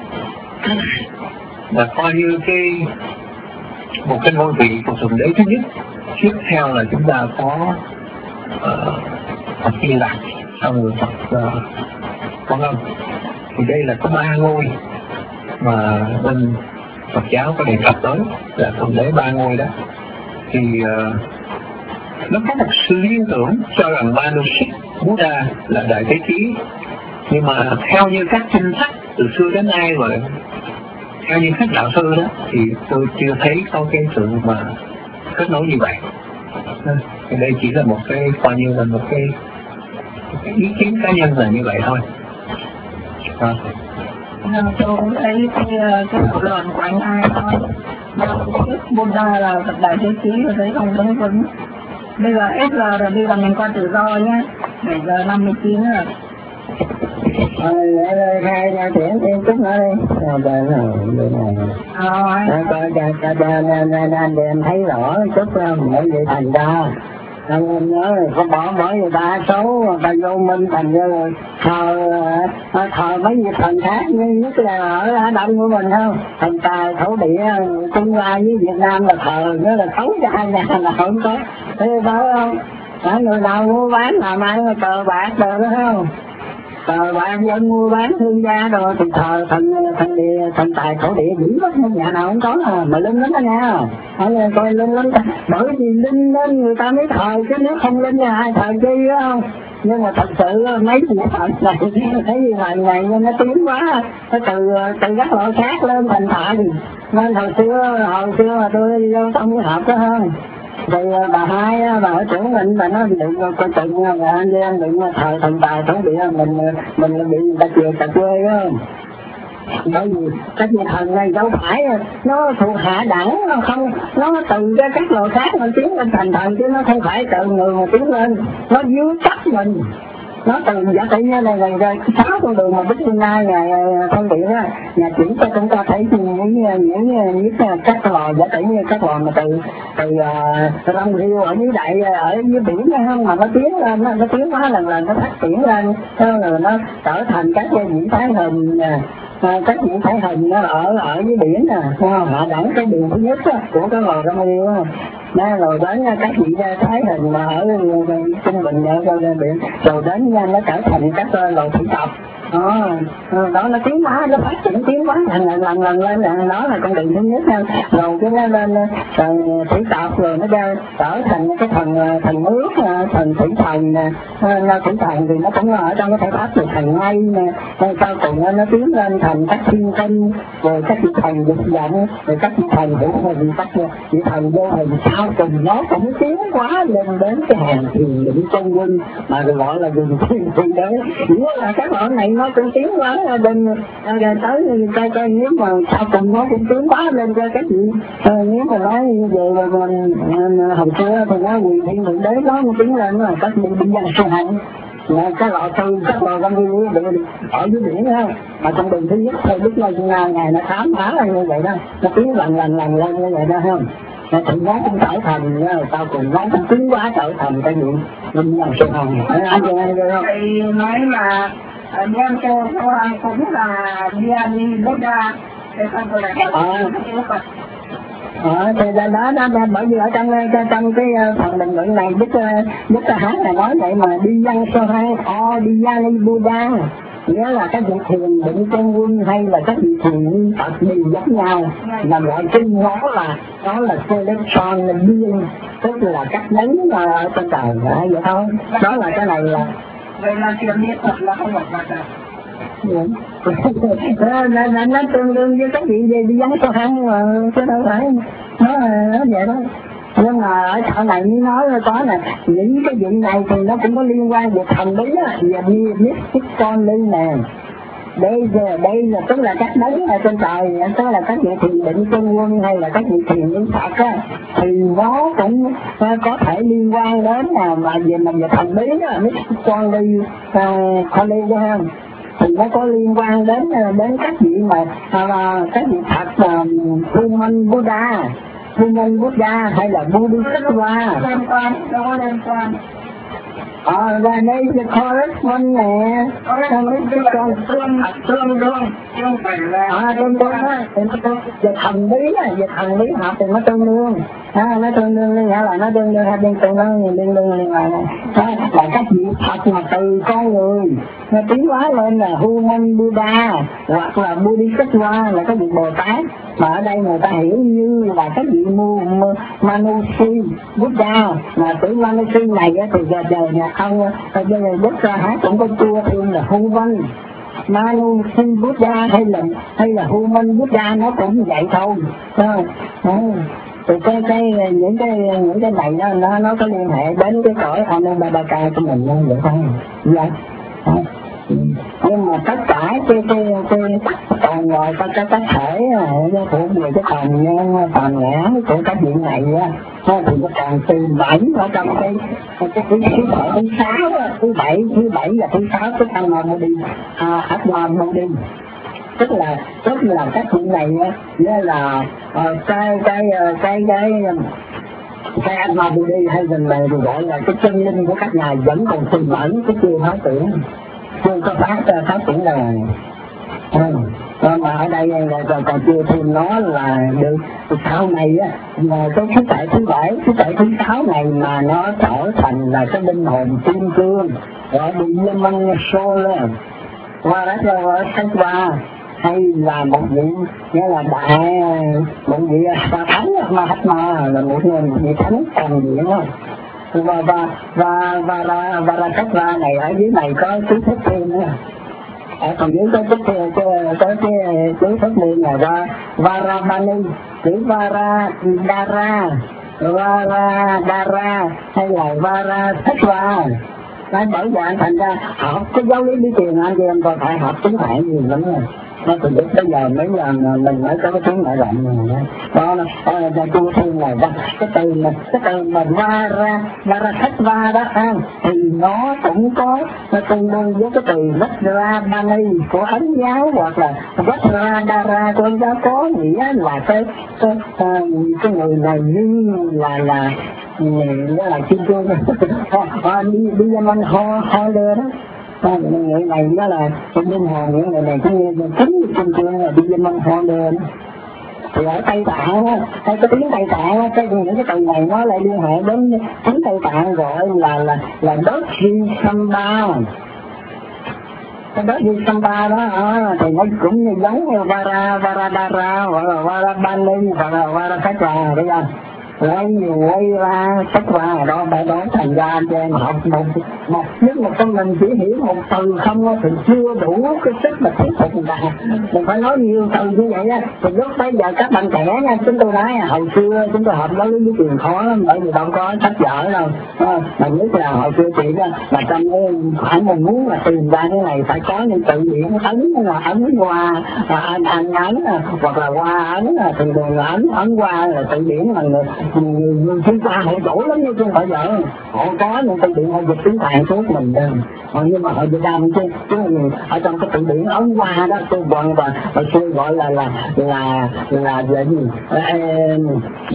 là coi như cái một cái ngôi vị của Thượng Đế thứ nhất. Tiếp theo là chúng ta có uh, Phật Di Lặc, sau người Phật uh, Quan Âm. Thì đây là có ba ngôi mà bên Phật giáo có đề cập tới, là Thượng Đế ba ngôi đó. Thì uh, nó có một sự liên tưởng cho rằng Manusik Buddha là đại thế chí, nhưng mà theo như các kinh sách từ xưa đến nay rồi, theo như các đạo sư đó, thì tôi chưa thấy có cái sự mà kết nối như vậy. Thì đây chỉ là một cái coi như là một cái, một cái ý kiến cá nhân là như vậy thôi. À. Tôi cũng thấy cái cái thảo luận của anh ai thôi. Buddha là Phật đại thế chí và thấy không đúng vững. Bây giờ ét giờ rồi, bây giờ mình coi tự do nhé. bảy giờ năm mươi chín rồi. Rồi, khai ra chuyển thêm chút nữa đi. Rồi, rồi, rồi. Rồi, coi cho anh em thấy rõ chút không, bởi vì thành ra. Anh em nhớ rồi, có bỏ bỏ người ta số, người ta vô minh thành ra rồi thờ, thờ mấy vị thần khác, nhưng nhất là ở Đông của mình không? Thần tài, thổ địa, Trung Hoa với Việt Nam là thờ, nữa là xấu cho hai nhà là không có. Thế đó không? Đó, người nào mua bán làm ăn cờ bạc rồi đó không? Cờ bạc dân mua bán thương gia rồi thì thờ thần thần địa, thần tài thổ địa dữ lắm, nhà nào không có à, mà linh lắm đó nha. Hỏi coi linh lắm, bởi vì linh nên người ta mới thờ, chứ nếu không linh là ai thờ chi đó không? Nhưng mà thật sự mấy vị thần này, thấy như thần này nó tiến quá, nó từ từ các loại khác lên thành thần. Nên hồi xưa, hồi xưa mà tôi đi vô trong cái hộp đó không? Thì bà hai, bà ở trưởng mình, bà nói đừng coi chừng, anh em đừng thờ thần tài thổ địa, mình mình bị người ta chừa cà quê đó. Bởi vì các vị thần này đâu phải nó thuộc hạ đẳng, nó không, nó từ cái các loài khác nó tiến lên thành thần, chứ nó không phải từ người mà tiến lên, nó dưới cấp mình. Nó từ giả tỷ như này này rồi sáu con đường mà Bích Phương Nai nhà thân điện á, nhà chỉ cho chúng ta thấy những những những các lò giả tỷ như các lò mà từ từ uh, Long Riêu ở dưới đại ở dưới biển đó, không mà nó tiến lên, nó, nó tiến hóa lần lần nó phát triển lên, rồi nó trở thành các vị thái hình. À, các những thái hình nó ở ở dưới biển nè, hạ đẳng cái đường thứ nhất á, của cái lò Long Riêu á, nó rồi đến các vị thái hình mà ở trung bình ở biển, rồi đến nó trở thành các lò thủy tộc. Đó, đó nó tiến hóa, nó phát triển tiến hóa lần lần lần lần lên, lần đó là con đường thứ nhất ha. Rồi cái nó lên thần thủy tộc, rồi nó ra trở thành cái thần thần nước, thần thủy thần nè, thủy thần thì nó cũng ở trong cái thể pháp từ thần mây nè, sau cùng nó tiến lên thành các thiên tinh, rồi các vị thần dục vọng, rồi các vị thần hữu hình, các vị thần vô hình, sau cùng nó cũng tiến hóa lên đến cái hàng thiền định chân quân mà gọi là dùng thiên thiên đế. Chỉ là các loại này nó cũng tiến hóa lên rồi tới coi coi nếu mà sau cùng nó cũng tiến hóa lên cho các vị. Nếu mà nói về mà mình hồi xưa thì nó quyền thiên định đế đó nó tiến lên là các vị đi dân sông Hạnh. Là cái lọ tư, các lò Long Riêu ở dưới biển á, mà trong đường thứ nhất thôi biết ngay ngày nó khám phá là như vậy đó, nó tiến lần lần lần lên như vậy đó không? Thì nó cũng trở thành, sau cùng nó cũng tiến hóa trở thành cái gì linh nhân sông Hồng. Anh chị nghe được không? Thì nói là nhân cơ cũng là đi Buddha, để không tôi lại Phật. Ờ, thì đó, đó, đó, bởi vì ở trong trong cái phần bình luận này Đức Đức Hát là nói vậy mà đi dân so hai o đi dân Buddha, nghĩa là các vị thiền định chân quân hay là các vị thiền Phật đều giống nhau, là gọi chung nó là đó là selection là being, tức là các đấng mà ở trên trời vậy thôi. Đó là cái này là vậy là thiền niệm Phật là không phải Phật à? nó, nó, nó tương đương với các vị về đi vắng cho ăn mà chứ đâu phải nó nó vậy đó. Nhưng mà ở chỗ này mới nói có là những cái vị này thì nó cũng có liên quan về thần bí á, về mystic con linh nè. Đây giờ đây là tức là các đấng ở trên trời, tức là các vị thiền định chân quân hay là các vị thiền định Phật á, thì nó cũng có thể liên quan đến nào mà về mình về thần bí á, mystic con linh con linh đó không? Thì nó có liên quan đến đến các vị mà à, các vị Phật là Human Buddha, Human Buddha hay là Bodhisattva. Liên quan, đâu có liên quan. Ờ, và đây là correspond nè, Trong cái con tương tương đương, tương phải là à, tương đương á, về thần bí á, về thần bí học thì nó tương đương, à, nó tương đương nghĩa là nó tương đương hay tương tương đương thì tương đương liên quan này, là các vị Phật mà từ con người nó tiến hóa lên là Human Buddha hoặc là Bodhisattva là các vị Bồ Tát, mà ở đây người ta hiểu như là các vị Manusi Buddha, là tử Manusi này thì giờ giờ nhà không bây giờ Đức ra hát cũng có chua thêm là Human Manusi Buddha hay là hay là Human Buddha, nó cũng vậy thôi. Thì cái cái những cái những cái này nó nó nó có liên hệ đến cái cõi Anu Baba Ca của mình luôn vậy thôi. Dạ. Nhưng mà tất cả cái cái cái còn ngoài các cái tác thể nó thuộc về cái tàn nhân tàn ngã của các vị này á, thì nó còn tìm bảy ở trong cái cái cái thứ bảy thứ sáu thứ bảy thứ bảy và thứ sáu cái tăng màu đi à áp làm màu đi, tức là tức là các vị này á là uh, cái cái cái cái cái áp ma đi hay dần này thì gọi là cái chân linh của các ngài vẫn còn tìm ẩn cái chưa hóa tưởng, chưa có phát phát tưởng là ừ. mà ở đây còn còn chưa thêm nó là được sau này á, là cái thứ tại thứ bảy thứ tại thứ sáu này mà nó trở thành là cái linh hồn kim cương gọi bị lâm măng xô lên qua đó cho sách qua, hay là một vị nghĩa là đại một vị bà thánh mà hết mà là một người một vị thánh toàn diện đó. và và và và và và ra cách ra này ở dưới này có chú thích thêm nữa, ở còn dưới có chú thích có cái chú thích liền là ra Varabani, chữ Varadara, Varadara hay là Varadara. Cái bởi vậy anh thành ra học cái giáo lý đi tiền anh chị em còn phải học chính phải gì lắm rồi. Nó từ lúc bây giờ mấy lần mình mới có cái tiếng lại rộng rồi đó. Đó là chú thiên này đó, cái từ mà cái từ mà va ra va ra khách va đó ha, thì nó cũng có nó tương đương với cái từ vách ra bani của Ấn giáo, hoặc là vách ra đara của Ấn giáo, có nghĩa là cái cái, cái, cái người này như là là nó là kim cương đi đi ra mình ho ho lơ đó. Người này đó là trong linh hồn, những người này cũng như chính kim cương là đi ra mình ho lơ đó. Thì ở Tây Tạng á, hay cái tiếng Tây Tạng á, cái những cái từ này nó lại liên hệ đến tiếng Tây Tạng gọi là là là đốt di samba. Cái đốt di samba đó à, thì nó cũng như giống như vara varadara hoặc là varabani hoặc là varakatra đấy không? Lấy nhiều quay ra sách qua đó bài đó thành ra cho em học một một nhất một con mình chỉ hiểu một từ không thì chưa đủ cái sức mà thuyết phục người ta, mình phải nói nhiều từ như vậy á. Thì lúc bây giờ các bạn trẻ nha, chúng tôi nói hồi xưa chúng tôi học giáo lý với truyền khó lắm, bởi vì đâu có sách vở đâu à, mà nhất là hồi xưa chị đó là trong cái khoảng mình muốn là tìm ra cái này phải có những tự điển ấn là ấn qua anh anh ấn hoặc là qua ấn thì đường ấn ấn qua là tự điển là người người người chúng ta họ giỏi lắm như không phải vợ, họ có những tự điển họ dịch tiếng Tạng suốt mình đâu, nhưng mà họ Việt Nam chứ chứ ở trong cái tự điển ấn qua đó tôi gọi và hồi xưa gọi là là là là là gì em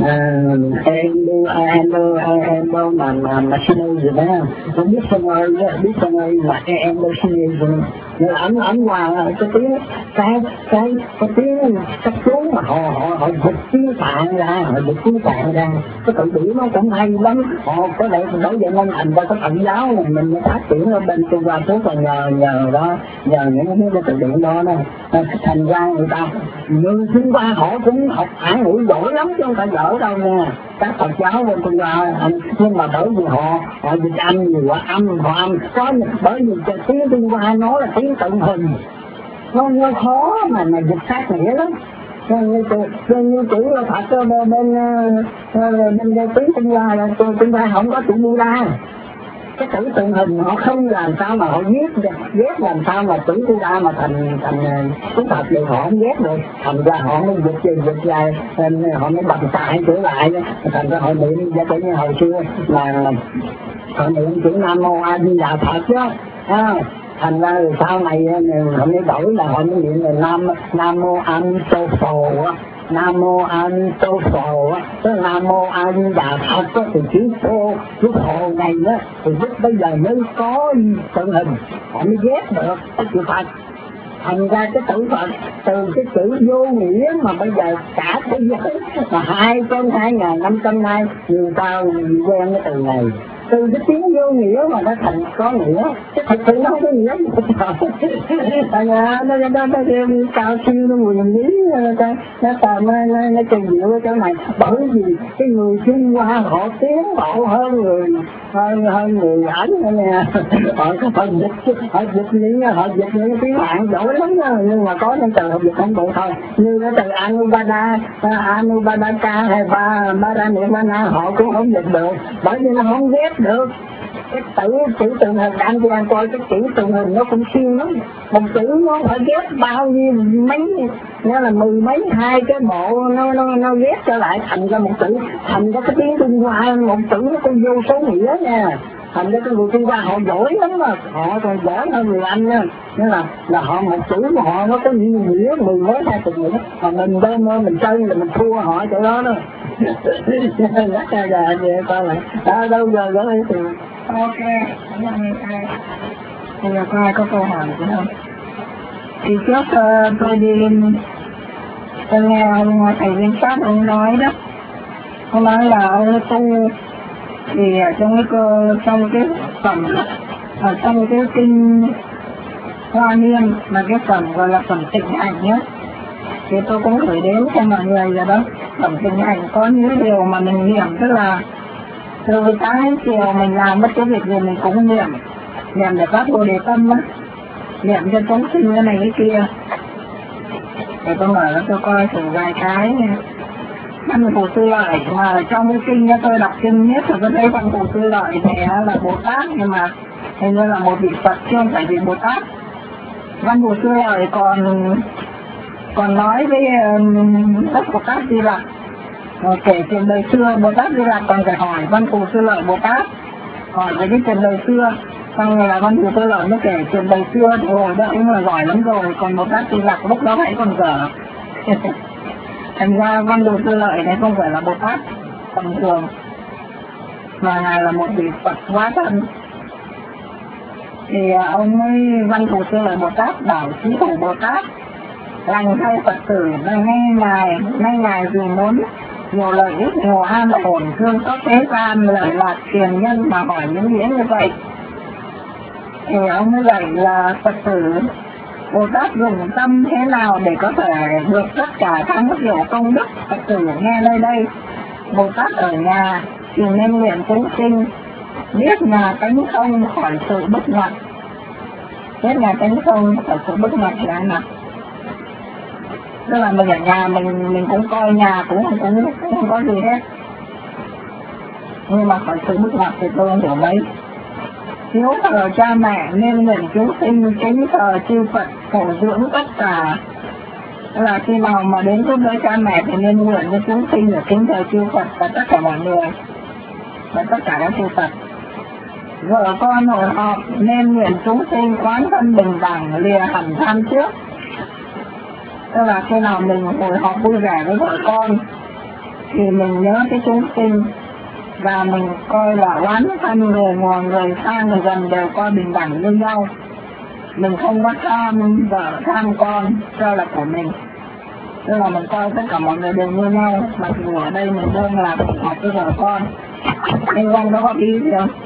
em em em đâu mà mà mà xin gì đó không biết xong ơi biết xong ơi mà em đâu xin gì rồi nên ấn ấn qua cái tiếng cái cái cái tiếng các chú mà họ họ họ dịch tiếng Tạng ra, họ dịch tiếng Tạng ra cái tự điển nó cũng hay lắm. Họ có lẽ đối với nên thành ra cái Phật giáo này mình mới phát triển ở bên Trung Hoa suốt là nhờ nhờ đó nhờ những cái tự điển đó đó thành ra người ta như Trung Hoa họ cũng học Ả ngữ giỏi lắm chứ không phải giỏi đâu nha các Phật giáo bên Trung Hoa, nhưng mà bởi vì họ họ dịch âm nhiều âm họ âm có bởi vì tiếng Trung Hoa nó là tiếng tượng hình, nó nó khó mà mà dịch sát nghĩa lắm. Như như chữ Phật bên bên bên tiếng Trung Hoa là Trung Hoa không có chữ Buddha, cái chữ tượng hình họ không làm sao mà họ viết ghép làm sao mà chữ Buddha mà thành thành tiếng Phật thì họ không ghép được, thành ra họ mới dịch dịch dịch lại họ mới bằng tại trở lại, thành ra họ niệm giá như hồi xưa là họ niệm chữ Nam Mô A Di Đà Phật đó à, thành ra rồi sau này họ mới đổi là họ mới niệm là Nam Nam Mô A Di Đà Phật, Nam Mô A Di Đà Phật, cái Nam Mô A Di Đà Phật thì chữ Phô chữ Phổ này đó thì lúc bây giờ mới có tượng hình họ mới ghép được cái chữ Phật. Thành ra cái chữ Phật từ cái chữ vô nghĩa mà bây giờ cả thế giới mà hai trăm hai ngàn năm trăm nay người ta quen cái từ này, từ cái tiếng vô nghĩa mà nó thành có nghĩa, cái thật sự nó không có nghĩa gì tại nhà nó nó nó cao siêu nó quyền lý nó tầm nó nó trừ diệu ở chỗ này, bởi vì cái người Trung Hoa họ tiến bộ hơn người hơn hơn người Ấn nha, họ họ dịch họ dịch những họ dịch những tiếng Tạng giỏi lắm đó, nhưng mà có những từ họ dịch không được thôi, như cái từ Anubada Anubadaka hay ba Baraniwana họ cũng không dịch được, bởi vì nó không ghép được. cái tử chữ tượng hình anh đi ăn coi cái chữ tượng hình nó cũng siêu lắm, một chữ nó phải ghép bao nhiêu mấy, nó là mười mấy hai cái bộ nó nó nó ghép trở lại thành ra một chữ, thành ra cái tiếng Trung Hoa một chữ nó có vô số nghĩa nha, thành ra cái người Trung Hoa họ giỏi lắm mà, họ còn giỏi hơn người Anh nha, nên là là họ một chữ của họ nó có nhiều nghĩa, mười mấy hai chục nghĩa, mà mình bên mình chơi là mình thua họ chỗ đó đó. Rất là già vậy coi lại, à, đâu giờ gửi thì Ok, cảm ơn thầy. Bây giờ có ai có câu hỏi gì không? Thì trước uh, tôi đi, tôi nghe ông thầy Viên Sát ông nói đó, ông nói là ông tu thì trong cái cơ, trong cái phẩm, ở trong cái kinh Hoa Nghiêm mà cái phẩm gọi là phẩm tịnh ảnh nhé, thì tôi cũng gửi đến cho mọi người rồi đó. Phẩm tịnh ảnh có những điều mà mình niệm, tức là từ sáng đến chiều mình làm bất cứ việc gì mình cũng niệm, niệm để phát bồ đề tâm á, niệm cho chúng sinh cái này cái kia. Để tôi mở ra tôi coi thử vài cái nha. Văn Phù Sư Lợi mà trong cái kinh tôi đọc kinh nhất là tôi thấy Văn Phù Sư Lợi này là Bồ Tát, nhưng mà hình như là một vị Phật chứ không phải vị Bồ Tát. Văn Phù Sư Lợi còn còn nói với Đức Bồ Tát Di Lặc, kể chuyện đời xưa. Bồ Tát Di Lặc còn phải hỏi Văn Phù Sư Lợi Bồ Tát, hỏi về cái chuyện đời xưa, xong rồi là Văn Phù Sư Lợi mới kể chuyện đời xưa, thì hồi đó cũng là giỏi lắm rồi, còn Bồ Tát Di Lặc lúc đó hãy còn dở. Thành ra Văn Phù Sư Lợi này không phải là Bồ Tát tầm thường, mà ngài là một vị Phật hóa thân. Thì ông ấy Văn Phù Sư Lợi Bồ Tát bảo Chí Thủ Bồ Tát lành thay Phật tử, nay ngài nay ngài vì muốn nhiều lợi ích, nhiều an ổn, thương xót thế gian, lợi lạc tiền nhân mà hỏi những nghĩa như vậy. Thì ông mới dạy là Phật tử Bồ Tát dùng tâm thế nào để có thể được tất cả thắng hiểu công đức. Phật tử nghe nơi đây, Bồ Tát ở nhà thì nên nguyện chúng sinh biết nhà cánh không khỏi sự bất ngặt. Biết nhà cánh không khỏi sự bất ngặt là nào? Tức là mình ở nhà mình mình cũng coi nhà cũng cũng, cũng, cũng không có gì hết, nhưng mà khỏi sự bất ngặt thì tôi không hiểu mấy. Hiếu thờ cha mẹ nên nguyện chúng sinh kính thờ chư Phật phổ dưỡng tất cả. Tức là khi nào mà đến giúp đỡ cha mẹ thì nên nguyện cho chúng sinh ở kính thờ chư Phật và tất cả mọi người và tất cả các chư Phật. Vợ con hội họp nên nguyện chúng sinh quán thân bình đẳng, lìa hẳn tham trước. Tức là khi nào mình hội họp vui vẻ với vợ con thì mình nhớ cái chúng sinh và mình coi là oán thân, người ngoài người xa người gần đều coi bình đẳng như nhau. Mình không có tham vợ tham con cho là của mình, tức là mình coi tất cả mọi người đều như nhau, mặc dù ở đây mình đang là hội họp với vợ con. Anh Văn có góp ý gì không?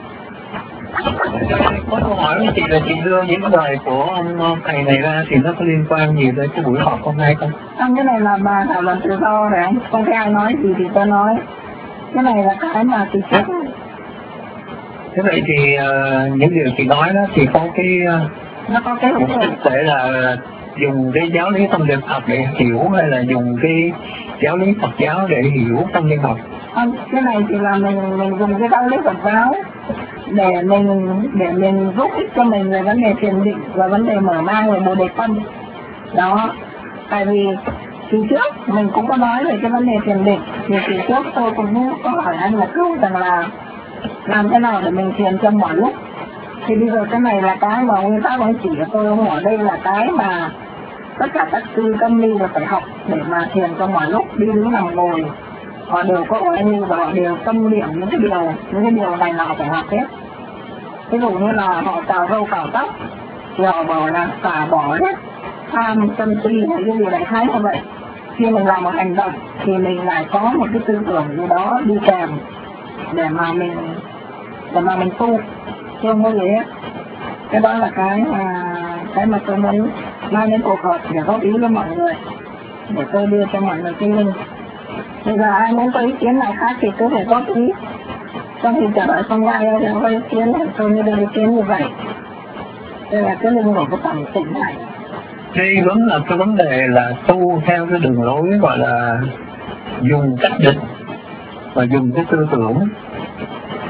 Có câu hỏi với chị là chị đưa những lời của ông thầy này ra thì nó có liên quan gì tới cái buổi họp hôm nay không? Không, cái này là bà thảo luận tự do đấy, không thấy ai nói gì thì tôi nói. Cái này là cái mà từ trước. Thế vậy thì uh, những điều chị nói đó thì có cái uh, nó có cái mục đích để là dùng cái giáo lý tâm linh học để hiểu, hay là dùng cái giáo lý Phật giáo để hiểu tâm linh học? Không, cái này thì là mình mình dùng cái giáo lý Phật giáo để mình để mình giúp ích cho mình về vấn đề thiền định và vấn đề mở mang về bồ đề tâm đó. Tại vì kỳ trước mình cũng có nói về cái vấn đề thiền định, thì kỳ trước tôi cũng có hỏi anh là câu rằng là làm thế nào để mình thiền trong mọi lúc. Thì bây giờ cái này là cái mà nguyên tắc nói chỉ cho tôi không, ở đây là cái mà tất cả các sư tâm ni đều phải học để mà thiền trong mọi lúc, đi đứng nằm ngồi họ đều có oai nghi và họ đều tâm niệm những cái điều những cái điều này là họ phải học hết. Ví dụ như là họ cào râu cào tóc thì họ bảo là xả bỏ hết tham sân si hay cái gì đại khái như vậy. Khi mình làm một hành động thì mình lại có một cái tư tưởng gì đó đi kèm để mà mình để mà mình tu, chứ không có gì hết. Cái đó là cái mà cái mà tôi muốn mang đến cuộc họp để góp ý với mọi người, để tôi đưa cho mọi người cái link. Bây giờ ai muốn có ý kiến nào khác thì tôi phải góp ý. Trong khi trả lời không ai thì có ý kiến thì tôi mới đưa ý kiến như vậy. Đây là cái link của cái phẩm tịnh này. Đây vẫn là cái vấn đề là tu theo cái đường lối gọi là dùng cách định và dùng cái tư tưởng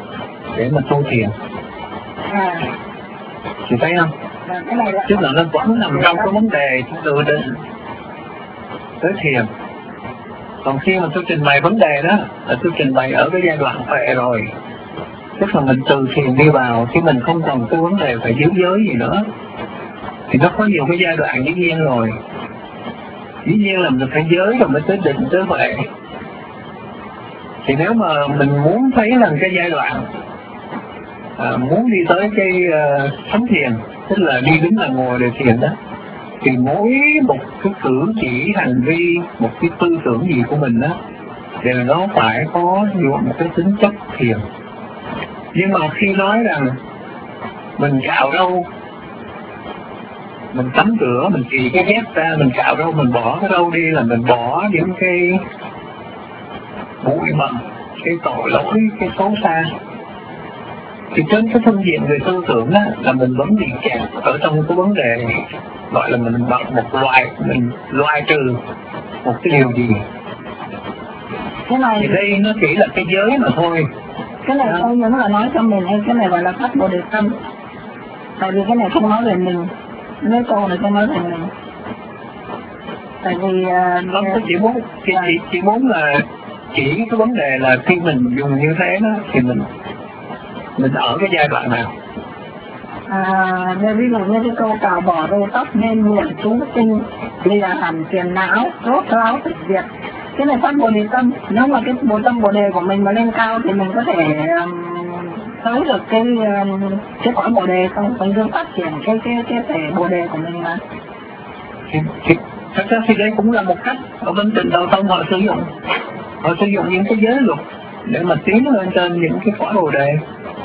để mà tu thiền. À, Chị thấy không? à, cái này là Tức là nó vẫn nằm trong cái vấn đề tự định tới thiền. Còn khi mà tôi trình bày vấn đề đó là tôi trình bày ở cái giai đoạn tuệ rồi, tức là mình từ thiền đi vào chứ mình không còn cái vấn đề phải giữ giới gì nữa. Thì nó có nhiều cái giai đoạn dĩ nhiên rồi, dĩ nhiên là mình phải giới rồi mới tới định tới huệ. Thì nếu mà mình muốn thấy là cái giai đoạn à, muốn đi tới cái uh, thánh thiền, tức là đi đứng là ngồi để thiền đó, thì mỗi một cái cử chỉ hành vi, một cái tư tưởng gì của mình đó đều nó phải có một cái tính chất thiền. Nhưng mà khi nói rằng mình cạo râu, mình tắm rửa, mình chì cái dép ra, mình cạo râu, mình bỏ cái râu đi là mình bỏ những cái bụi mầm, cái tội lỗi, cái xấu xa. Thì trên cái phương diện về tư tưởng đó là mình vẫn bị kẹt ở trong cái vấn đề gọi là mình bật một loại, mình loại trừ một cái điều gì. cái này Thì đây nó chỉ là cái giới mà thôi. cái này tôi muốn là nói cho mình hay cái này gọi là phát bồ đề tâm. Tại vì cái này không nói về mình, mấy câu này không nói về mình. Tại vì uh, Không, tôi chỉ muốn chỉ, chỉ, chỉ muốn là chỉ cái vấn đề là khi mình dùng như thế đó thì mình mình ở cái giai đoạn nào. à, ví dụ như cái câu cạo bỏ râu tóc nên nguyện chú tinh lìa hẳn phiền não rốt ráo tịch diệt, cái này phát bồ đề tâm. Nếu mà cái bồ tâm bồ đề của mình mà lên cao thì mình có thể um, tới được cái um, cái cõi bồ đề không, mình cứ phát triển cái cái cái thể bồ đề của mình mà. Thì, thì, thật ra thì đây cũng là một cách ở bên Tịnh Độ Tông họ sử dụng, họ sử dụng những cái giới luật để mà tiến lên trên những cái cõi bồ đề.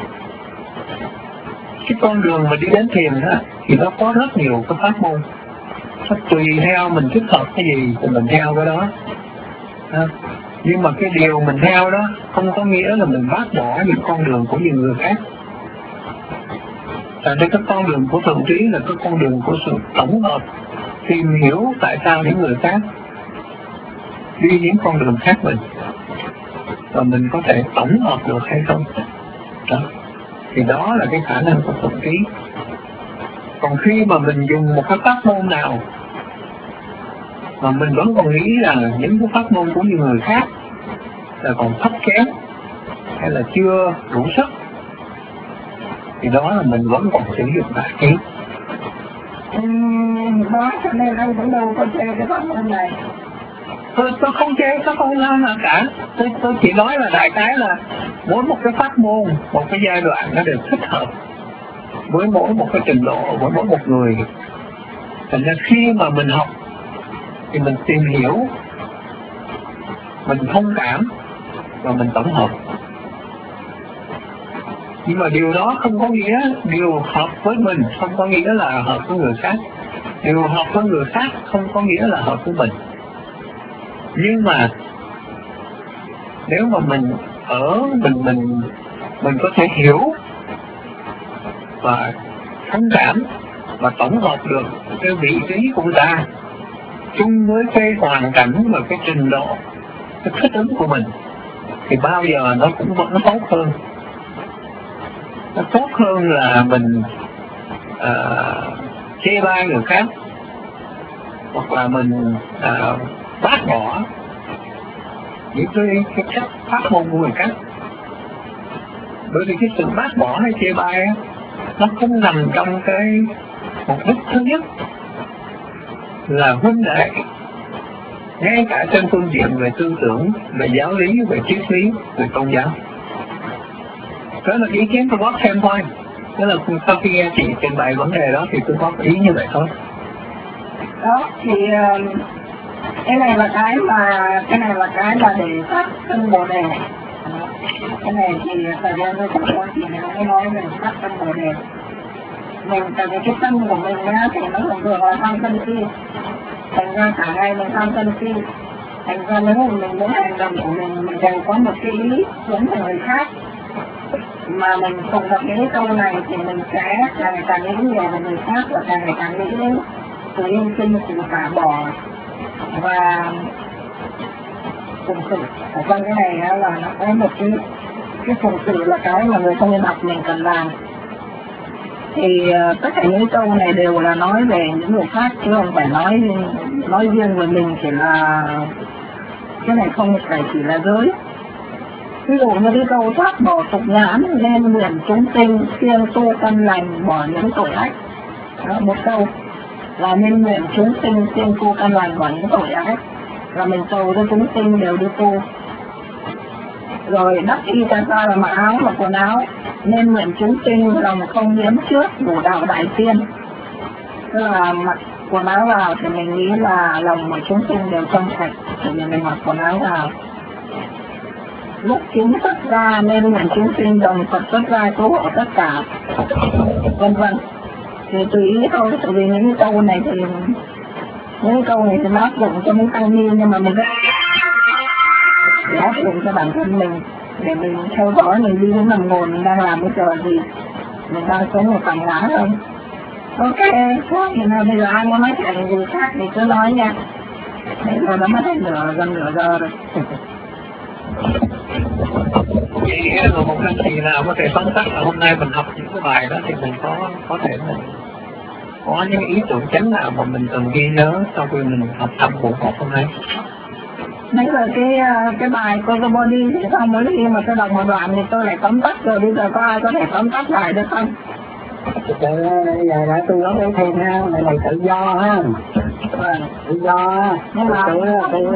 Cái con đường mà đi đến thiền đó thì nó có rất nhiều cái pháp môn, nó tùy theo mình thích hợp cái gì thì mình theo cái đó. À, nhưng mà cái điều mình theo đó không có nghĩa là mình bác bỏ những con đường của những người khác. Tại đây cái con đường của thượng trí là cái con đường của sự tổng hợp, tìm hiểu tại sao những người khác đi những con đường khác mình, và mình có thể tổng hợp được hay không. Đó. Thì đó là cái khả năng của thượng trí. Còn khi mà mình dùng một cái pháp môn nào mà mình vẫn còn nghĩ rằng những cái pháp môn của những người khác là còn thấp kém hay là chưa đủ sức, thì đó là mình vẫn còn sử dụng đại trí. Uhm, đó cho nên anh cũng đâu có chê cái pháp môn này. Tôi, tôi không chê, tôi không lo nào cả. Tôi, tôi chỉ nói là đại khái là mỗi một cái pháp môn, một cái giai đoạn nó đều thích hợp với mỗi một cái trình độ, với mỗi một người. Thành ra khi mà mình học thì mình tìm hiểu, mình thông cảm và mình tổng hợp. Nhưng mà điều đó không có nghĩa điều hợp với mình không có nghĩa là hợp với người khác, điều hợp với người khác không có nghĩa là hợp với mình. Nhưng mà nếu mà mình ở mình mình mình có thể hiểu và thông cảm và tổng hợp được cái vị trí của ta chung với cái hoàn cảnh và cái trình độ, cái thích ứng của mình, thì bao giờ nó cũng vẫn tốt hơn. Nó tốt hơn là mình uh, chê bai người khác, hoặc là mình uh, bác bỏ những cái, cái cách pháp môn của người khác. Bởi vì cái sự bác bỏ hay chê bai á, nó không nằm trong cái mục đích thứ nhất là huynh đệ, ngay cả trên phương diện về tư tưởng, về giáo lý, về triết lý, về tôn giáo. Đó là ý kiến tôi góp thêm thôi. Đó là sau khi nghe chị trình bày vấn đề đó thì tôi góp ý như vậy thôi. Đó thì uh, cái này là cái mà cái này là cái là để phát tâm bồ đề. Cái này thì thời gian tôi cũng có thì mình không nói về phát tâm bồ đề. Mình tại vì cái tâm của mình á thì nó thường thường là tham sân si, thành ra cả ngày mình tham sân si, thành ra nếu mà mình muốn hành động của mình mình đều có một cái ý hướng của người khác, mà mình không gặp những cái câu này thì mình sẽ càng ngày càng nghĩ nhiều về người khác và càng ngày càng nghĩ đến sự hy sinh, sự xả bỏ và cùng sự ở trong cái này là nó có một cái cái phụng sự là cái mà người không nên học mình cần làm. Thì uh, tất cả những câu này đều là nói về những người khác chứ không phải nói nói riêng về mình, chỉ là cái này không phải chỉ là giới. Ví dụ như cái câu thoát bỏ tục nhãn nên nguyện chúng sinh siêng tu căn lành bỏ những tội ác. Đó, một câu là nên nguyện chúng sinh siêng tu căn lành bỏ những tội ác, là mình cầu cho chúng sinh đều đi tu. Rồi đắp y ta ta là mặc áo mặc quần áo nên nguyện chúng sinh lòng không nhiễm trước đủ đạo đại tiên. Tức là mặc quần áo vào thì mình nghĩ là lòng của chúng sinh đều trong sạch thì mình mặc quần áo vào. Lúc chúng xuất ra nên nguyện chúng sinh đồng Phật xuất ra cứu hộ tất cả, vân vân. Thì tùy ý thôi, tại vì những câu này thì những câu này thì nó áp dụng cho mấy tăng ni, nhưng mà mình áp dụng cho bản thân mình để mình theo dõi mình đi đến nằm ngồi mình đang làm cái trò gì, mình đang sống một tầng ngã thôi. Ok, thôi thì nào bây giờ ai muốn nói chuyện gì khác thì cứ nói nha. Bây giờ nó mất hết nửa gần nửa giờ rồi. Vậy là một anh chị nào có thể tóm tắt là hôm nay mình học những cái bài đó thì mình có có thể mình có những ý tưởng chánh nào mà mình cần ghi nhớ sau khi mình học tập buổi học hôm nay. Nãy giờ cái cái bài cô có body thì xong mỗi khi mà tôi đọc một đoạn thì tôi lại tóm tắt rồi, bây giờ có ai có thể tóm tắt lại được không? Bây giờ đã tôi nói với thêm ha, này là tự do ha, tự do nhưng mà tự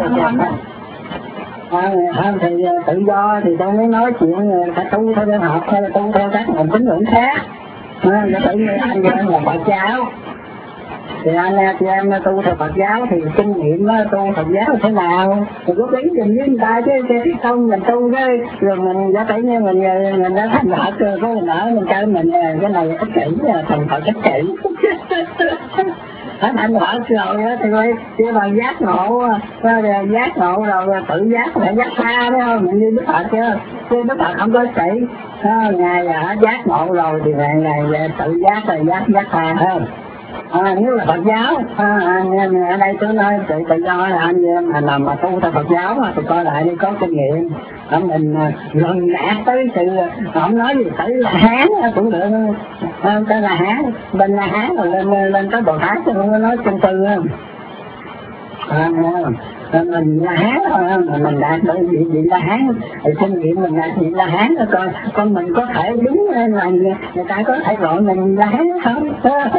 không thì tự do thì tôi mới nói chuyện phải tu theo đơn học hay là tu theo các nguồn tín ngưỡng khác. Nó tự nhiên anh em là Phật giáo thì anh chị em tu theo Phật giáo thì kinh nghiệm tu Phật giáo thế nào thì có biết mình với người ta chứ không mình tu cái rồi mình giả tự nhiên mình mình đã thành Phật rồi có mình ở mình chơi mình cái này ích kỷ thành Phật ích kỷ. Thành Phật rồi thì kêu bằng giác ngộ, giác ngộ rồi tự giác phải giác tha đấy không, như Đức Phật chứ chứ Đức Phật không có kỹ. Ngài đã giác ngộ rồi thì ngài ngài tự giác rồi giác giác tha hơn. À, nếu là Phật giáo à, anh, ở đây tôi nói tự tự do là anh em mà làm mà tu theo Phật giáo thì coi lại đi có kinh nghiệm à, mình gần đạt tới sự không nói gì tới là Hán cũng được à, tên là Hán bên là Hán rồi lên lên tới Bồ Tát thì không nói chân tư không à, mình là Hán mà mình đạt tới vị vị là Hán thì kinh nghiệm mình đạt vị là Hán rồi coi con mình có thể đúng là người ta có thể gọi mình là Hán không.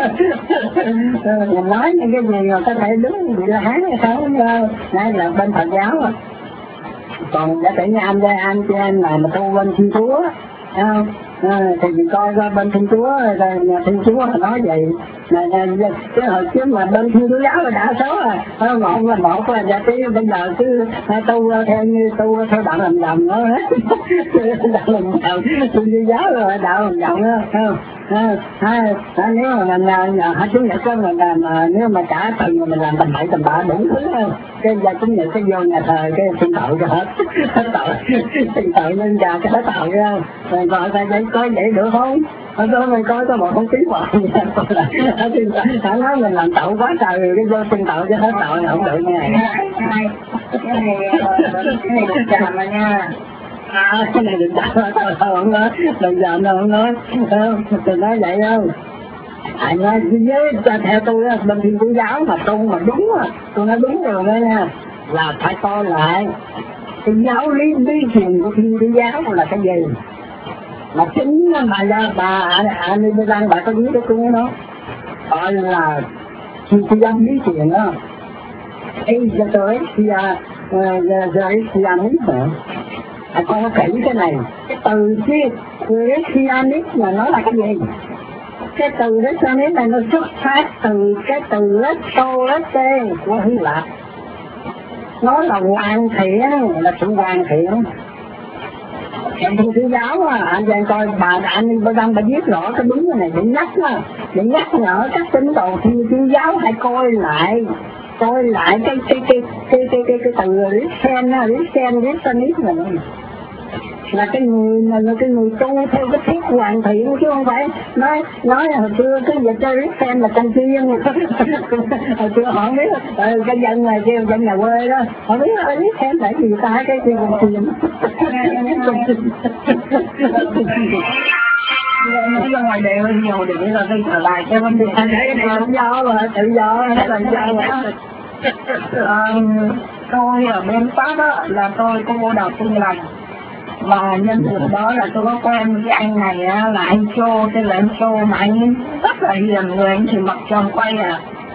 Mình nói những cái gì mà có thể đúng vị là Hán hay không. Đây là bên Phật giáo rồi. Còn giả sử như anh anh chị em này mà tu bên Thiên Chúa không? À, thì mình coi coi bên Thiên Chúa nhà Thiên Chúa là nói vậy này, này, cái hồi trước mà bên Thiên Chúa giáo là đã số rồi một là một là giả tí bây giờ cứ tu theo như tu theo đạo làm vòng nữa đạo làm vòng Thiên Chúa giáo rồi đạo làm vòng đó không à, à, à, nếu mà mình hãy chứng nhận có mình làm nếu mà cả tuần mà mình làm tầm bậy tầm bạ đủ thứ không cái giờ chứng nhận cái vô nhà thờ cái xin tội cho hết hết tội xin tội nên già cái hết tội không rồi gọi ta vậy coi vậy được không ở đó mình coi có một không tiếng hoài hả nói mình làm tội quá trời rồi cái vô xin tội cho hết tội không được nha cái này cái này được chạm mà nha. À, cái này đừng chạm đâu không nói đừng chạm đâu không nói tôi nói vậy không anh nói với theo tôi bên Thiên Chúa giáo mà tu mà đúng à tôi nói đúng rồi đó nha là phải coi lại cái giáo lý lý truyền của Thiên Chúa giáo là cái gì mà chính mà ra bà anh đi ra bà có biết cái cung đó gọi là Thiên Chúa giáo lý truyền đó ấy cho tôi thì rồi thì anh biết hả à, con có kỹ cái này cái từ kia Christianist mà nó là cái gì cái từ Christianist này nó xuất phát từ cái từ Letolete của Hy Lạp nó là hoàn thiện là sự hoàn thiện Trong Thiên Chúa giáo à, anh đang coi bà anh đang bà viết rõ cái đúng cái này để nhắc á, để nhắc nhở các tín đồ Thiên Chúa giáo hãy coi lại coi lại cái cái cái cái cái cái, cái từ listen á, listen listening này là cái người là, là cái người tu theo cái thuyết hoàn thiện, chứ không phải nói nói hồi xưa cái việc cho riết xem là con chiên. Hồi xưa họ biết ừ, cái dân này kêu dân nhà quê đó, họ biết là riết xem tại vì ta cái kêu con chiên. Nói ra ngoài đề hơi nhiều để bây giờ tôi trở lại cái vấn đề này tự do mà, tự do tự do mà. Tôi ở bên Pháp đó là tôi có vô đạo Tin Lành, mà nhân dịp đó là tôi có quen cái anh này á, là anh Châu, tên là anh Châu, mà anh rất là hiền, người anh chỉ mặc tròn quay à,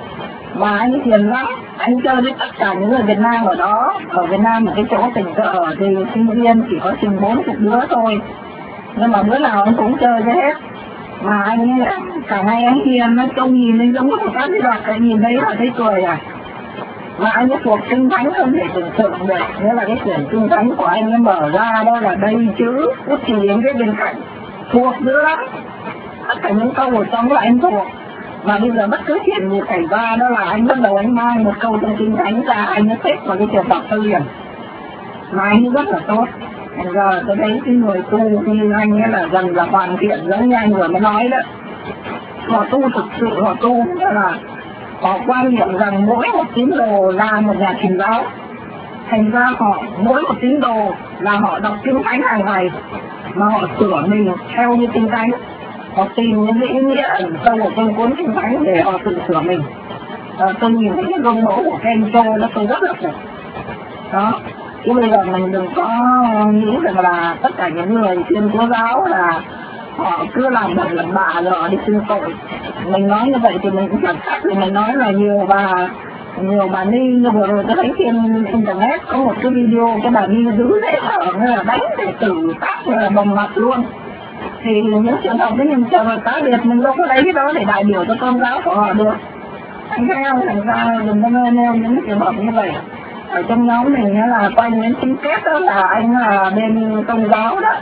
mà anh hiền lắm. Anh chơi với tất cả những người Việt Nam ở đó. Ở Việt Nam một cái chỗ tình cờ ở thì sinh viên chỉ có chừng bốn chục đứa thôi, nhưng mà bữa nào anh cũng chơi với hết. Mà anh cả ngày anh hiền, nó trông nhìn anh giống một cái đoạt, cái nhìn thấy là thấy cười à. Mà anh ấy thuộc kinh thánh không thể tưởng tượng được, nghĩa là cái quyển kinh thánh của anh ấy mở ra đó là đây chữ, út chỉ đến cái bên cạnh, thuộc dữ lắm. Tất cả những câu ở trong là anh thuộc. Mà bây giờ bất cứ chuyện gì xảy ra đó là anh bắt đầu anh mang một câu trong kinh thánh ra, anh ấy xếp vào cái trường đọc thư liền. Mà anh ấy rất là tốt. Thành ra tôi thấy cái người tu như anh ấy là dần là hoàn thiện giống như anh vừa mới nói đó. Họ tu thực sự, họ tu là họ quan niệm rằng mỗi một tín đồ là một nhà truyền giáo. Thành ra họ mỗi một tín đồ là họ đọc kinh thánh hàng ngày, mà họ sửa mình theo như kinh thánh. Họ tìm những cái ý nghĩa ẩn sâu ở trong cuốn kinh thánh để họ tự sửa mình. À, tôi nhìn thấy cái gương mẫu của Ken Cho nó tôi rất là phục. Đó. Chứ bây giờ mình đừng có nghĩ rằng là tất cả những người Thiên Chúa giáo là họ cứ làm bậy làm bạ rồi họ đi xin tội. Mình nói như vậy thì mình cũng chẳng khác, thì mình nói là nhiều bà nhiều bà Ni như vừa rồi tôi thấy trên internet có một cái video cái bà Ni giữ lễ thờ là đánh để tử tác là bầm mặt luôn. Thì những trường hợp với những trường hợp cá biệt mình đâu có lấy cái đó để đại biểu cho tôn giáo của họ được. Anh thấy không? Thành ra đừng có nêu nêu những trường hợp như vậy. Ở trong nhóm mình là quanh đến chính kết đó là anh là bên tôn giáo đó,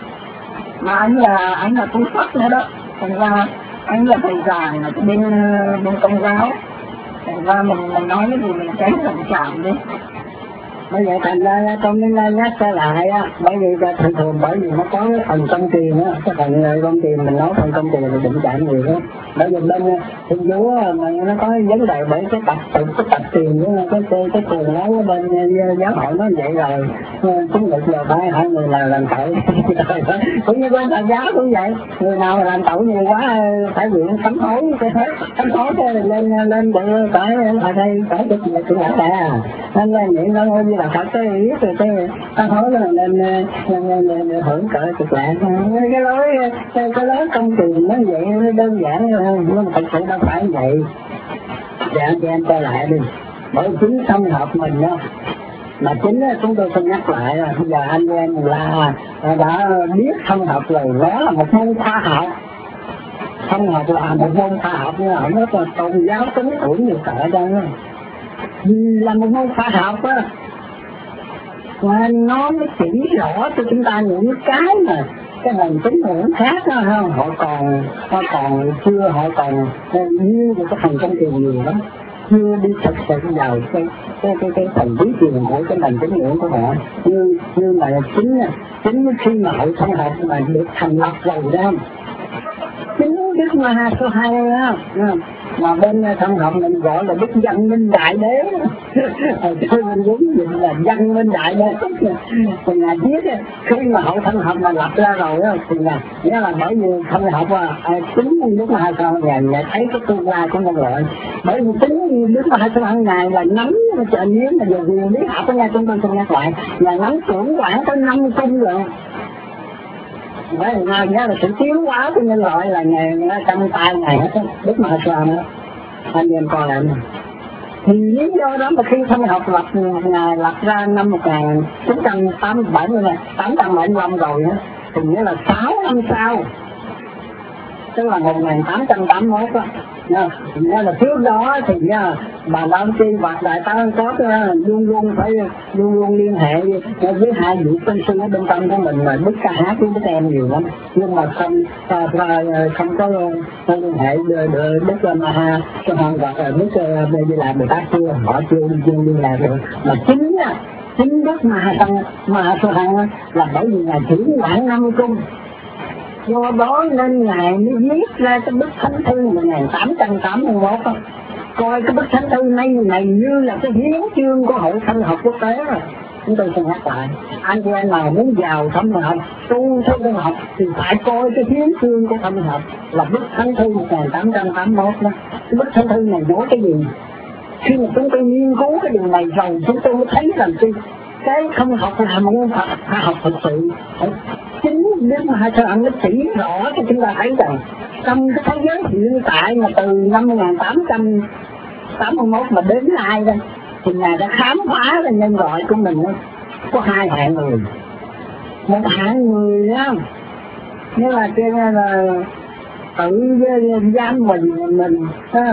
mà anh là anh là tu sắc nữa đó. Thành ra anh là thầy giảng ở bên bên tôn giáo. Thành ra mình mình nói cái gì mình tránh lẫn chạm đi. Bây giờ thành ra con nên nhắc trở lại á, bởi vì thường thường bởi vì nó có cái phần công tiền á, cái phần công tiền mình nói phần công tiền thì đụng chạm nhiều á. Bởi vì bên Thiên Chúa mà nó có vấn đề bởi cái tập tự cái tập tiền với cái cái cái tiền đó bên giáo hội nó vậy rồi, chúng được là phải hai người là làm tội. Cũng như bên Phật giáo cũng vậy, người nào mà làm tội nhiều quá phải nguyện sám hối, cái thế sám hối cái lên lên để phải ở đây phải được việc cũng đã à, nên là những nó như là Phật cái ý rồi cái sám hối là nên nên hưởng cỡ cực lạc. Cái lối cái cái lối công tiền nó vậy đơn giản, nhưng mà thật sự đâu phải vậy. Dạ cho em quay lại đi, bởi chính tâm hợp mình đó mà chính chúng tôi xin nhắc lại là bây giờ anh em là đã biết thông học rồi, đó là một môn khoa học. Thông học là một môn khoa học, nhưng mà nó là tôn giáo tính tuổi nhiều cỡ đó, là một môn khoa học á, và nó mới chỉ rõ cho chúng ta những cái mà cái nền tính ngưỡng khác đó, không? Họ còn họ còn chưa họ còn như cái phần công tiền nhiều lắm, chưa đi thực sự vào cái cái cái cái phần lý truyền của cái nền tín ngưỡng của họ, như như mà chính chính khi mà hội thông học mà được thành lập rồi đó, chính Đức Ma Ha số hai đó, mà bên thông học mình gọi là Đức Văn Minh Đại Đế. Hồi xưa mình đúng vậy là Văn Minh Đại Đế. Thì là viết khi mà hội thông học mà lập ra rồi đó, thì là nghĩa là bởi vì thông học à, chính Đức Ma Ha số hai ngày thấy cái tương lai của nhân loại. Bởi vì tính Đức Ma Ha số hai ngày là nắm trợ nếu mà giờ nhiều lý học của nhà chúng tôi không nhắc lại là nắm trưởng quản tới năm cung rồi. Bởi vì ngày đó là sự tiến hóa của nhân loại là ngày trong tay ngày hết, Đức Ma Ha số hai nữa. Anh em coi lại này. Thì lý do đó mà khi thông học lập ngày lập ra năm một nghìn chín trăm tám mươi bảy này, tám trăm bảy mươi lăm rồi á, thì nghĩa là sáu năm sau, tức là một nghìn tám trăm tám mươi mốt á. Nghĩa là trước đó thì nha, bà Lam Chi và Đại tá Ân Cốt luôn luôn phải luôn luôn liên hệ với hai vị tiên sinh ở bên trong của mình là Đức Ca Hát với Đức Em nhiều lắm, nhưng mà không không có liên hệ Đức Ma Ha số hai hoặc là Đức Di Lạc Bồ Tát chưa, họ chưa chưa liên lạc được. Mà chính chính Đức mà mà Sư Hằng là bởi vì Ngài chuyển bản năm cung, do đó nên Ngài mới viết ra cái bức thánh thư một nghìn tám trăm tám mươi mốt đó. Coi cái bức thánh thư này này như là cái hiến chương của Hội Thanh học quốc tế rồi. Chúng tôi xin nhắc lại, anh chị em nào muốn vào thâm học, tu theo thanh học thì phải coi cái hiến chương của thâm học là bức thánh thư một nghìn tám trăm tám mươi mốt đó. Cái bức thánh thư này nói cái gì? Khi mà chúng tôi nghiên cứu cái điều này rồi, chúng tôi mới thấy rằng cái cái không học là môn Phật, phải học thực sự. Chính Đức mà Sư Hằng nó chỉ rõ cho chúng ta thấy rằng trong cái thế giới hiện tại mà từ năm một nghìn tám trăm tám mươi mốt mà đến nay đây, thì Ngài đã khám phá ra nhân loại của mình đó, có hai hạng người. Một hạng người đó, nếu là trên là tự giam mình mình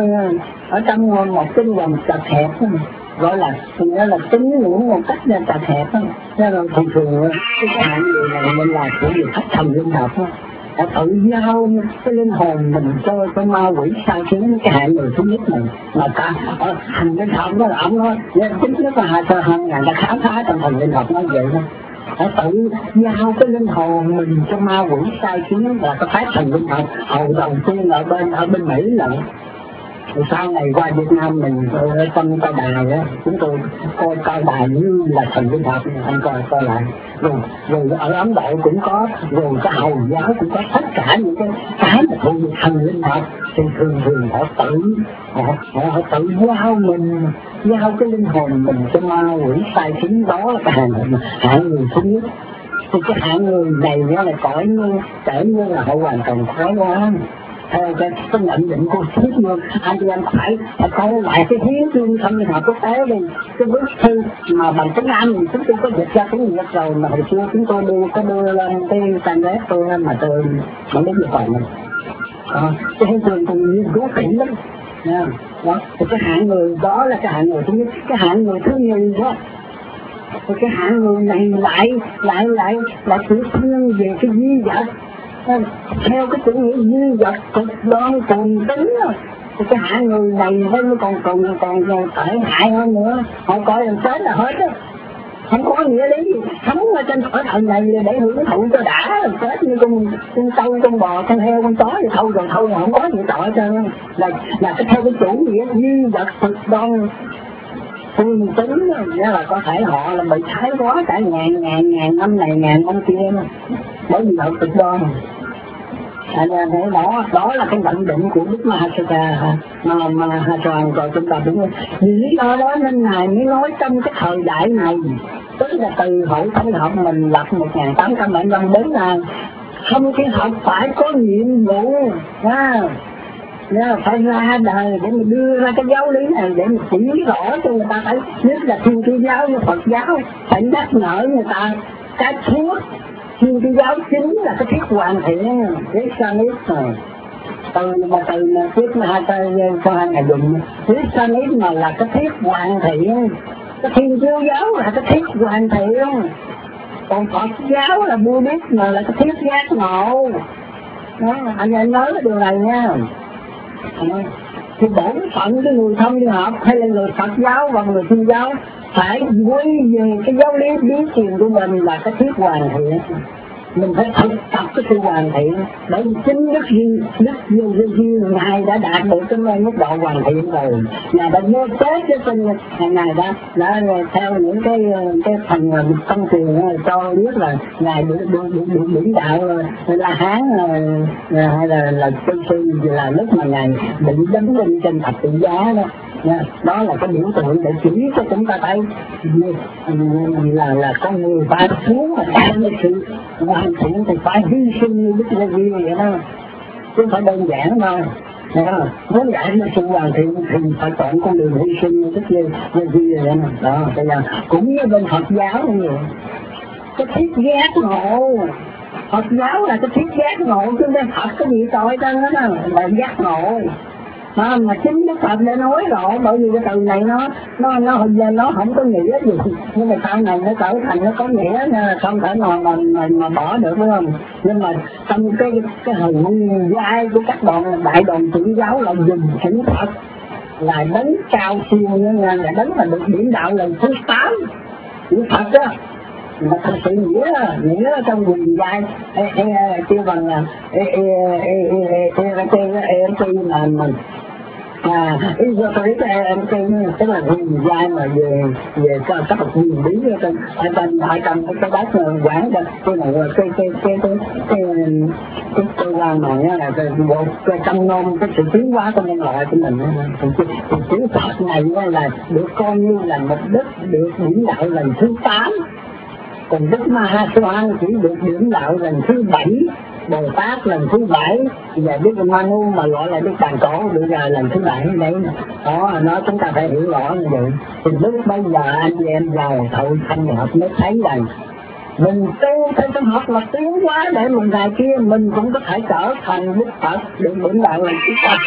ở trong một cái vòng chật hẹp đó, gọi là thì đó là tính ngưỡng một cách là chật hẹp đó. Thế là thường thường cái hạng người này mình là của việc thất thần linh học đó. Đã tự giao cái linh hồn mình cho cho ma quỷ sai khiến cái hạng người thứ nhất này mà ta ở thành linh học đó là ông nói chính nhất là hai thơ hơn ngàn đã khám phá trong thành linh học nói vậy đó. Đã tự giao cái linh hồn mình cho ma quỷ sai khiến là cái phái thành linh học hầu đầu tiên ở bên ở bên Mỹ lận. Rồi sau này qua Việt Nam mình ở trong cao đài đó, chúng tôi coi cao đài như là thành linh học, anh coi coi lại. Rồi, rồi ở Ấn Độ cũng có, rồi cái Hồi giáo cũng có, tất cả những cái cái mà thuộc về thành linh học thì thường thường họ tự họ, họ, họ tự giao mình, giao cái linh hồn mình cho ma quỷ sai khiến. Đó là cái hạng hạng người thứ nhất. Thì cái hạng người này nó là cõi như kể như là họ hoàn toàn khó quá. Theo cái, cái nhận định của Thuyết Mương, anh chị em phải phải coi lại cái hiến chương thâm linh học quốc tế đi. Cái bức thư mà bằng tiếng Anh thì chúng tôi có dịch ra tiếng Việt rồi, mà hồi xưa chúng tôi đưa có đưa lên cái trang web tôi mà tôi không biết gì vậy mình. À, cái hiến chương tôi nghiên cứu kỹ lắm. Yeah. Đó, thì cái hạng người đó là cái hạng người thứ nhất. Cái hạng người thứ nhì đó, thì cái hạng người này lại lại lại lại tự thiên về cái duy vật. Theo cái chủ nghĩa duy vật cực đoan cùng tính đó, thì cái hạng người này nó còn còn còn tệ hại hơn nữa. Họ coi làm chết là hết á, không có nghĩa lý gì. Sống ở trên cõi đời này để hưởng thụ cho đã, làm chết như con con trâu, con bò, con heo, con chó thì thôi rồi thôi, không có gì tội cho là là cái theo cái chủ nghĩa duy vật cực đoan phương tính đó, là có thể họ là bị thái quá cả ngàn ngàn ngàn năm này ngàn năm kia bởi vì họ cực đoan. À, đó, đó là cái nhận định của Đức Mahasaya mà mà Mahasaya rồi chúng ta đúng. Vì lý do đó nên Ngài mới nói trong cái thời đại này, tức là từ Hội Thánh học mình lập một nghìn tám trăm bảy mươi lăm đến nay, không cái học phải có nhiệm vụ à, phải ra đời để mình đưa ra cái giáo lý này để mình chỉ rõ cho người ta thấy, nhất là Thiên Chúa giáo và Phật giáo phải nhắc nhở người ta cái thuốc. Thiên Chúa giáo chính là cái thiết hoàn thiện, cái Christianism này. Từ mà từ mà thiết mà hai tay cho hai ngày dùng, Christianism mà là cái thiết hoàn thiện, cái Thiên Chúa giáo là cái thiết hoàn thiện, còn Phật giáo là Buddhist mà là cái thiết giác ngộ. Đó, anh em nói cái điều này nha. Thì bổn phận cái người thông linh học hay là người Phật giáo và người Thiên giáo phải quy về cái giáo lý bí truyền của mình là cái thiết hoàn thiện. Mình phải thực tập cái sự hoàn thiện, bởi vì chính Đức Duy, Đức Duy Duy Ngài đã đạt được cái mức độ hoàn thiện rồi. Ngài đã vô chết cái sinh, Ngài đã, đã theo những cái cái phần công truyền cho biết là Ngài được được được được biển đạo La Hán hay là là tư sư là lúc mà Ngài bị đóng đinh trên thập tự giá đó. Đó là cái biểu tượng để chỉ cho chúng ta thấy là là con người phải xuống mà đạt được sự hoàn thiện thì phải hy sinh như Đức Giê-xu vậy đó, chứ không phải đơn giản đâu. Muốn giải được sự hoàn thiện thì phải chọn con đường hy sinh như Đức Giê-xu vậy đó. Đó, bây giờ cũng như bên Phật giáo như vậy, cái thiết giác ngộ, Phật giáo là cái thiết giác ngộ, chứ bên Phật cái gì tội cho nó là giác ngộ. À, mà chính Đức Phật đã nói rõ, bởi vì cái từ này nó nó nó nó không có nghĩa gì, nhưng mà sau này nó trở thành nó có nghĩa nha, không thể nào mà mà, mà bỏ được, đúng không? Nhưng mà trong cái cái hình vai của các đoàn đại đoàn chủ giáo là dùng chữ Phật là đấng cao siêu nha, là đấng mà được điểm đạo lần thứ tám, chữ Phật đó, mà thật sự nghĩa nghĩa trong quyền dài kêu bằng là mà mình à ý do tôi biết em cái tức là quyền dài mà về về các các học quyền lý ở trong ở trong ở trong cái bát quán đó cái này cái cái cái cái cái cái cơ quan này là cái một cái trong nôm cái sự tiến hóa của nhân loại của mình thì chữ Phật này là được coi như là một đức được điểm đạo lần thứ tám, còn Đức Ma Ha Soan chỉ được điểm đạo lần thứ bảy, Bồ Tát lần thứ bảy, và Đức Manu mà gọi là Đức Tạng Cổ được ra lần thứ bảy đấy. Đó, nói chúng ta phải hiểu rõ như vậy. Thì lúc bây giờ anh chị em vào thậu thanh học mới thấy rằng mình tu theo trong học là tiến hóa để một ngày kia mình cũng có thể trở thành Đức Phật được điểm đạo lần thứ tám,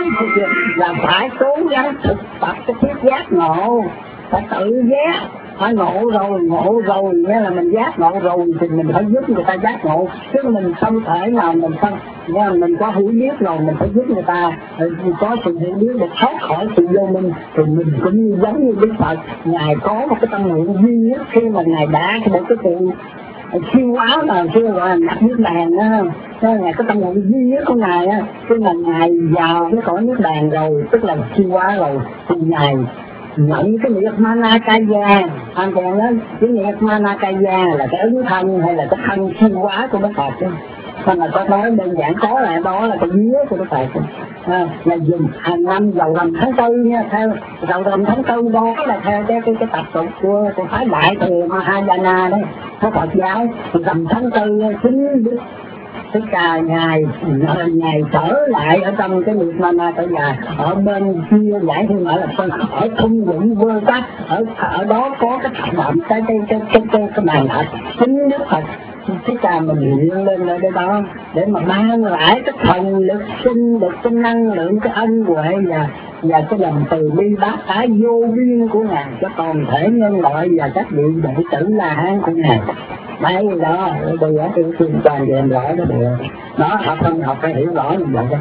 là phải cố gắng thực tập cái thuyết giác ngộ, phải tự giác. Phải ngộ rồi, ngộ rồi nghĩa là mình giác ngộ rồi thì mình phải giúp người ta giác ngộ, chứ mình không thể nào mình không, nghĩa là mình có hiểu biết rồi mình phải giúp người ta có sự hiểu biết để thoát khỏi sự vô minh, thì mình cũng giống như Đức Phật. Ngài có một cái tâm nguyện duy nhất khi mà Ngài đã một cái sự siêu hóa mà siêu gọi là nhập nước đàn đó, nên Ngài có tâm nguyện duy nhất của Ngài á, khi mà Ngài vào cái cõi nước đàn rồi, tức là siêu hóa rồi, thì Ngài nhận cái nghiệp Manakaya, anh chàng đó, cái nghiệp Manakaya là cái ứng thân hay là cái thân siêu hóa của Đức Phật đó. Nên là có nói đơn giản có là đó là cái vía của Đức Phật à, là dùng hàng năm vào rằm tháng tư nha, theo vào rằm tháng tư đó là theo cái cái, cái tập tục của của phái đại từ Mahayana đấy, của Phật giáo. Rằm tháng tư chính Đức Thích Ca ngài ngài trở lại ở trong cái nghiệp Mana tới nhà ở bên kia giải thương ở là phân ở thung lũng Vơ Tát, ở ở đó có cái thạch động cái cái cái cái cái cái màn thạch chính Đức Phật Thích Ca mình hiện lên ở đây đó để mà mang lại cái thần lực sinh được cái năng lượng cái ân huệ và và cái lòng từ bi bác ái vô biên của ngài cho toàn thể nhân loại và các vị đệ tử La Hán của ngài. Đấy đó, bây giờ tôi xin toàn về rõ đó được. Đó, học không học phải hiểu rõ như vậy đó.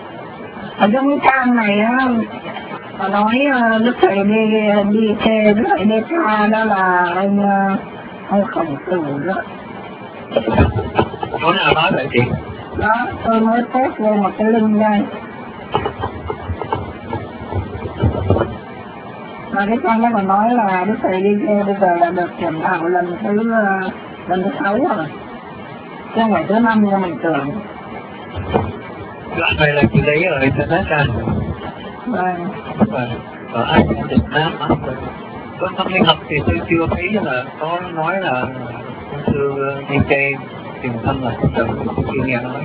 Ở trong cái trang này á, họ nói Đức Thầy đi đi thê, Đức Thầy đi tha đó là anh anh Khổng Tử đó. Chỗ nào nói vậy chị? Đó, tôi mới post vô một cái link đây. Mà cái trang đó còn nói là Đức Thầy đi thê bây giờ là được chuyển đạo lần thứ lần thứ sáu rồi, chứ không phải thứ năm như mình tưởng. Đoạn này là chị lấy ở internet ra. Vâng. Vâng. Ở ai cũng được Nam lắm rồi. Có trong đi học thì tôi chưa thấy là có nói là ông sư đi chơi tìm thăm là tự chưa nghe nói.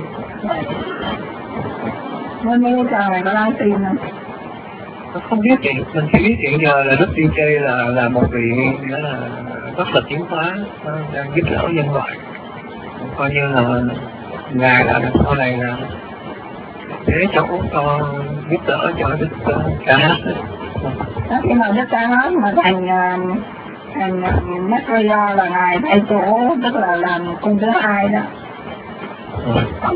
Nên mấy cái trang này có đáng tin không? Tôi không biết chị, mình chỉ biết hiện giờ là Đức đi chơi là là một vị nghĩa là rất là tiến hóa, đang giúp đỡ nhân loại. Coi như là ngài là sau này là để cho cho giúp đỡ cho Đức Ca Hát. Đó, khi nào Đức Ca Hát mà thành thành Maitreya là ngài thay chỗ, tức là làm cung thứ hai đó. Ừ.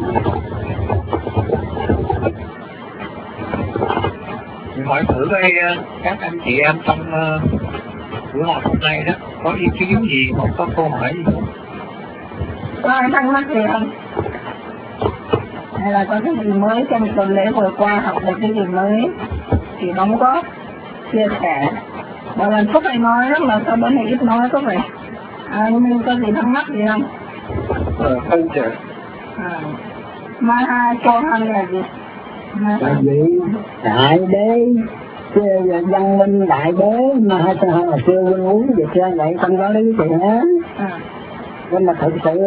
Hỏi thử đây các anh chị em trong uh, buổi họp hôm nay đó có ý kiến gì hoặc có câu hỏi gì không? Có ai thắc mắc gì không? Hay là có cái gì mới trong tuần lễ vừa qua học được cái gì mới thì đóng góp chia sẻ. Một lần Phúc hay nói rất là sao bữa nay ít nói có phải à, mình có gì thắc mắc gì không? Ờ, không chị. À, Maha Sohan là gì? Là gì? Đại đế, văn minh đại đế, Maha Sohan là siêu quân uống dịch ra vậy, không có lý chuyện hết. À. Nhưng mà thực sự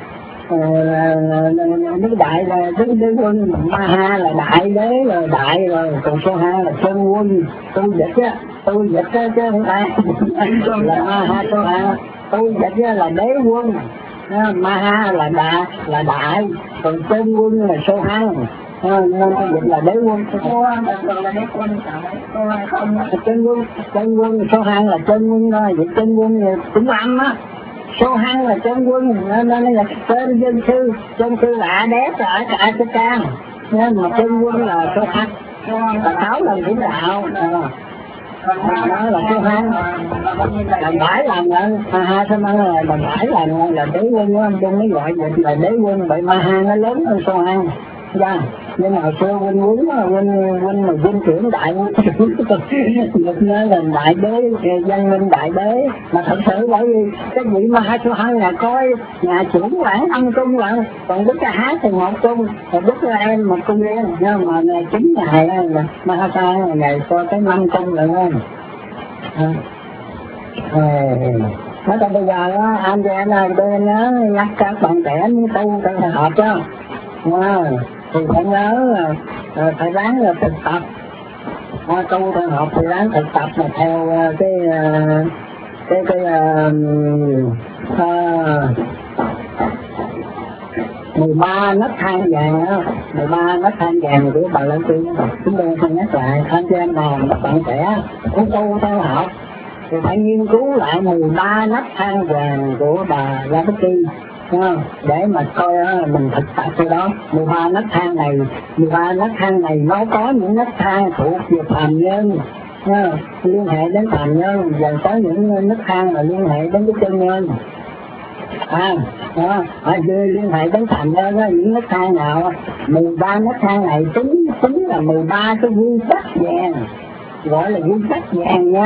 Đức Đại là Đức Đế Quân, Maha là Đại Đế rồi, Đại rồi, còn Sohan là Sơn Quân, tu dịch á, tu dịch á chứ không phải là Maha Sohan, tu dịch á là Đế Quân, Maha là Đại, là Đại, còn Sơn Quân là Sohan. Nên tu dịch là Đế Quân, Sohan là Đế Quân, Sohan không Chân Quân, Chân Quân, Sohan là Chân Quân thôi, vậy Chân Quân cũng âm á. Số hai là chân quân, nên là tên dân sư, dân sư là A Đế ở cả cái trang, nên mà chân quân là số hai, là sáu lần cũng đạo. đó là số hai, là bảy lần rồi, hai số mấy là bảy lần là đế quân của anh Trung mới gọi vậy là đế quân, vậy mà hai nó lớn hơn số hai. Dạ, nhưng mà hồi xưa huynh quýnh đó, huynh huynh mà huynh trưởng đại được nói là đại đế, văn minh đại đế, mà thật sự bởi vì cái vị ma số hai là coi nhà chủ quản ông cung lận, còn Đức Ca Hát thì một cung, còn Đức Ca Em một cung riêng, nhưng mà ngày chín ngày là ma số hai ngày coi tới năm cung lận không. Nói còn bây giờ đó, anh chị em ơi, tôi nhớ nhắc các bạn trẻ tu tự học đó. Wow. Thì phải nhớ là phải ráng là thực tập, à, tu tự học thì ráng thực tập mà theo cái cái cái mười ba nấc thang vàng đó, mười ba nấc thang vàng của Bà La Tiên. Chúng tôi xin nhắc lại anh chị em nào các bạn trẻ cũng tu theo học thì phải nghiên cứu lại mười ba nấc thang vàng của Bà La Tiên, để mà coi mình thực tập cái đó. Mười ba nấc thang này, mười ba nấc thang này nó có những nấc thang thuộc về phàm nhân, liên hệ đến phàm nhân, và có những nấc thang là liên hệ đến cái chân nhân. À, đó, à, liên hệ đến phàm nhân đó, những nấc thang nào, mười ba nấc thang này tính tính là mười ba cái quy tắc vàng, gọi là quy tắc vàng nha.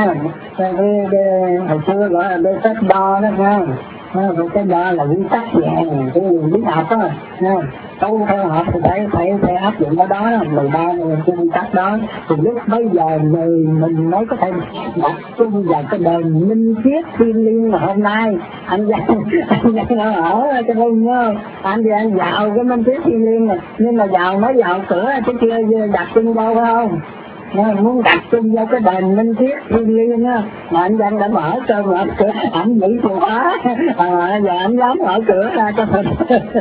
Hồi xưa gọi là bê tách đo đó nha. Rồi cái đó là quy tắc vàng, cái người biết học đó, tu theo học thì phải phải phải áp dụng cái đó, mười ba cái quy tắc đó, thì lúc bây giờ người mình mới có thể đặt chung vào cái đền minh triết thiên liêng mà hôm nay anh Giang anh Giang ở cái vùng đó, anh Giang vào cái minh triết thiên liêng này, nhưng mà vào mới vào cửa chứ chưa đặt chung đâu phải không? Nên muốn đặt chung vô cái đền minh triết thiên liêng á, mà anh Văn đã mở cho mở cửa, ảnh giữ chìa khóa, à, giờ anh dám mở cửa ra cho mình.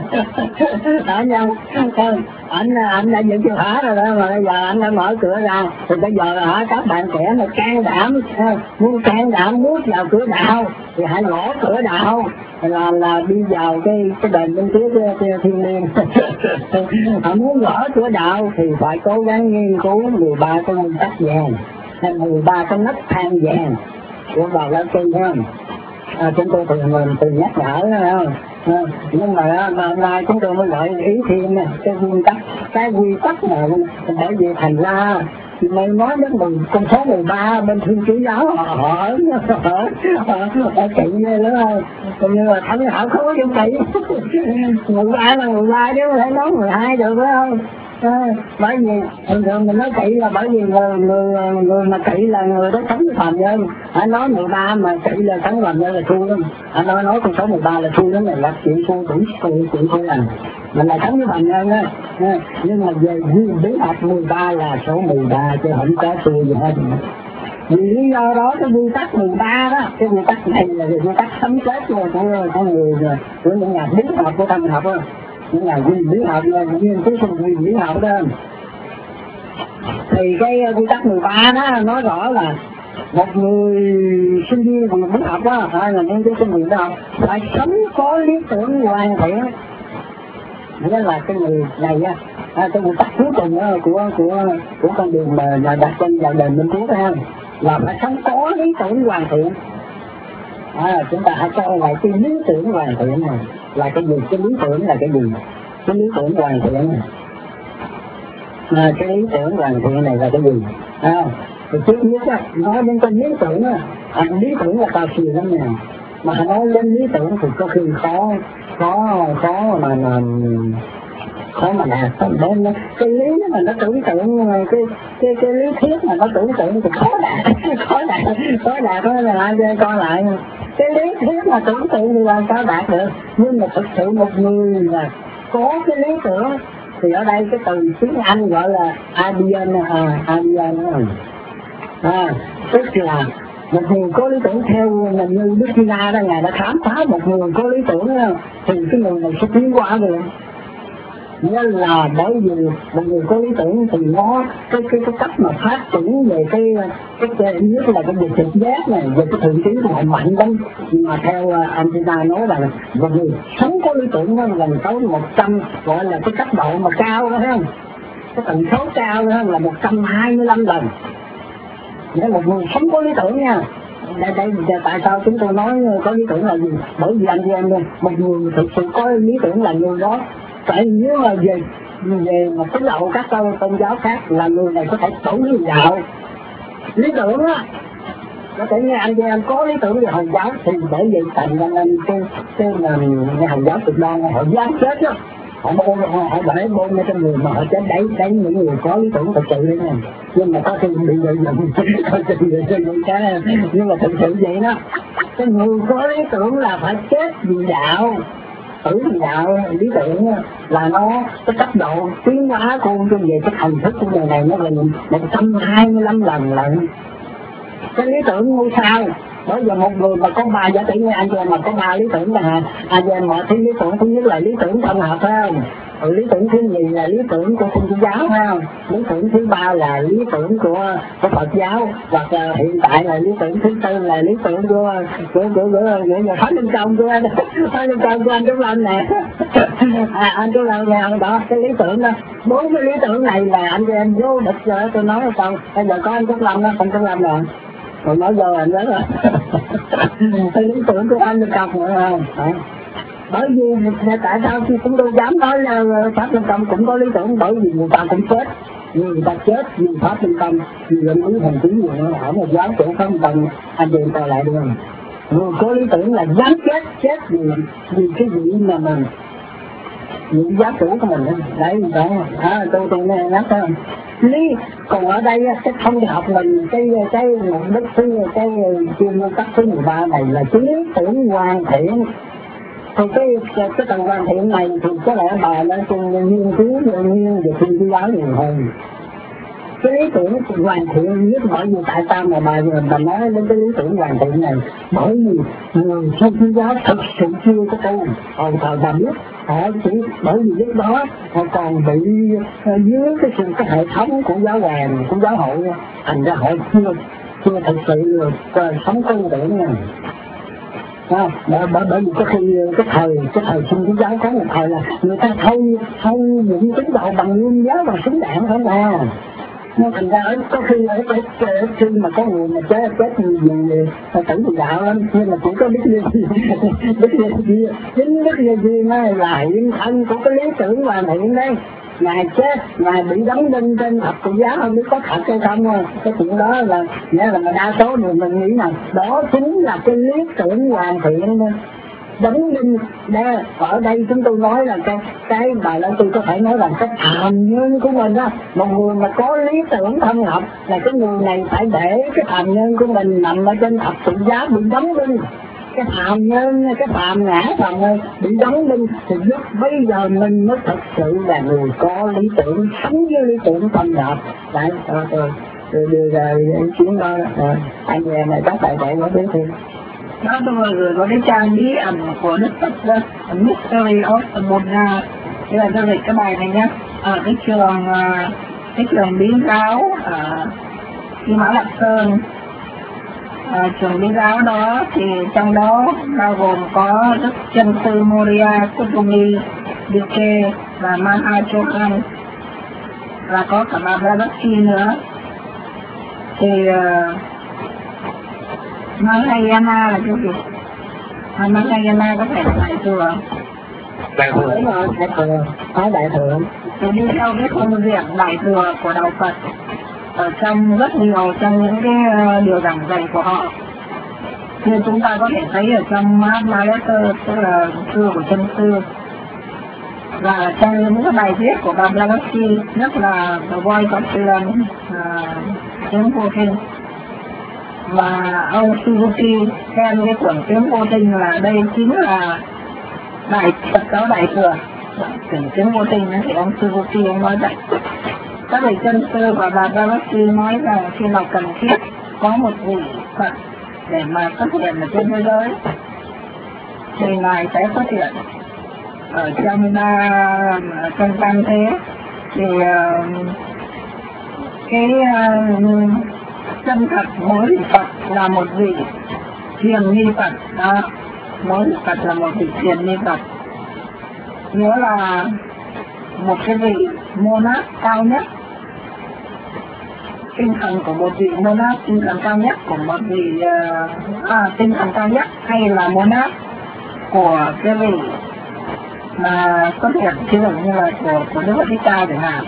Đó nhau, anh anh đã giữ chìa khóa rồi đó, mà bây giờ anh đã mở cửa ra, thì bây giờ hả các bạn trẻ mà can đảm, muốn can đảm bước vào cửa đạo thì hãy gõ cửa đạo, là là đi vào cái cái đền minh triết thiên liêng. Họ muốn gõ cửa đạo thì phải cố gắng nghiên cứu mười ba cái nguyên tắc vàng, hay mười ba cái nấc thang vàng của Bà La Tiên không? À, chúng tôi thường mình từ nhắc nhở đó không? À, nhưng mà hôm nay chúng tôi mới gọi ý thêm nè, cái nguyên tắc, cái quy tắc này, bởi vì thành ra mày nói đến mười con số mười ba bên Thiên Chúa giáo họ ở họ kỵ ghê lắm không? Còn như là thánh họ không có điều kỵ. mười ba là mười ba chứ không thể nói mười hai được phải không? À, bởi vì thường thường mình nói kỵ là bởi vì người người, người mà kỵ là người đó sống với phàm nhân. Anh nói mười ba mà kỵ là sống phàm nhân là thua lắm. Anh nói nói con số mười ba là thua lắm, là chuyện thua đủ chuyện thua lành. Mình là sống với phàm nhân á, nhưng mà về bí học mười ba là số mười ba chứ không có thua gì hết. Vì lý do đó cái quy tắc mười ba đó, cái quy tắc này là quy tắc sống chết của của người của những nhà bí học của tâm học á, những nhà nguyên lý học, nghiên cứu sinh nguyên lý học đó. Thì cái quy tắc mười ba đó nói rõ là một người sinh viên của bí học đó, hay là nghiên cứu sinh nguyên lý học phải sống có lý tưởng hoàn thiện. Nghĩa là cái người này á, à, cái quy tắc cuối cùng đó của của của con đường mà là đặt chân vào đền minh triết ha, là phải sống có lý tưởng hoàn thiện. À, chúng ta hãy coi lại cái lý tưởng hoàn thiện này là cái gì, cái lý tưởng là cái gì, cái lý tưởng hoàn thiện này, à, cái lý tưởng hoàn thiện này là cái gì? À, thì trước nhất á, nói đến cái lý tưởng á, à, lý tưởng là cao siêu lắm nè, mà nói đến lý tưởng thì có khi khó khó khó mà mà khó mà đạt đến cái lý mà nó tưởng tượng, cái cái cái lý thuyết mà nó tưởng tượng thì khó đạt khó đạt khó đạt đó là ai coi lại cái lý thuyết mà tưởng tượng thì làm sao đạt được. Nhưng mà thực sự một người là có cái lý tưởng thì ở đây cái từ tiếng Anh gọi là ideal, à, ideal à, tức là một người có lý tưởng. Theo như Đức Gina đó, ngài đã khám phá một người có lý tưởng đó, thì cái người này sẽ tiến qua được. Nên là bởi vì một người có lý tưởng thì nó cái cái cái cách mà phát triển về cái cái, cái nhất là cái việc trực giác này, về cái thường trí của họ mạnh lắm. Mà theo anh ta nói là một người sống có lý tưởng nó gần tới một trăm, gọi là cái cấp độ mà cao đó, thấy không? Cái tần số cao đó là một trăm hai mươi lăm lần. Để một người sống có lý tưởng nha. Đây, đây, tại sao chúng tôi nói có lý tưởng là gì? Bởi vì anh chị em ơi, một người thực sự có lý tưởng là người đó phải nếu mà về về một cái lậu các tôn giáo khác là người này có thể tổ với đạo. Lý tưởng á, có thể nghe anh chị em có lý tưởng về Hồi giáo thì bởi vậy thành ra nên cái cái là Hồi giáo cực đoan họ dám chết đó. Họ bôn họ để bôn lên trong người mà họ chết đẩy đẩy những người có lý tưởng thật sự đấy nha. Nhưng mà có khi bị lợi dụng có khi bị lợi dụng cái nhưng mà thực sự vậy đó. Cái người có lý tưởng là phải chết vì đạo, tử vì đạo. Lý tưởng là nó cái cấp độ tiến hóa của cái về cái thành thức của người này nó là một trăm hai mươi lăm lần lận. Cái lý tưởng ngôi sao. Bởi giờ một người mà có ba giả tỷ như anh chị mà có ba lý tưởng là anh chị em mọi thứ lý tưởng thứ nhất là lý tưởng thân hợp phải không? Rồi lý tưởng thứ nhì là lý tưởng của Thiên Chúa giáo phải không? Lý tưởng thứ ba là lý tưởng của, của Phật giáo, và uh, hiện tại là lý tưởng thứ tư là lý tưởng của của của của của Thánh Linh Công của anh Thánh Linh Công của anh Trúc Lâm nè. À, anh Trúc Lâm nè, đó cái lý tưởng đó. Bốn cái lý tưởng này là anh chị em vô địch rồi tôi nói là sao? Bây giờ có anh Trúc Lâm đó, anh Trúc Lâm nè. Còn nói giờ anh đó là cái lý tưởng của anh được cọc nữa không? Đấy. Bởi vì tại sao khi chúng tôi dám nói là Pháp Luân Công cũng có lý tưởng, bởi vì người ta cũng chết, người ta chết vì Pháp Luân Công, vì luận lý thần trí gì nữa, ở một giáo chủ Pháp Luân Công, anh chị coi lại được không? Người có lý tưởng là dám chết, chết vì vì cái gì mà mình những giáo chủ của mình đấy, đó, à, tôi tôi nghe nhắc không? Lý còn ở đây cái thông học mình cái cái mục đích thứ cái chuyên môn cấp thứ mười ba này là cái lý tưởng hoàn thiện. Thì cái cái tầng hoàn thiện này thì có lẽ bà nó cùng nghiên cứu nghiên về Thiên Chúa giáo nhiều hơn. Cái lý tưởng hoàn thiện nhất bởi vì tại sao mà bà bà nói đến cái lý tưởng hoàn thiện này, bởi vì người Thiên Chúa giáo thực sự chưa có tu. Hồi thời bà biết họ chỉ bởi vì lúc đó họ còn bị dưới cái sự cái hệ thống của giáo hoàng của giáo hội, thành ra họ chưa chưa thực sự sống có lý tưởng này. À, bởi, bởi, bởi vì có khi cái thời cái thời Thiên Chúa giáo có một thời là người ta thâu thâu những tín đồ bằng nguyên giáo bằng súng đạn không à. Nên thành ra có khi ở cái khi mà có người mà chết chết gì tử vì đạo lắm, nhưng mà cũng có biết gì biết gì chính biết gì này là hiện thân của cái lý tưởng hoàn thiện đấy. Ngài chết, Ngài bị đóng đinh trên thập tự giá không biết có thật hay không thôi. Cái chuyện đó là nghĩa là đa số người mình nghĩ là đó chính là cái lý tưởng hoàn thiện thôi. Đóng đinh đây, ở đây chúng tôi nói là cái cái bài đó tôi có thể nói là cái hàm nhân của mình đó. Một người mà có lý tưởng thân hợp là cái người này phải để cái hàm nhân của mình nằm ở trên thập tự giá bị đóng đinh. Cái phàm nhân, cái phàm ngã phàm ơi bị đóng đinh thì lúc bây giờ mình mới thật sự là người có lý tưởng, sống với lý tưởng tâm nhập. Đấy, tôi tôi đưa ra ý kiến đó, à, anh em này các bạn có biết thêm. Đó tôi vừa có cái trang bí ẩn của Đức Phật đó, Mystery of the Buddha. Thế là tôi dịch cái bài này nhé. Ở cái trường cái trường Bí giáo ở Kim Mã Lạp Sơn. À, trường Bí giáo đó thì trong đó bao gồm có Đức Chân Sư Moria Kutumi Dike và Mahachohan, và có cả bà Blavatsky nữa. Thì uh, Mahayana là cái gì? À, Mahayana có thể là đại thừa. Đại thừa. Đúng rồi, đại thừa. Có đại thừa. Thì đi theo cái công việc đại thừa của đạo Phật ở trong rất nhiều trong những cái điều giảng dạy của họ. Như chúng ta có thể thấy ở trong Mahatma Letter, tức là thư của chân sư, và trong những cái bài viết của bà Blavatsky, nhất là The Voice of Freedom, tiếng vô tinh, và ông Suzuki khen cái cuốn tiếng vô tinh là đây chính là đại Phật giáo đại thừa. Cuốn tiếng vô tinh thì ông Suzuki ông nói vậy. Các vị chân sư và bà Blavatsky nói rằng khi nào cần thiết có một vị Phật để mà xuất hiện ở trên thế giới thì Ngài sẽ xuất hiện ở trong ba trong tam thế. Thì uh, cái uh, chân thật mỗi vị Phật là một vị thiền ni Phật đó. Mỗi vị Phật là một vị thiền ni Phật, nghĩa là một cái vị monarch cao nhất. tinh thần của một vị monarch, tinh thần cao nhất của một vị uh, à, tinh thần cao nhất hay là monarch của cái vị mà xuất hiện ví dụ như là của của Đức Phật Thích Ca chẳng hạn,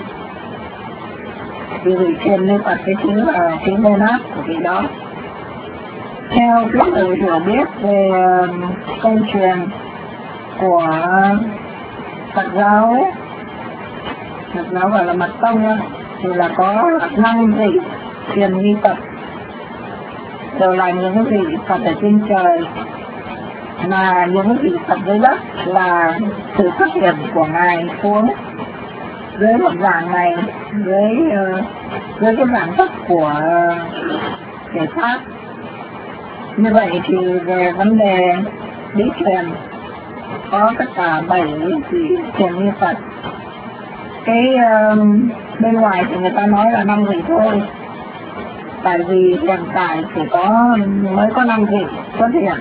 vì vị thiền như Phật cái thứ là cái monarch của vị đó. Theo cái sự hiểu biết về uh, câu chuyện của Phật giáo, Phật giáo gọi là mật tông thì là có năm vị thiền nghi Phật, đều là những vị Phật ở trên trời, mà những vị Phật dưới đất là sự xuất hiện của Ngài xuống dưới một dạng này, dưới uh, dưới cái dạng thức của thể xác. Như vậy thì về vấn đề bí truyền có tất cả bảy vị thiền nghi Phật. Cái uh, bên ngoài thì người ta nói là năm vị thôi, tại vì hiện tại chỉ có mới có năm vị xuất hiện.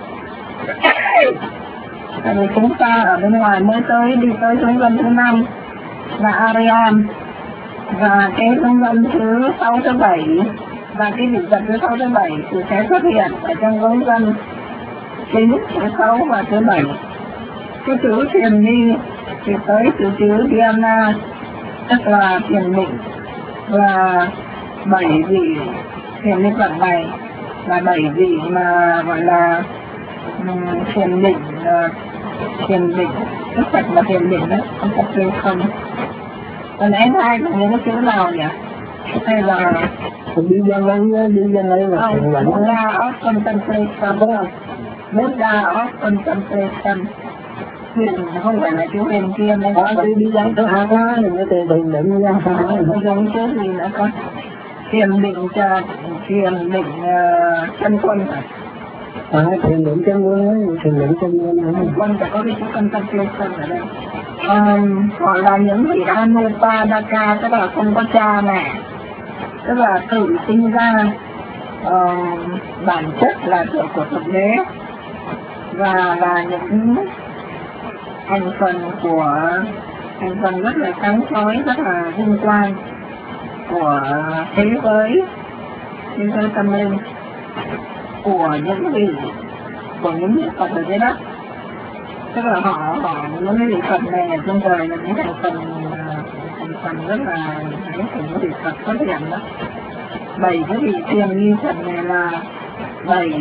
Tại vì chúng ta ở bên ngoài mới tới đi tới chúng dân thứ năm là Arian, và cái chúng dân thứ sáu thứ bảy và cái vị Phật thứ sáu thứ bảy thì sẽ xuất hiện ở trong chúng dân chính thứ sáu và thứ bảy. Cái chữ thiền nghi thì tới từ chữ Diana, tức là thiền định, và bảy vị thiền nghi Phật này là bảy vị mà gọi là um, thiền định, uh, thiền định, Đức Phật là thiền định đó, không có kêu không. Còn em hai là những cái chữ nào nhỉ? Hay là đi dân lấy đi dân lấy là thiền định đó. Buddha of Contemplation, đúng không? Buddha of Contemplation. Huyền không phải là chữ huyền kia này. Đó, đi đi dân thứ hai đó, thì mới thiền định ra. Không giống chữ gì nữa con. Thiền định cho thiền định uh, chân quân hả? À, thiền định chân quân ấy, thiền định chân quân ấy. Quân phải có cái chữ contemplation ở đây. Um, gọi là những vị Anupadaka, tức là không có cha mẹ, tức là tự sinh ra, uh, bản chất là của của Thượng Đế, và là những thành phần của thành phần rất là sáng chói, rất là vinh quang của thế giới, thế giới tâm linh, của những vị của những vị Phật ở dưới đất. Tức là họ họ những cái vị Phật này ở trên trời là những thành phần thành phần rất là những cái vị Phật xuất hiện đó. Bảy cái vị thiền nghi Phật này là bảy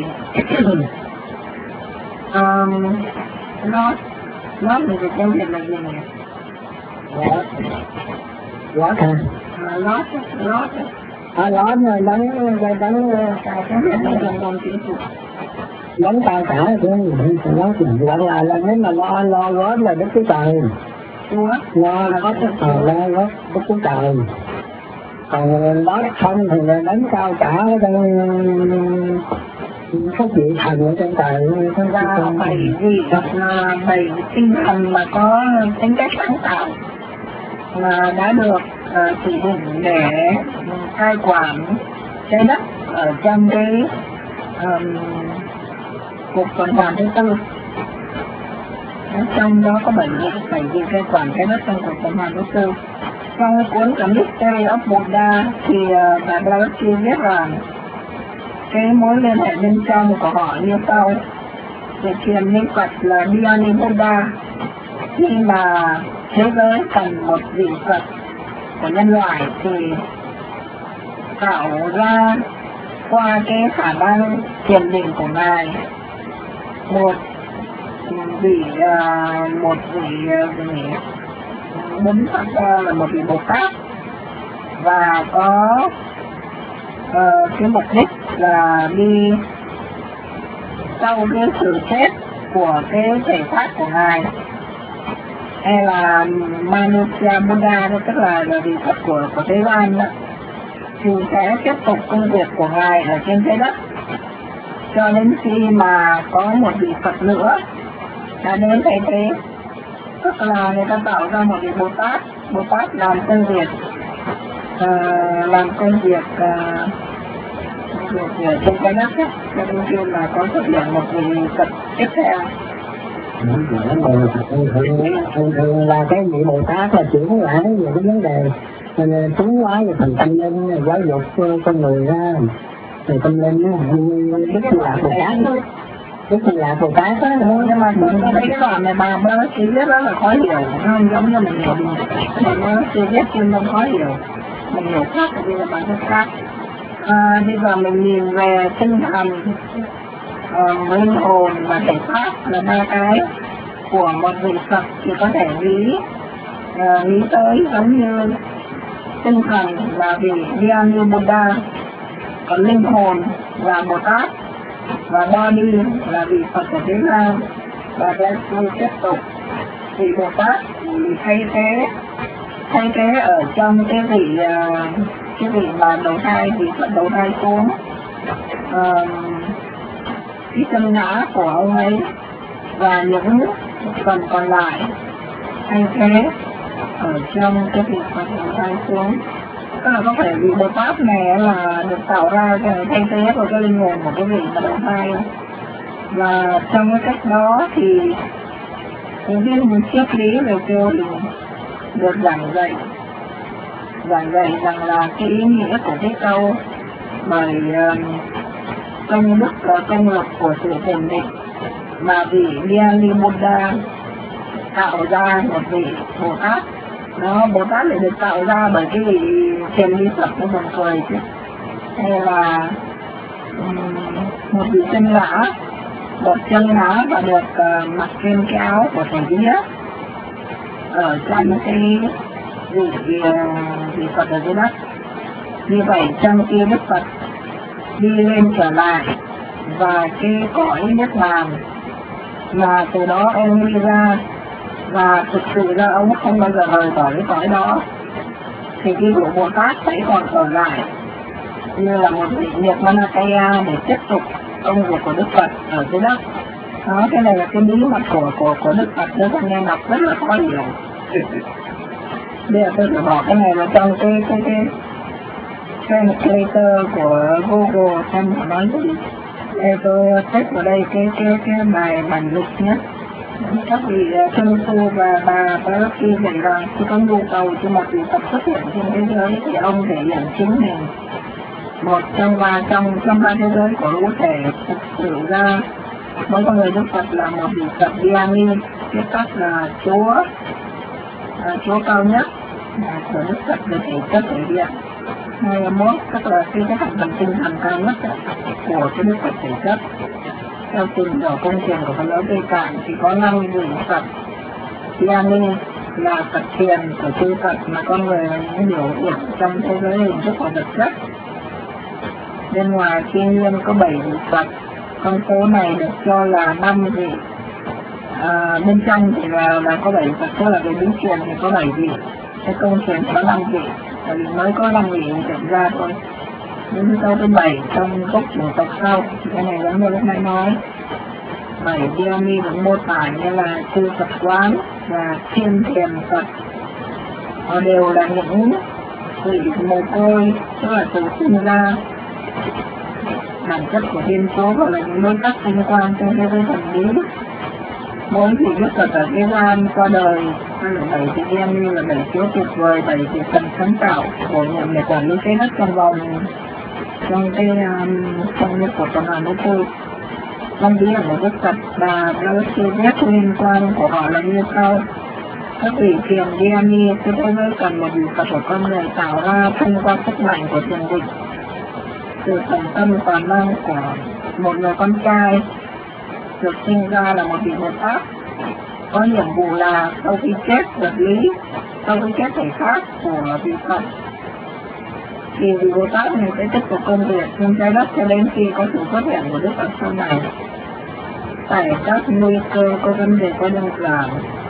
um, nó nó mình được tiếng Việt là gì nhỉ? Lót hả? À, lót lót À, lót rồi đánh đánh đánh cái tiếng Việt là đồng đồng chữ phụ. đánh tay cả chứ nó thì gọi là là nếu mà lo lo gót là Đức Chúa Trời, lo là có thực ờ, lo gót Đức Chúa Trời, còn đó không thì là đánh cao cả ở trong các vị thần ở trên trời. Thực ra bảy vị là bảy tinh thần mà có tính cách sáng tạo, mà đã được uh, sử dụng để cai quản trái đất ở trong cái um, cuộc tuần hoàn thứ tư. Trong đó có bảy vị bảy vị cai quản trái đất trong cuộc tuần hoàn thứ tư. Trong cuốn The Mystery of Buddha thì uh, bà Blavatsky viết rằng cái mối liên hệ bên trong của họ như sau: về thiền nghi Phật là Dhyani Buddha, khi mà thế giới cần một vị Phật của nhân loại thì tạo ra qua cái khả năng thiền định của Ngài một vị uh, một vị uh, bốn Phật uh, là một vị Bồ Tát, và có uh, cái mục đích là đi sau cái sự chết của cái thể xác của Ngài, hay là Manusya Buddha, tức là là vị Phật của của thế gian đó, thì sẽ tiếp tục công việc của Ngài ở trên trái đất cho đến khi mà có một vị Phật nữa đã đến thay thế. Tức là người ta tạo ra một vị Bồ Tát, Bồ Tát làm công việc uh, làm công việc uh, việc ở trên trái đất, cho đến khi mà có xuất hiện một vị Phật tiếp theo. Thường thường là cái vị Bồ Tát là chuyển lại về cái vấn đề nên chúng quá về phần tâm linh giáo dục con người ra về tâm linh á, Đức Di Lặc Bồ Tát đó, Đức Di Lặc Bồ Tát đó. Nhưng mà tôi thấy cái đoạn này bà mới chỉ viết rất là khó hiểu, không giống như mình hiểu mình mới chỉ viết chuyên môn khó hiểu, mình hiểu khác thì là bản thân khác. À, bây giờ mình nhìn về tinh thần, uh, linh hồn và thể xác là ba cái của một vị Phật thì có thể nghĩ uh, nghĩ tới giống như tinh thần là vị Dhyani Buddha, còn linh hồn là Bồ Tát, và body là vị Phật ở Việt Nam. Và đây tôi tiếp tục vị Bồ Tát thì thay thế thay thế ở trong cái vị uh, cái vị mà đầu thai, vị Phật đầu thai xuống uh, cái chân ngã của ông ấy, và những phần còn lại thay thế ở trong cái vị Phật đầu thai xuống. Tức là có thể vị Bồ Tát này là được tạo ra cái thay thế của cái linh hồn của cái vị mà đầu thai, và trong cái cách đó thì tôi biết một triết lý về tiêu thì được giảng dạy giảng dạy rằng là cái ý nghĩa của cái câu bởi uh, công đức và công lực của sự thiền định mà vị Dhyani Buddha tạo ra một vị Bồ Tát. Đó, Bồ Tát lại được tạo ra bởi cái vị thiền lý Phật nó buồn cười chứ. Hay là um, một vị chân ngã, một chân ngã và được uh, mặc trên cái áo của thầy vía ở trong cái vị, uh, vị Phật ở dưới đất. Như vậy trong kia Đức Phật đi lên trở lại và cái cõi Niết Bàn, mà từ đó ông đi ra, và thực sự ra ông không bao giờ rời khỏi cái cõi đó, thì cái của Bồ Tát sẽ còn ở lại như là một vị Nirmanakaya để tiếp tục công việc của Đức Phật ở dưới đất. Đó, cái này là cái bí mật của của của Đức Phật, nếu các anh em đọc rất là khó hiểu. Bây giờ tôi phải bỏ cái này vào trong cái cái cái translator của Google xem họ nói gì. Đây tôi xếp vào đây cái cái cái bài bản dịch nhé. Các vị Chân Sư và bà Paraki dạy rằng khi có nhu cầu cho một vị Phật xuất hiện trên thế giới thì ông thể hiện chính mình một trong ba trong trong ba thế giới của hữu thể. Thực sự ra mỗi con người Đức Phật là một vị Phật Dhyani, viết tắt là Chúa à, Chúa cao nhất à, của Đức Phật về thể chất thể hiện. Hai mươi mốt tức là cái cái hành tinh thần cao nhất của cái Đức Phật thể chất. Theo trình độ công truyền của Phật giáo Tây Tạng thì có năm vị Phật Dhyani là Phật thiền của chư Phật, mà con người là những biểu hiện trong thế giới hình thức của vật chất. Bên ngoài thiên nhiên có bảy vị Phật, con số này được cho là năm vị. À, bên trong thì là, là có bảy Phật, tức là cái bí truyền thì có bảy vị, cái công truyền có năm vị, tại vì mới có năm vị chuyển ra thôi. Đến sau thứ bảy trong gốc chủng tộc sau, cái này giống như lúc nãy nói, bảy Dhyani được mô tả như là chư Phật quán và thiên thiền Phật. Họ đều là những vị mồ côi, tức là từ sinh ra. Bản chất của Thiên Chúa và là những đối tác sinh quan trong thế giới thần bí. Mỗi vị Đức Phật ở thế gian qua đời, hay là bảy vị Dhyani là bảy chúa tuyệt vời, bảy vị thần sáng tạo của nhận để quản lý cái đất trong vòng trong cái um, trong những của tuần hoàn thứ tư. Trong bí ẩn của Đức Phật và Brahmacharya liên quan của họ là như sau. Các vị thiền Dhyani trên thế giới cần một vị Phật của con người tạo ra thông qua sức mạnh của thiền định. Từ thần tâm toàn năng của một người con trai được sinh ra là một vị Bồ Tát, có nhiệm vụ là sau khi chết vật lý, sau khi chết thể xác của vị Phật, thì vị Bồ Tát này sẽ tiếp tục công việc trên trái đất cho đến khi có sự xuất hiện của Đức Phật sau này. Tại các nguy cơ có vấn đề có đơn giản,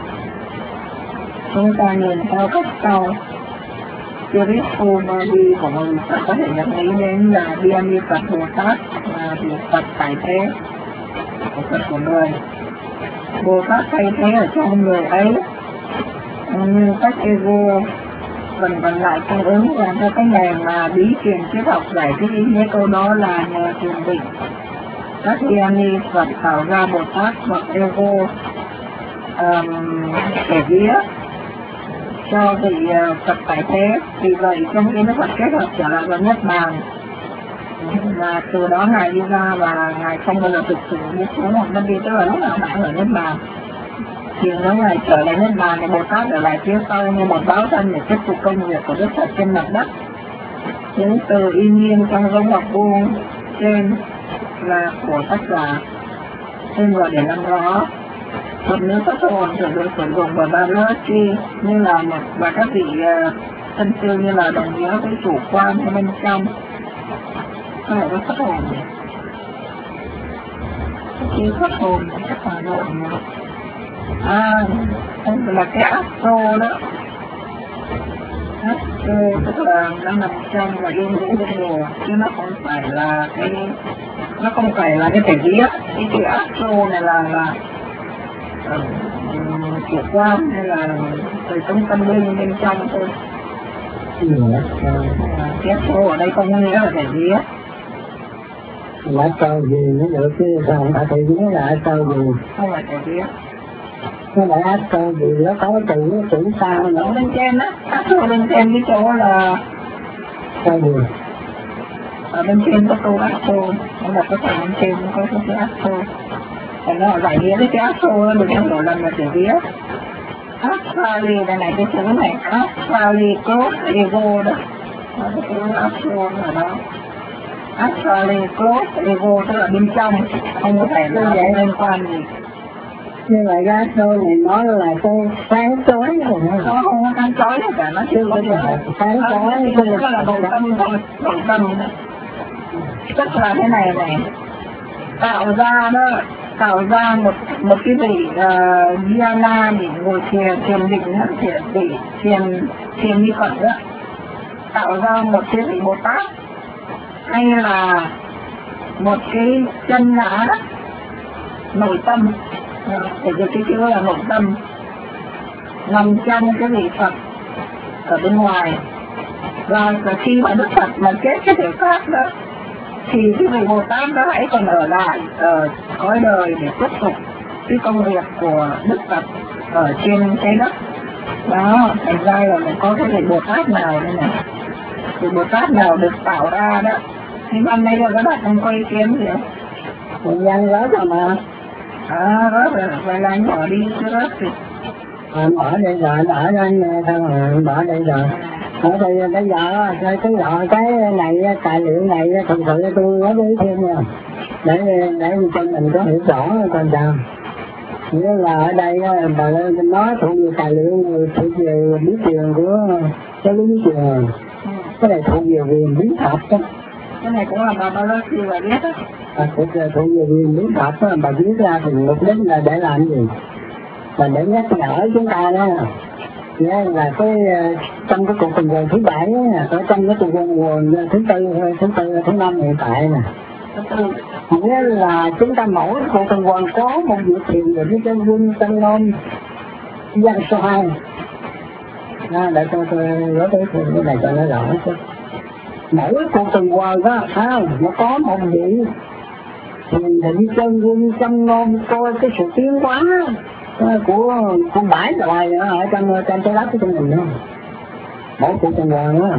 chúng ta nhìn theo cách sau. Spiritual body của một vị Phật có thể nhận thấy đến là Dhyani Phật Bồ Tát là vị Phật tại thế của Phật của người. Bồ Tát thay thế ở trong người ấy như các ego phần còn lại tương ứng, và theo cái này mà bí truyền triết học giải thích ý nghĩa câu đó là nhờ thiền định. Các Dhyani Phật tạo ra Bồ Tát hoặc ego um, thể vía cho vị Phật tại thế. Vì vậy trong khi Đức Phật kết hợp trở lại vào Niết Bàn, và từ đó Ngài đi ra và Ngài không bao giờ thực sự đi xuống hoặc mất đi, tức là lúc nào đã ở Niết Bàn. Thì nếu Ngài trở lại Niết Bàn thì Bồ Tát ở lại phía sau như một báo thân để tiếp tục công việc của Đức Phật trên mặt đất. Những từ y nhiên trong giống ngọc vuông trên là của tác giả xin vào để làm rõ. Thuật ngữ thất hồn thường được sử dụng bởi Balaji như là một và các vị uh, thân sư như là đồng nghĩa với chủ quan ở bên trong. Cái này có thất hồn này. Cái thất hồn chắc là nội nữa. À, đây là cái astro đó. Astro tức là nó nằm trong và yên vũ bên hồ, chứ nó không phải là cái nó không phải là cái thể viết. Cái chữ astro này là là chủ quan hay là từ trong tâm linh bên trong thôi. Cái astro ở đây không có nghĩa là thể viết. Lá trâu gì nó được chứ không phải thể viết là trâu gì. Không phải thể viết. Nó lại ác trâu gì nó có chữ chữ sao nữa. Ở bên trên á, astro bên trên cái chỗ là trâu gì. Ở bên trên có câu astro, nó là cái phần bên trên nó có cái astro. Còn nó giải nghĩa cái astro nó được trong đổi lần là thể viết. Astrali này này cái chữ này, Astrali close ego đó. Nó cái chữ astro ở đó. Astrali close ego tức là bên trong, không có thể là liên quan gì. Như vậy ra tôi này nói là cái sáng chói rồi nó không có sáng chói hết cả, nó chưa có gì sáng chói tức là nội tâm nội tâm tức là thế này này, tạo ra đó, tạo ra một một cái vị uh, Diana để ngồi thiền thiền định đó, thiền để thiền thiền như Phật đó, tạo ra một cái vị Bồ Tát hay là một cái chân ngã đó, nội tâm để cho cái chữ là nội tâm nằm trong cái vị Phật ở bên ngoài. Và khi mà Đức Phật mà kết cái thể pháp đó thì cái vị Bồ Tát đó hãy còn ở lại ở cõi đời để tiếp tục cái công việc của Đức Phật ở trên trái đất đó. Thành ra là mình có cái vị Bồ Tát nào đây này, vị Bồ Tát nào được tạo ra đó. Thì hôm nay là các bạn không có ý kiến gì không? Nhân rớt rồi mà. À, rớt rồi, vậy là anh bỏ đi chứ rớt thì À, bỏ đây rồi, bỏ lên thôi mà, bỏ đây rồi. Ở đây bây giờ cái cái loại cái này tài liệu này thực sự tôi nói với thêm nha, để để cho mình có hiểu rõ con sao. Nghĩa là ở đây bà lên nói thuộc về tài liệu, thuộc về bí truyền của cái lý truyền, cái này thuộc về quyền bí thuật đó. Cái này cũng là bà bà lớp khi bà biết á. À, thuộc về thuộc về quyền bí thuật đó, bà viết ra thì mục đích là để làm gì? Là để nhắc nhở chúng ta đó. Nghĩa là cái trong cái cuộc tuần hoàn thứ bảy á, ở trong cái tuần hoàn thứ tư, thứ tư, thứ năm hiện tại nè. Nghĩa là chúng ta mỗi cuộc tuần hoàn có một việc thiền về cái chân quân, chân nôm, dân số hai. À, để cho tôi nói tới cái này cho nó rõ chứ. Mỗi cuộc tuần hoàn đó, phải không? Nó có một vị thiền định chân quân, chân nôm, coi cái sự tiến hóa của con bãi loài ở trong trong trái đất của chúng mình đó. Mỗi cuộc tuần hoàn đó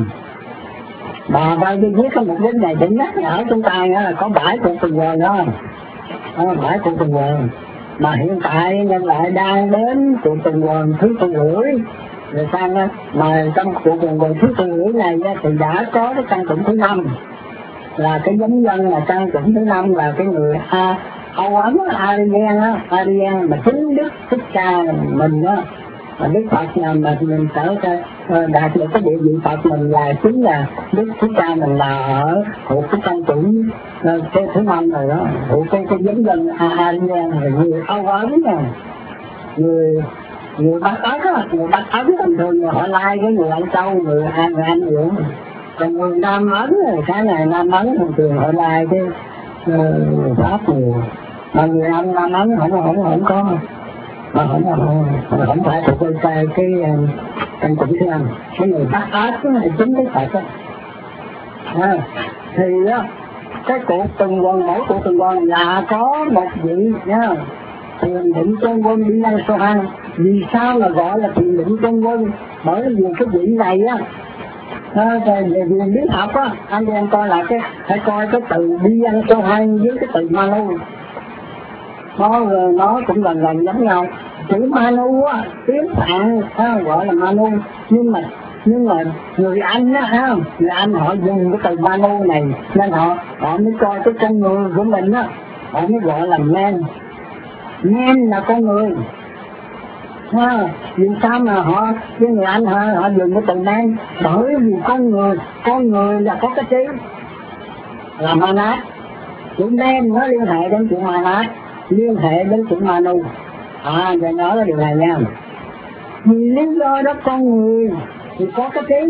bà vai đi viết cái mục đích này để nhắc nhở chúng ta là có bãi cuộc tuần hoàn đó. À, bãi cuộc tuần hoàn mà hiện tại nhân loại đang đến cuộc tuần hoàn thứ tư rưỡi rồi sang đó. Mà trong cuộc tuần hoàn thứ tư rưỡi này thì đã có cái căn chủng thứ năm là cái giống dân là căn chủng thứ năm là cái người A Âu Ấn Arian á, Arian mà chính Đức Thích Ca mình á, mà Đức Phật nào mà mình trở đạt được cái địa vị Phật mình là chính là Đức Thích Ca mình là ở thuộc cái căn chủng cái thứ năm rồi đó, thuộc cái cái giống dân Arian là người Âu Ấn nè, người người Bắc Ấn á, người Bắc Ấn bình thường người họ lai với người Âu Châu, người Anh người Anh vậy. Còn người Nam Ấn cái này Nam Ấn thường thường họ lai cái người Pháp nhiều. Mà người Anh Nam Ấn không không không có, mà không không không phải thuộc cái cái cái căn chủng thứ năm. Cái người Bắc Ấn là chính cái Phật đó. À, thì đó cái cuộc tuần hoàn mỗi cuộc tuần hoàn là có một vị nha, thiền định chân quân đi năng số hai. Vì sao là gọi là thiền định chân quân? bởi vì cái vị này á, về về lý học á, anh em coi lại cái, hãy coi cái từ bi ăn số hai với cái từ manu, nó nó cũng gần gần giống nhau. Chữ manu á, tiếng Phạn gọi là manu, nhưng mà nhưng mà người Anh á, ha, người Anh họ dùng cái từ manu này nên họ họ mới coi cái con người của mình á, họ mới gọi là man. Man là con người. Ha, vì sao mà họ với người Anh họ, họ dùng cái từ man? Bởi vì con người, con người là có cái trí là manat. Chữ man nó liên hệ đến chữ manat, liên hệ đến chữ manu. À, giờ nhớ cái điều này nha. Vì lý do đó con người thì có cái trí,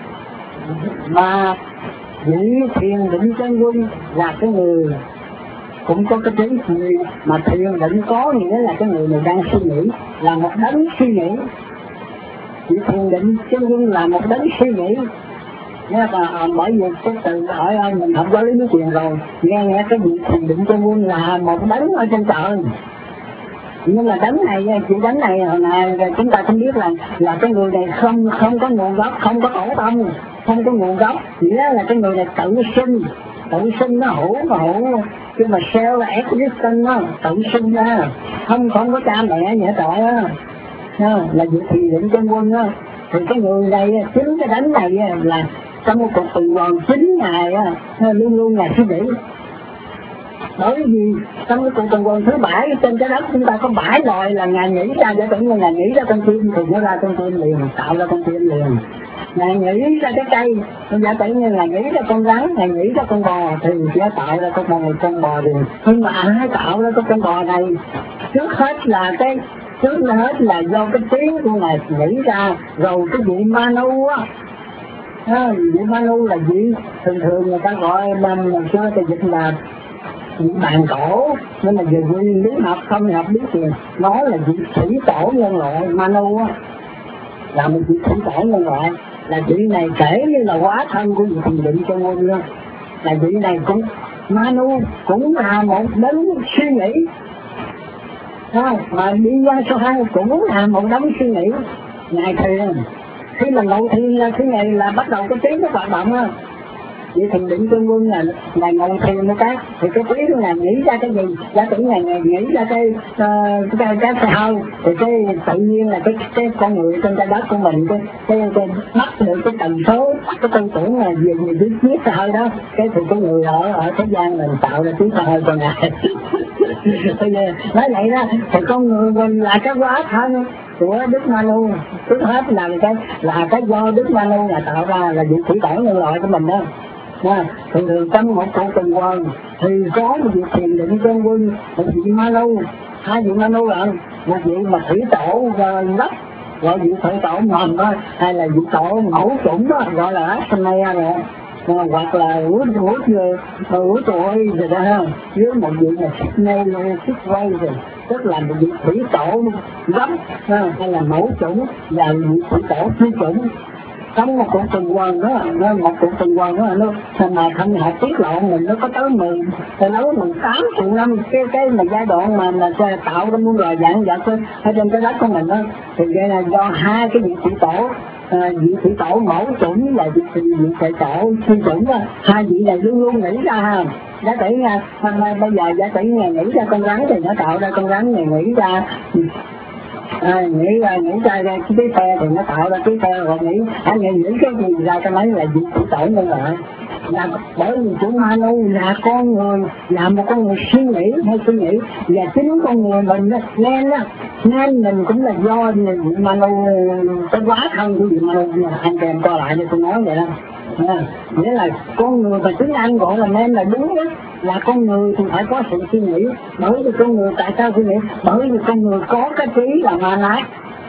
mà vị thiền định chân quân là cái người cũng có cái trí, mà thiền định có nghĩa là cái người này đang suy nghĩ, là một đấng suy nghĩ. Vị thiền định chân quân là một đấng suy nghĩ. Nghe là à, bởi vì cái từ ở ơi mình học giáo lý nói chuyện rồi, nghe nghe cái vị thiền định chân quân là một đấng ở trên trời. Nhưng mà đấng này, chữ đấng này hồi này chúng ta không biết là là cái người này không không có nguồn gốc, không có tổ tông, không có nguồn gốc, nghĩa là cái người này tự sinh, tự sinh nó hữu mà hữu, nhưng mà self existence nó tự sinh ra, không không có cha mẹ nhẹ tội á, là vị thiền định chân quân á. Thì cái người này chính cái đấng này là trong một cuộc tuần hoàn chín ngày á, luôn luôn là suy nghĩ. Bởi vì trong cái cuộc tuần hoàn thứ bảy trên trái đất chúng ta có bảy loài là Ngài nghĩ ra, giả tưởng như Ngài nghĩ ra con chim thì nó ra con chim liền, tạo ra con chim liền. Ngài nghĩ ra cái cây, giả tưởng như là nghĩ ra con rắn, Ngài nghĩ ra con bò thì sẽ tạo ra con bò, con bò liền. Nhưng mà ai tạo ra con bò này? Trước hết là cái trước hết là do cái tiếng của Ngài nghĩ ra, rồi cái vị Manu á. À, vị Manu là vị thường thường người ta gọi năm ngày xưa ta dịch là vị bàn cổ, nhưng mà về nguyên lý học không học biết thì nó là vị thủy tổ nhân loại. Manu á là một vị thủy tổ nhân loại, là vị này kể như là hóa thân của vị thiền định chân quân luôn. Là vị này cũng Manu cũng là một đấng suy nghĩ. À, mà đi ra số hai cũng là một đấng suy nghĩ. Ngài thiền, khi mà ngộ thiền là cái ngày là bắt đầu cái tiếng nó hoạt động á. Vậy thiền định chân quân là ngài ngồi thiền một cái thì cái trí của ngài nghĩ ra cái gì, giả tưởng ngài nghĩ ra cái uh, cái cái xe hơi thì cái tự nhiên là cái cái con người trên trái đất của mình cái cái, cái bắt được cái tần số cái tư tưởng là về về cái chiếc xe hơi đó, cái thì cái người ở ở thế gian mình tạo ra chiếc xe hơi cho ngài. Bây giờ nói vậy đó thì con người mình là cái hóa thân của Đức Manu, trước hết là cái là cái do Đức Manu là tạo ra, là vị thủy tổ nhân loại của mình đó. À, thường thường trong một cuộc tuần hoàn thì có một vị thiền định chân quân, một vị Manu, hai vị Manu là một vị mà thủy tổ đất, gọi vị thủy tổ mầm đó, hay là vị tổ mẫu chủng đó, gọi là Asana nè, hoặc là út út út tuổi rồi đó ha, với một vị là Sydney Sydney rồi, tức là một vị thủy tổ gốc hay là mẫu chủng và vị thủy tổ phi chủng. Trong một cuộc tuần hoàn đó, một cuộc tuần hoàn đó, nó mà không học tiết lộ mình nó có tới mười, tới nói mười tám triệu năm cái cái mà giai đoạn mà là tạo ra muôn loài dạng vật ở trên cái đất của mình đó, thì vậy là do hai cái vị thủy tổ, à, vị thủy tổ mẫu chủng và vị vị thủy tổ phi chủng đó, hai vị này luôn luôn nghĩ ra ha. Giả tỷ nha, bây giờ giả tỷ ngày nghĩ ra con rắn thì nó tạo ra con rắn, ngày nghĩ ra À, nghĩ ra nghĩ ra ra cái xe thì nó tạo ra cái xe, rồi nghĩ anh nghĩ nghĩ cái gì ra cái máy là vị thủy tổ nhân loại. Là bởi vì chủ Manu là con người, là một con người suy nghĩ hay suy nghĩ, và chính con người mình đó, nên đó, nên mình cũng là do vị Manu, cái hóa thân của vị Manu. Anh kèm coi lại cho tôi nói vậy đó. À, nghĩa là con người mà tiếng Anh gọi là nên là đúng đó, là con người thì phải có sự suy nghĩ. Bởi vì con người tại sao suy nghĩ? Bởi vì con người có cái trí là manat.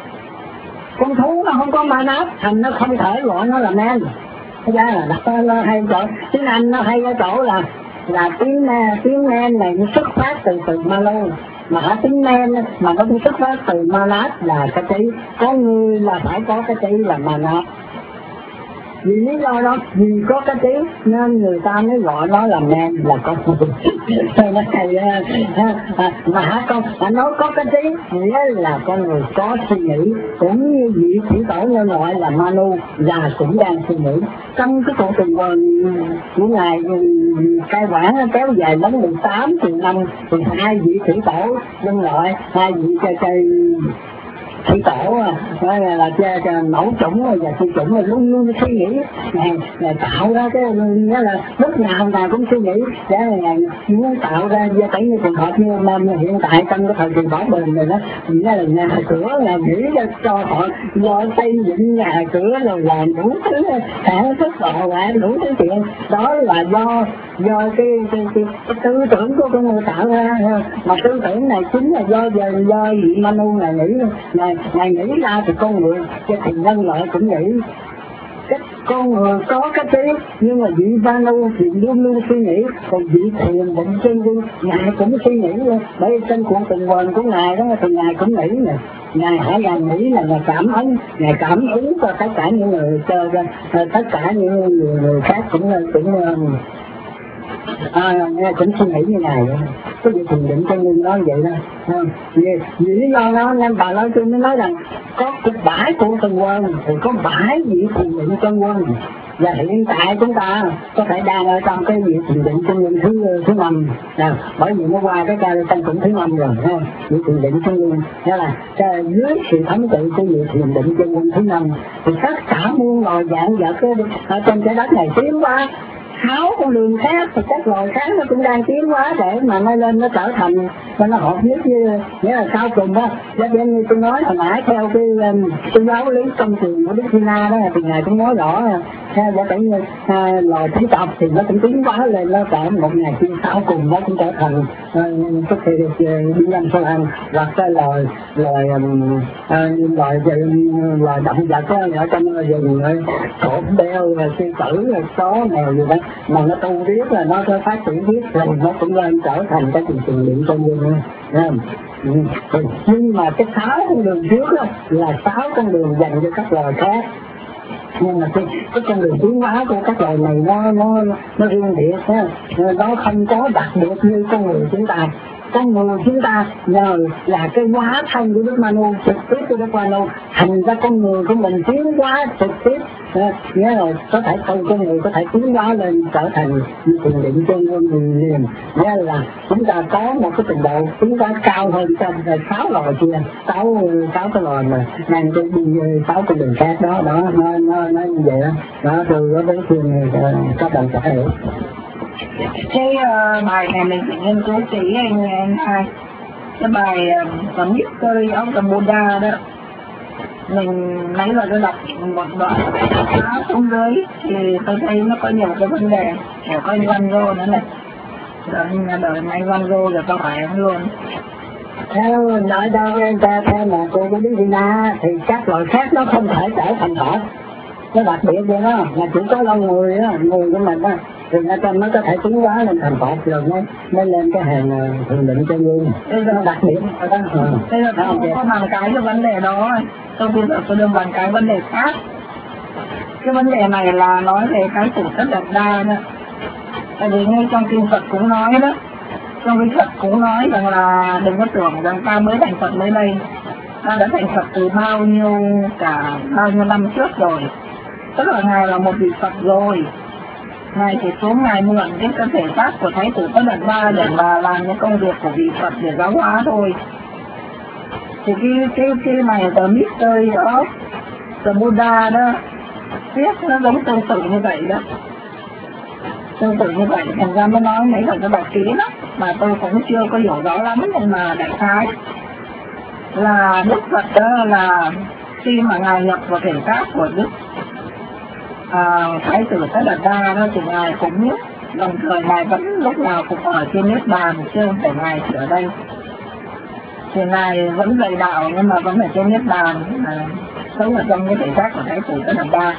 Con thú nó không có manat, thành nó không thể gọi nó là man. Thế ra là đặt nó hay chỗ tiếng Anh nó hay ở chỗ là là tiếng tiếng man này nó xuất phát từ từ Manu, mà tiếng man mà nó cũng xuất phát từ manat là cái trí. Con người là phải có cái trí là manat. vì lý do đó, vì có cái tiếng nên người ta mới gọi nó là man, là con người. Nó hay à, à, mà hả con à, nói có cái tiếng nghĩa là con người có suy nghĩ, cũng như vị thủy tổ nhân loại là Manu là cũng đang suy nghĩ. Trong cái cuộc tuần hoàn của ngài cai quản kéo dài đến mười tám triệu năm, thì hai vị thủy tổ nhân loại, hai vị chơi chơi thủy tổ là, là, là mẫu chủng và phi chủng là luôn luôn suy nghĩ ngài, ngài tạo ra cái nghĩa là lúc nào ngài cũng suy nghĩ để ngài muốn tạo ra gia cảnh như trường hợp như mà hiện tại trong cái thời kỳ bảo bình này đó, nghĩa là nhà cửa là nghĩ ra cho họ lo xây dựng nhà cửa rồi làm đủ thứ sản xuất đồ họa đủ thứ chuyện đó là do do cái, cái, cái, cái tư tưởng của con người tạo ra, mà tư tưởng này chính là do do, do vị Manu ngài nghĩ ngài, ngài nghĩ ra thì con người thì nhân loại cũng nghĩ cái con người có cái trí, nhưng mà vị Manu thì luôn luôn suy nghĩ, còn vị thiền định chân quân ngài cũng suy nghĩ luôn. Bởi trên cuộc tuần hoàn của ngài đó thì ngài cũng nghĩ nè, ngài hãy ngài nghĩ là ngài cảm ứng, ngài cảm ứng cho tất cả những người cho tất cả những người, người khác cũng cũng à, cũng suy nghĩ như này. Cái vị thiền định chân quân nói vậy đó. Vì, vì lý do đó nên bà nói tôi mới nói rằng có cái bãi của tuần hoàn thì có bãi vị thiền định chân quân, và hiện tại chúng ta có thể đang ở trong cái vị thiền định chân quân thứ thứ năm, bởi vì nó qua cái ca tăng cũng thứ năm rồi, ha. Vị thiền định chân quân nghĩa là cái, dưới sự thống trị của vị thiền định chân quân thứ năm thì tất cả muôn loài dạng vật ở trên trái đất này tiến qua sáu con đường khác, thì các loài khác nó cũng đang tiến hóa để mà nó lên nó trở thành và nó hợp nhất như nghĩa là sau cùng đó. Giống như tôi nói hồi nãy theo cái cái giáo lý công trường của Đức Sina đó thì ngài cũng nói rõ theo giả tưởng như à, loài thủy tộc thì nó cũng tiến hóa lên, nó trở một ngày kia sau cùng nó cũng trở thành có thể được đi nhân sâu ăn, hoặc cái loài loài à, loài loài động vật ở trong rừng cột beo sư tử chó mèo gì đó mà nó tu biết là nó có phát triển biết rồi nó cũng lên trở thành cái tình tình điện con người nữa. Nhưng mà cái sáu con đường trước đó, là sáu con đường dành cho các loài khác, nhưng mà cái, cái con đường tiến hóa của các loài này nó nó nó riêng biệt ha, nó không có đặc biệt như con người chúng ta. Con người chúng ta nhờ là cái hóa thân của Đức Manu, trực tiếp của Đức Manu, thành ra con người của mình tiến hóa trực tiếp, nghĩa là có thể con con người có thể tiến hóa lên trở thành thiền định chân quân liền, nghĩa là chúng ta có một cái trình độ tiến hóa cao hơn trong sáu loài kia, sáu sáu cái loài mà mang cái đi sáu con đường khác đó, đó nó nó nó như vậy đó, đó từ đó đến phiên các bạn sẽ hiểu. Cái uh, bài này mình phải nghiên cứu kỹ anh anh hai. Cái bài The uh, Mystery of the Buddha đó, mình lấy vào cái đọc một đoạn khá xuống dưới thì tôi thấy nó có nhiều cái vấn đề, kiểu có anh Văn Rô nữa này, rồi đời anh Văn Rô rồi có phải ông luôn. Theo nói đâu ta theo mà cô có biết gì na thì các loài khác nó không thể trở thành Phật, nó đặc biệt vậy đó, là chỉ có lâu người á, người của mình á thì nó trong nó có thể tiến hóa lên thành Phật rồi mới mới lên cái hàng thiền định cho nguyên. Bây giờ đặc biệt ở đó. Ừ. Bây giờ tôi không có bàn cái cái vấn đề đó, tôi bây giờ tôi đừng bàn cái vấn đề khác. Cái vấn đề này là nói về cái sự tất đạt đa đó. Tại vì ngay trong kinh Phật cũng nói đó, trong kinh Phật cũng nói rằng là đừng có tưởng rằng ta mới thành Phật mới đây, ta đã thành Phật từ bao nhiêu cả bao nhiêu năm trước rồi, tức là ngài là một vị Phật rồi. Ngài chỉ xuống ngài mượn cái cơ thể xác của Thái tử Tất Đạt Đa để mà làm những công việc của vị Phật để giáo hóa thôi. Thì cái cái cái này The Mystery of the Buddha đó, viết nó giống tương tự như vậy đó, tương tự như vậy, thành ra mới nói mấy lần cái đọc kỹ đó, mà tôi cũng chưa có hiểu rõ lắm, nhưng mà đại khái là Đức Phật đó là khi mà ngài nhập vào thể xác của Đức À, Thái tử Tất Đạt Đa đó thì ngài cũng đồng thời ngài vẫn lúc nào cũng ở trên Niết Bàn, chứ không phải ngài ở đây. Thì ngài vẫn dạy đạo nhưng mà vẫn ở trên Niết Bàn, à, sống ở trong cái thể xác của Thái tử Tất Đạt Đa.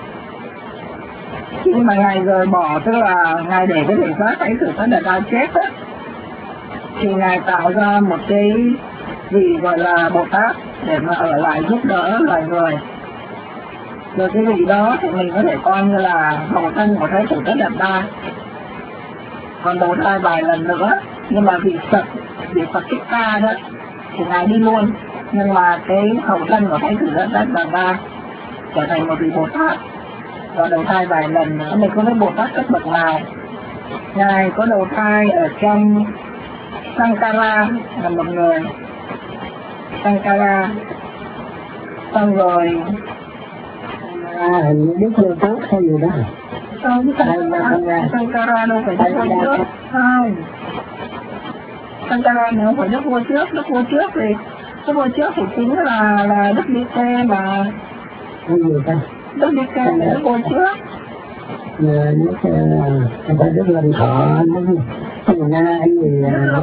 Khi mà ngài rời bỏ, tức là ngài để cái thể xác Thái tử Tất Đạt Đa chết á, thì ngài tạo ra một cái gì gọi là Bồ Tát để mà ở lại giúp đỡ loài người. Rồi cái vị đó thì mình có thể coi như là hậu thân của Thái tử Tất Đạt Đa. Còn đầu thai vài lần nữa, nhưng mà vị Phật, vị Phật Thích Ca đó thì ngài đi luôn, nhưng mà cái hậu thân của Thái tử Tất Đạt Đa trở thành một vị Bồ Tát và đầu thai vài lần nữa. Mình không biết Bồ Tát cấp bậc nào. Ngài có đầu thai ở trong Sankara là một người, Sankara, xong rồi à, hình như biết Lô Tốt hay gì đó. Không, Sankara, Sankara đâu phải Đức Vua trước. Không, Sankara nếu phải Đức Vua trước, Đức Vua trước thì Đức Vua trước thì chính là là Đức Đi Kê mà. Cái gì ta? Đức Đi Kê là Đức Vua trước. Nhờ những cái người ta Đức Lâm Thọ, Đức Nga hay gì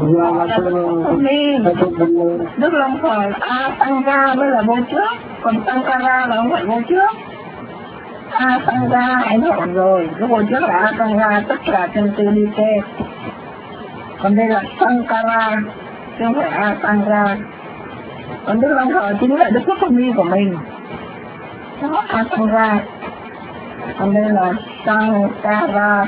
Đức Long Thọ, A Sankara mới là vua trước, còn Sankara là không phải vua trước. A Sankara anh hồn rồi, cái vua trước là A Sankara, tất cả chân tư Đi Kê. Còn đây là Sankara, chứ không phải A Sankara. Còn Đức Long Thọ chính là Đức Quốc Phong Mi của mình. Đó, A Sankara. Còn đây là Sankara.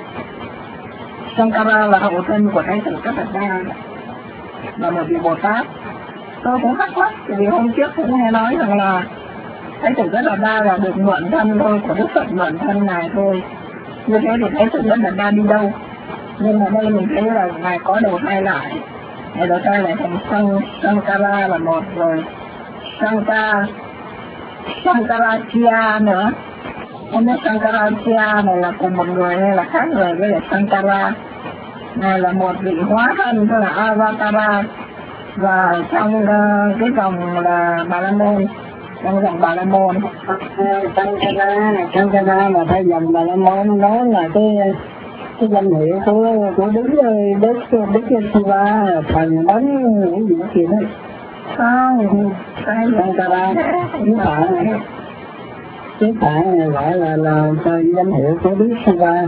Sankara là hậu thân của Thái tử Tất Đạt Đa, là một vị Bồ Tát. Tôi cũng thắc mắc, vì hôm trước cũng nghe nói rằng là Thái tử Tất Đạt Đa là được mượn thân thôi, của Đức Phật mượn thân ngài thôi. Như thế thì Thái tử Tất Đạt Đa đi đâu? Nhưng mà đây mình thấy là ngài có đầu thai lại. Ngài đầu thai lại thành Sang, Sankara là một rồi. Sankara, Sankaracharya nữa. Không biết Sankaracharya này là cùng một người hay là khác người với lại Sankara. Này là một vị hóa thân, tức là Avatara. Và trong uh, cái dòng là Bà La Môn, trong dòng Bà La Môn. Sankara này, Sankara mà phải dòng Bà La Môn, nó là cái cái danh hiệu của của Đức Đức Đức Shiva, thần bánh những gì kia đó. Không, cái Sankara chứ phải này, chứ phải này gọi là là danh hiệu của Đức Shiva.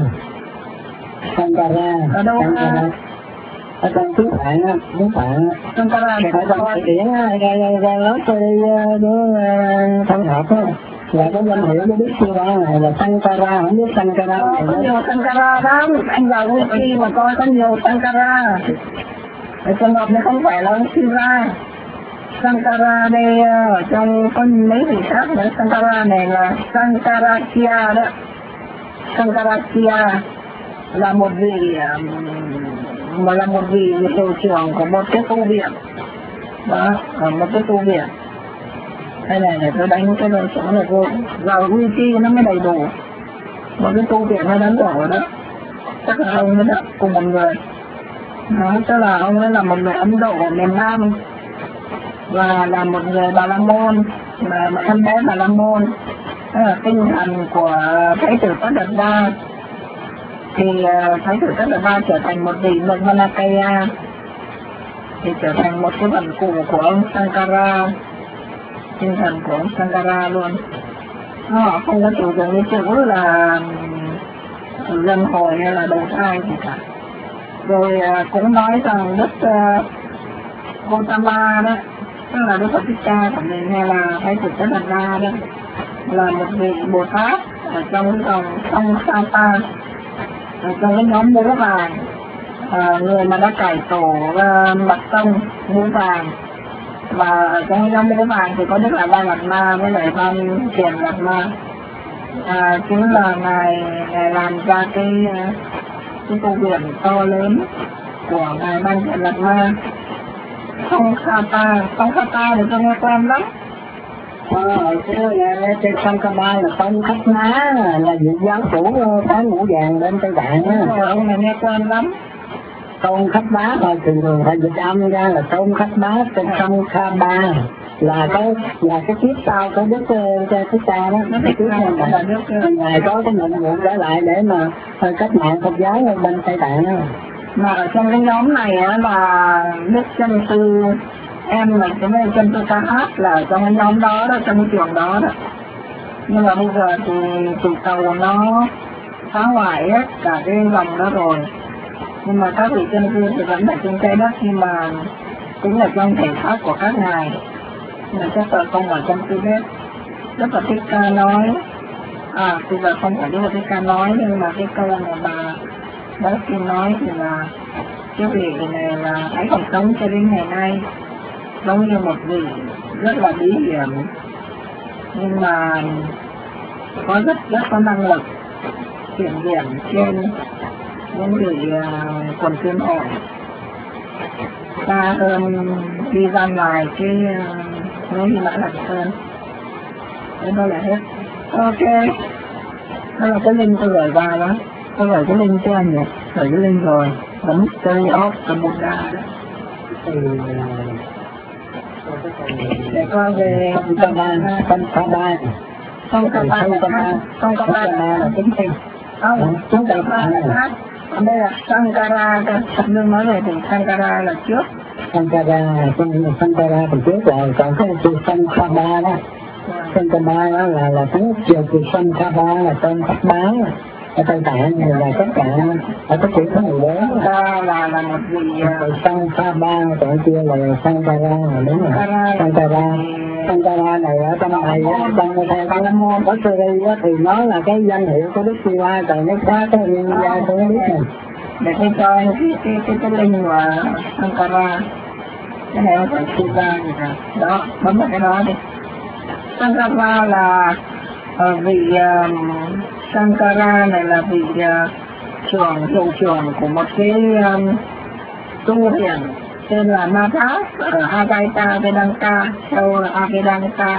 Sankara, ở đâu Sankara. Ở trong tiếng Phạn á, tiếng Phạn á. Sankara thì phải trong cái điển á, ra ra ra lớp tôi đi đứa thân học á. Là cái danh hiệu của Đức Shiva này là Sankara, không biết Sankara này có nhiều Sankara lắm, anh vào wiki mà coi có nhiều Sankara. Ở trường hợp này không phải là ông Shiva. Sankara đây ở trong có mấy vị khác nữa. Sankara này là Sankaracharya đó. Sankaracharya là một vị mà là một vị hiệu trưởng của một cái tu viện. Đó, ở một cái tu viện. Đây này, để tôi đánh cái lời sống này vô. Vào wiki nó mới đầy đủ. Một cái tu viện nó đánh đổ đó. Chắc là ông ấy đã cùng một người. Đó, tức là ông ấy là một người Ấn Độ ở miền Nam. Và là một người Bà La Môn, mà em bé Bà La Môn. Đó là tinh thần của Thái tử Tất Đạt Đa. Thì uh, Thái tử Tất Đạt Đa trở thành một vị Nirmanakaya. Thì trở thành một cái phần cụ của ông Sankara. Tinh thần của ông Sankara luôn. Họ không có chủ dùng cái chữ là luân hồi hay là đầu thai gì cả. Rồi uh, cũng nói rằng Đức uh, Gautama đó, tức là Đức Phật Thích Ca của mình, hay là Thái tử Tất Đạt Đa đó, là một vị Bồ Tát ở trong cái dòng Song Sata, ở trong cái nhóm mũ vàng, à, người mà đã cải tổ uh, mặt tông mũ vàng. Và ở trong cái nhóm mũ vàng thì có Đức là Ba Lạt Ma với lại Ban Tiền Lạt Ma. À, chính là ngài, ngài làm ra cái cái tu viện to lớn của ngài Ban Tiền Lạt Ma. Song Khata, Song Khata thì tôi nghe quen lắm. Ờ, cái trên Sankara là Song Khata, là vị giáo chủ phái ngũ vàng bên Tây Tạng á. Rồi ông này nghe quen lắm. Tôn Khách Bá thôi, thường thường phải dịch âm ra là Tôn Khách Bá trên sông Kha Ba, là cái là cái kiếp sau của Đức Thích Ca đó. Nó cái kiếp này là Đức ngài có cái nhiệm vụ trở lại để mà cách mạng Phật giáo bên Tây Tạng đó. Mà ở trong cái nhóm này á là Đức Chân Sư, em là cái này Chân Sư Ca Hát là ở trong cái nhóm đó đó, trong cái trường đó đó. Nhưng mà bây giờ thì chủ cầu nó phá hoại hết cả cái dòng đó rồi. Nhưng mà các vị chân sư thì vẫn ở trên trái đất, nhưng mà cũng là trong thể xác của các ngài. Nhưng mà chắc là không ở trong sư biết. Đức Phật Thích Ca nói, à bây giờ không phải Đức Phật Thích Ca nói, nhưng mà cái câu mà bà Bác Sĩ nói thì là cái vị này là ấy còn sống cho đến ngày nay, giống như một vị rất là bí hiểm, nhưng mà có rất rất có năng lực kiểm điểm trên những vị uh, quần tuyên hội xa hơn đi ra ngoài cái uh, nếu như Mã Lạp Sơn. Thế đó là hết. Ok, đó là cái link tôi gửi vào đó, tôi gửi cái link cho anh nhỉ, gửi cái link rồi, bấm Story of the Buddha đó. Để coi về Không có ba, không có ba, không có ba là khác, không có ba là chính tinh. không, chúng ta ba là khác. Đây là Sankara, Phật Nương nói về thì Sankara là trước. Sankara, trong Sankara còn trước rồi, còn cái từ Sankara đó. Sankara đó là là tiếng chiều từ Sankara là tên Phật báo. Ở Tây Tạng này là tất cả ở tất cả các người lớn là là là một vị Sankara, còn kia là Sankara, đúng rồi. Sankara, Sankara này ở trong này trong theo cái môn ở Syria thì nó là cái danh hiệu của Đức Shiva, còn nó khác cái India tôi không biết này. Để tôi coi cái cái cái cái linh và Sankara, cái này nó phải Shiva gì cả. Đó, bấm vào cái đó đi. Sankara là uh, vị uh, Sankara này là vị uh, trưởng hiệu trưởng của một cái um, tu viện tên là Mathas ở Avaita Vedanta, theo Avedanta,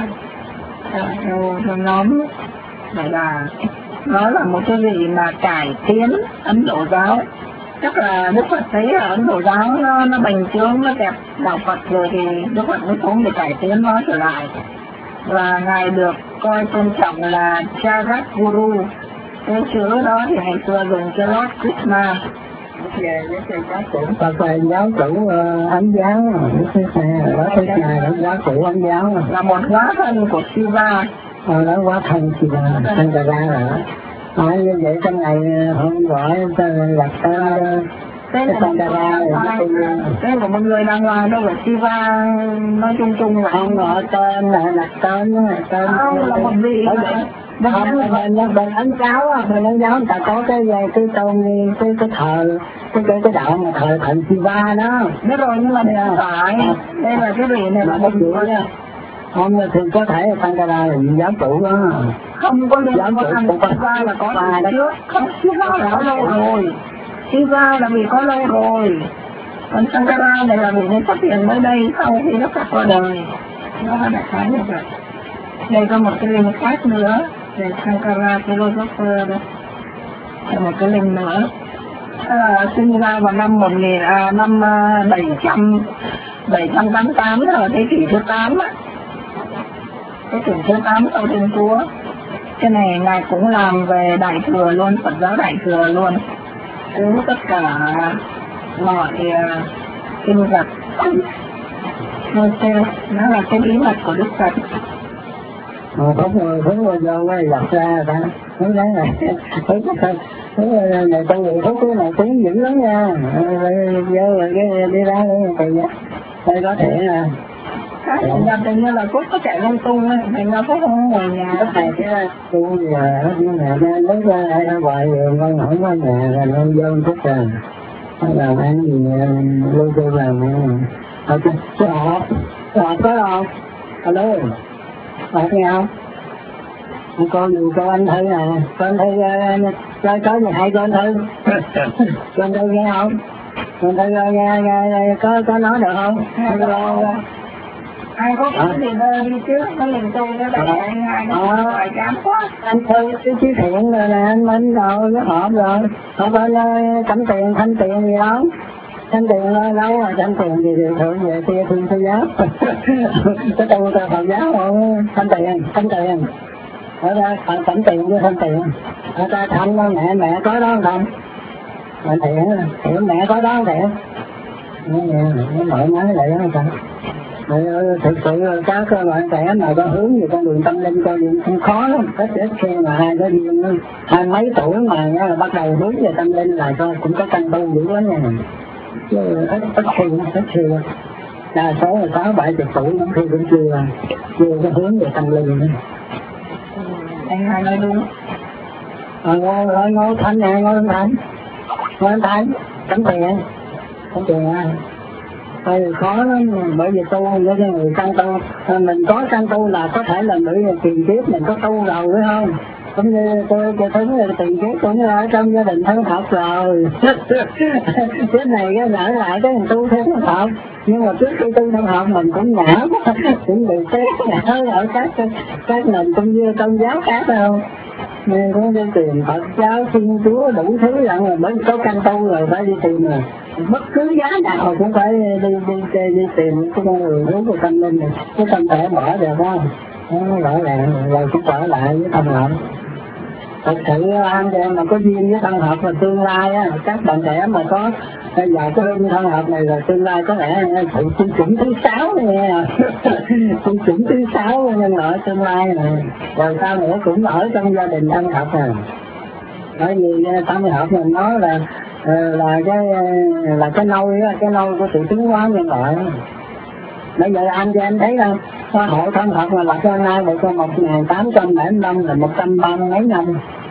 theo theo nhóm này là nó là một cái vị mà cải tiến Ấn Độ giáo. Chắc là Đức Phật thấy ở Ấn Độ giáo nó nó bành trướng, nó đẹp đạo Phật rồi thì Đức Phật mới xuống để cải tiến nó trở lại, và ngài được coi tôn trọng là Jagat Guru. Cái chữ đó thì ngày xưa dùng cho Lord Krishna. Về với cái giáo chủ Phật là giáo chủ Ấn giáo, đó thế này là giáo chủ Ấn giáo là một hóa thân của Shiva. Ờ, đó hóa thân Shiva, Sankara là nói như vậy trong ngày hôm gọi đặt tên Tên của Sankara, tên của một người đàng hoàng đâu phải Shiva nói chung chung là không gọi tên là đặt tên tên không là một vị không bên bên Ấn giáo á, bên Ấn giáo người ta có cái cái tôn cái cái thờ cái cái cái đạo mà thờ thần Shiva đó. Biết rồi, nhưng mà không phải đây là cái vị này là một vị không thì có thể Sankara là giáo chủ đó, không có liên quan đến Shiva là có từ trước, không Shiva là có lâu rồi, Shiva là vì có lâu rồi, còn Sankara này là vì nó xuất hiện mới đây sau khi nó Phật qua đời. Nó là đại khái như vậy. Đây có một cái link khác nữa về Sankara philosopher đây, là một cái link nữa. À, sinh ra vào năm một nghìn à, năm bảy trăm bảy trăm tám mươi tám ở thế kỷ thứ tám á, thế kỷ thứ tám sau Thiên Chúa. Cái này ngài cũng làm về Đại Thừa luôn, Phật giáo Đại Thừa luôn, cứu tất cả mọi uh, kinh vật. Nó là cái bí mật của Đức Phật. Ờ, có người hướng qua vô cái lật ra ta nói đấy là thấy cái thật thế này con người thấy cái này tiếng dữ lắm nha, vô rồi cái đi ra nữa thì đây có thể là nhập tình như là Phúc có chạy lung tung ấy, thành ra Phúc không ngồi nhà. cái này cái tu giờ nó nhà ra lấy ra ra ngoài rồi con không có nhà là nó vô Phúc rồi nó làm ăn gì lưu tư làm ở trên cái họ họ có không alo họ nghe không không có gì cho anh thử nè, cho anh thử cho có gì hay cho anh thử cho anh thử nghe không, cho anh thử nghe, nghe có có nói được không? Ai có cái gì đó đi trước nó liền tôi nó đẩy anh ai nó phải dám quá. Anh thư cái chí thiện rồi nè, anh Minh rồi nó họp rồi họ bên cắm tiền thanh tiền gì đó thanh tiền đâu rồi thanh tiền thì điều thượng về kia thương thế giáo cái tu ta Phật giáo không thanh tiền thanh tiền ở ra cắm tiền với thanh tiền ở ta thăm đó mẹ mẹ có đó không mẹ thiện thiện mẹ có đó thiện nó mở nói lại đó không thực sự các bạn trẻ mà có hướng về con đường tâm linh con đường không khó lắm, rất ít khi mà hai đứa duyên hai mấy tuổi mà là bắt đầu hướng về tâm linh là coi cũng có căn tu dữ lắm nha, chứ ít ít khi ít khi đa số là sáu bảy chục tuổi lắm khi cũng chưa chưa có hướng về tâm linh nữa. anh hai nói đúng. Ờ, ngô, ngô, ngô thanh nè, ngô thanh thanh, ngô thanh thanh, tấm tiền, tấm tiền à. Thôi khó lắm, bởi vì tu với cái người căn tu, mình có căn tu là có thể là bởi vì tiền kiếp mình có tu rồi phải không? Cũng như tôi tôi thấy là tiền kiếp cũng như ở trong gia đình thân Phật rồi. Cái này cái nở lại cái mình tu theo thân Phật, nhưng mà trước khi tu thân Phật mình cũng ngã, cũng bị té ngã ở các các nền cũng như tôn giáo khác đâu. Nên cũng đi tìm Phật giáo, Thiên Chúa đủ thứ lận rồi, mới có căn tu rồi phải đi tìm rồi. Bất cứ giá nào cũng phải đi đi đi, đi tìm cái con người hướng của tâm linh này, cái tâm thể mở được không? Nó rõ ràng rồi cũng trở lại với tâm hợp. Thật sự anh chị em mà có duyên với thân hợp là tương lai á, các bạn trẻ mà có bây giờ cái hương thân hợp này là tương lai có lẽ sự tiêu chuẩn thứ sáu nghe, tiêu chuẩn thứ sáu nhân loại tương lai này, rồi sau nữa cũng ở trong gia đình thân hợp này. Bởi vì tâm hợp mình nói là là cái là cái nôi á, cái nôi của sự tiến hóa nhân loại. Bây giờ anh cho em thấy không, xã hội thân Phật mà lập ra nay được một nghìn tám trăm bảy mươi năm là một trăm ba mươi mấy năm,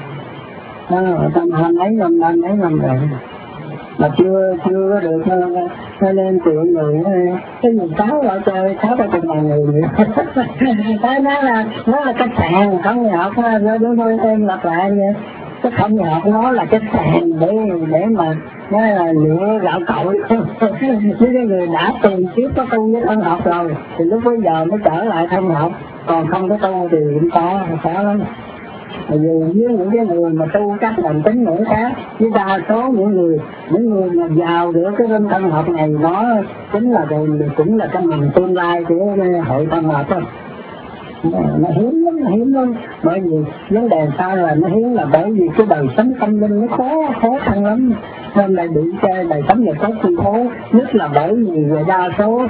một trăm hai mấy năm, năm mấy năm rồi mà chưa chưa có được uh, lên triệu người, cái gì sáu loại chơi sáu ba chục ngàn người. Đó là nó là cái sàn không người học rồi đúng thôi em lặp lại vậy. Cái không người học nó là cái sàn để để mà nó là lựa gạo cội. Với cái người đã tiền kiếp có tu với thân học rồi thì lúc bây giờ mới trở lại thân học, còn không có tu thì cũng khó khó lắm. Bởi vì với những cái người mà tu các nền tín ngưỡng khác, với đa số những người những người mà giàu được cái bên thân học này, nó chính là cũng là cái mình tương lai của hội thân học đó. Nó hiếm lắm, nó hiếm lắm. Bởi vì vấn đề sao là nó hiếm là bởi vì cái đời sống tâm linh nó khó khó khăn lắm, nên lại bị cái đời sống này có chi phối, nhất là bởi vì đa số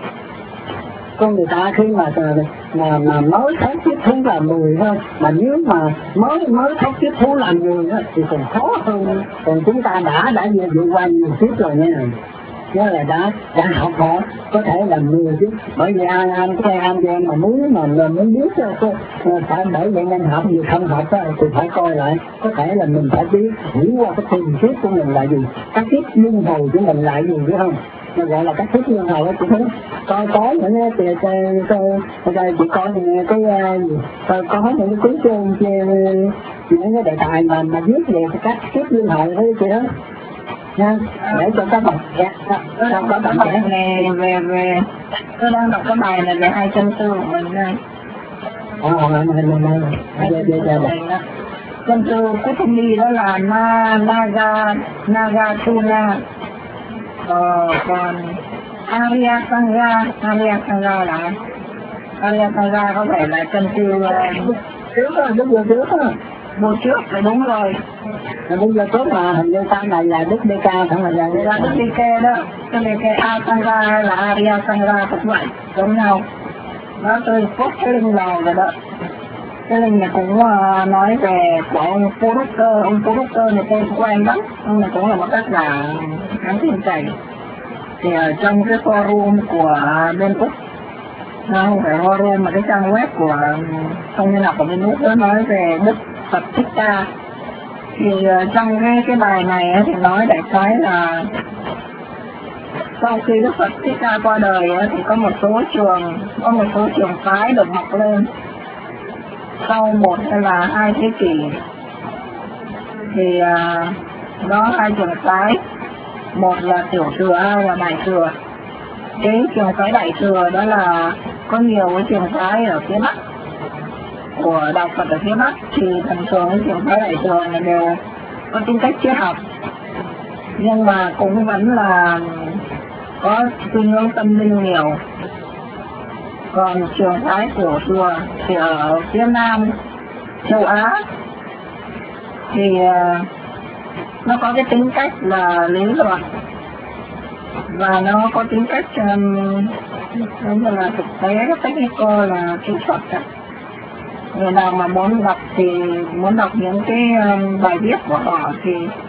con người ta khi mà mà mà mới thấy tiếp thú là mười thôi, mà nếu mà mới mới thấy tiếp thú là mười đó, thì còn khó hơn. Còn chúng ta đã đã vượt qua nhiều kiếp rồi nha, nhớ là đã đã học họ có thể là mười chứ. Bởi vì ai anh cái anh em mà muốn mà muốn biết phải bởi vậy nên học gì không học đó, thì phải coi lại, có thể là mình phải biết hiểu qua cái tiền kiếp của mình là gì, các kiếp luân hồi của mình là gì biết không? Nó gọi là các kiếp luân hồi đó, chị thấy coi có những cái cái chị coi cái gì coi có những cái cuốn chương những cái đề tài mà mà viết về các kiếp luân hồi đó chị đó nha, để cho các bạn dạ tôi có các bạn này về về tôi đang đọc cái bài này về hai chân tư của mình đây. Ờ này này này này này chân tư Kuthumi đó là na naga nagatuna, ờ, còn Arya Sangha Arya Sangha là Arya Sangha có thể là chân tư trước rồi đúng rồi trước rồi vô trước là đúng rồi. Rồi bây giờ tốt mà hình như sau này là Đức Đê Ca phải là là Đức Đê Ca đó, cho nên cái A Sangha hay là Arya Sangha cũng vậy, giống nhau. Đó tôi phốt cái link vào rồi đó. Cái link này cũng uh, nói về của ông Purucker, ông Purucker này tôi cũng quen lắm, ông này cũng là một tác giả hán thiên chảy. Thì ở trong cái forum của bên Úc, không phải forum mà cái trang web của không nhân học của bên Úc đó nói về Đức Phật Thích Ca. Thì uh, trong cái cái bài này ấy, thì nói đại khái là sau khi Đức Phật Thích Ca qua đời ấy, thì có một số trường có một số trường phái được mọc lên sau một hay là hai thế kỷ. Thì uh, đó hai trường phái, một là tiểu thừa, hai là đại thừa. Cái trường phái đại thừa đó là có nhiều cái trường phái ở phía Bắc của đạo Phật ở phía Bắc, thì thường thường cái trường phái đại thừa này đều có tính cách triết học, nhưng mà cũng vẫn là có khuynh hướng tâm linh nhiều. Còn trường phái tiểu thừa thì ở phía Nam châu Á thì uh, nó có cái tính cách là lý luận và nó có tính cách um, như là thực tế, cái technical là kỹ thuật đó. Người nào mà muốn đọc thì muốn đọc những cái um, bài viết của họ thì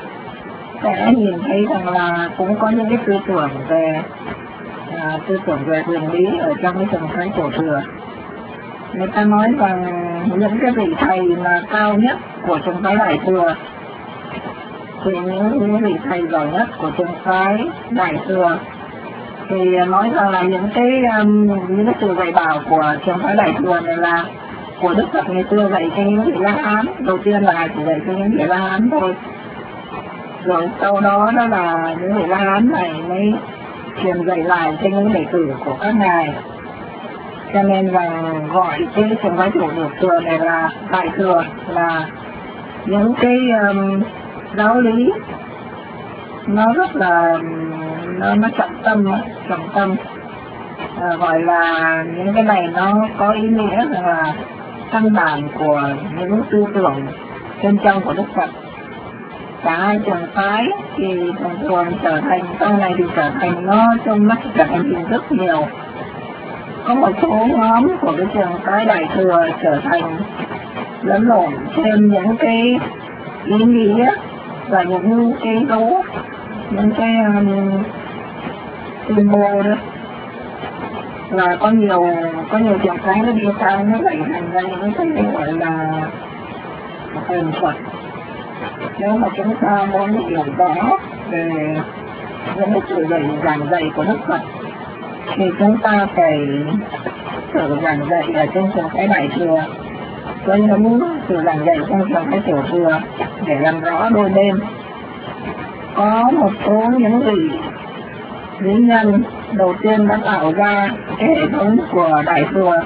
sẽ nhìn thấy rằng là cũng có những cái tư tưởng về à, tư tưởng về quyền lý ở trong cái trường phái tiểu thừa. người ta nói rằng những cái vị thầy mà cao nhất của trường phái Đại Thừa thì những, những vị thầy giỏi nhất của trường phái Đại Thừa thì nói rằng là những cái um, những cái sự dạy bảo của trường phái Đại Thừa này là của Đức Phật ngày xưa dạy cho những vị La Hán. Đầu tiên là chỉ dạy cho những vị La Hán thôi, rồi sau đó đó là những vị La Hán này mới truyền dạy lại cho những đệ tử của các ngài. Cho nên là gọi cái trường phái Tiểu Thừa này là Đại Thừa, là những cái um, giáo lý nó rất là nó, nó trọng tâm trọng tâm à, gọi là những cái này nó có ý nghĩa là căn bản của những tư tưởng bên trong của Đức Phật. Cả hai trường phái thì thường thường trở thành, sau này thì trở thành nó trong mắt trở thành hình thức nhiều. Có một số nhóm của cái trường phái Đại Thừa trở thành lẫn lộn thêm những cái ý nghĩa và những cái dấu, những cái um, symbol đó, là có nhiều có nhiều trường phái nó đi sang nó lại thành ra những cái gọi là hồn Phật. Nếu mà chúng ta muốn hiểu rõ về những cái sự dạy giảng dạy của Đức Phật thì chúng ta phải thử giảng dạy ở trên trường phái Đại Thừa với những sự giảng dạy trong trường phái Tiểu Thừa để làm rõ đôi bên. Có một số những vị lý nhân đầu tiên đã tạo ra cái hệ thống của Đại Thừa,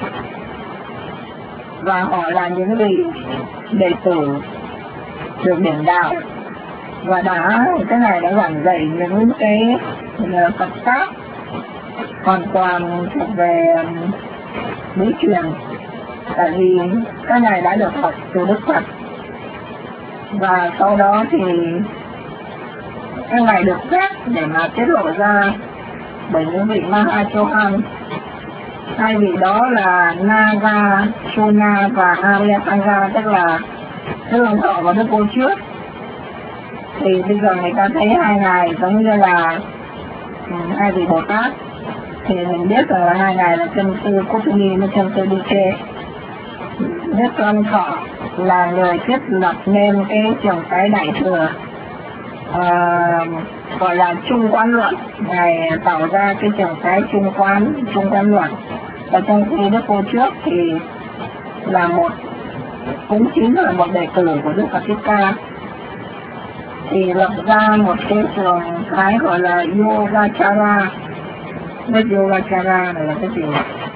và họ là những vị đệ tử được điển đạo và đã cái này đã giảng dạy những cái Phật pháp hoàn toàn thuộc về lý truyền, tại vì các ngài đã được học từ Đức Phật, và sau đó thì các ngài được phép để mà tiết lộ ra bởi những vị Mahachohan. Hai vị đó là Nagarjuna và Aryasanga, tức là Đức Long Thọ và Đức Vô Trước. Thì bây giờ người ta thấy hai ngài giống như là um, hai vị Bồ Tát, thì mình biết rằng là hai ngài là chân sư Kutini và chân sư Dike. Đức Long Thọ là người thiết lập nên cái trường phái Đại Thừa, à, gọi là Trung Quán Luận. Ngài tạo ra cái trường phái Trung Quán Trung Quán Luận, và trong khi Đức Vô Trước thì là một cũng chính là một đệ tử của Đức Phật Thích Ca, thì lập ra một cái trường phái gọi là Yogacara. Biết Yogacara này là cái gì?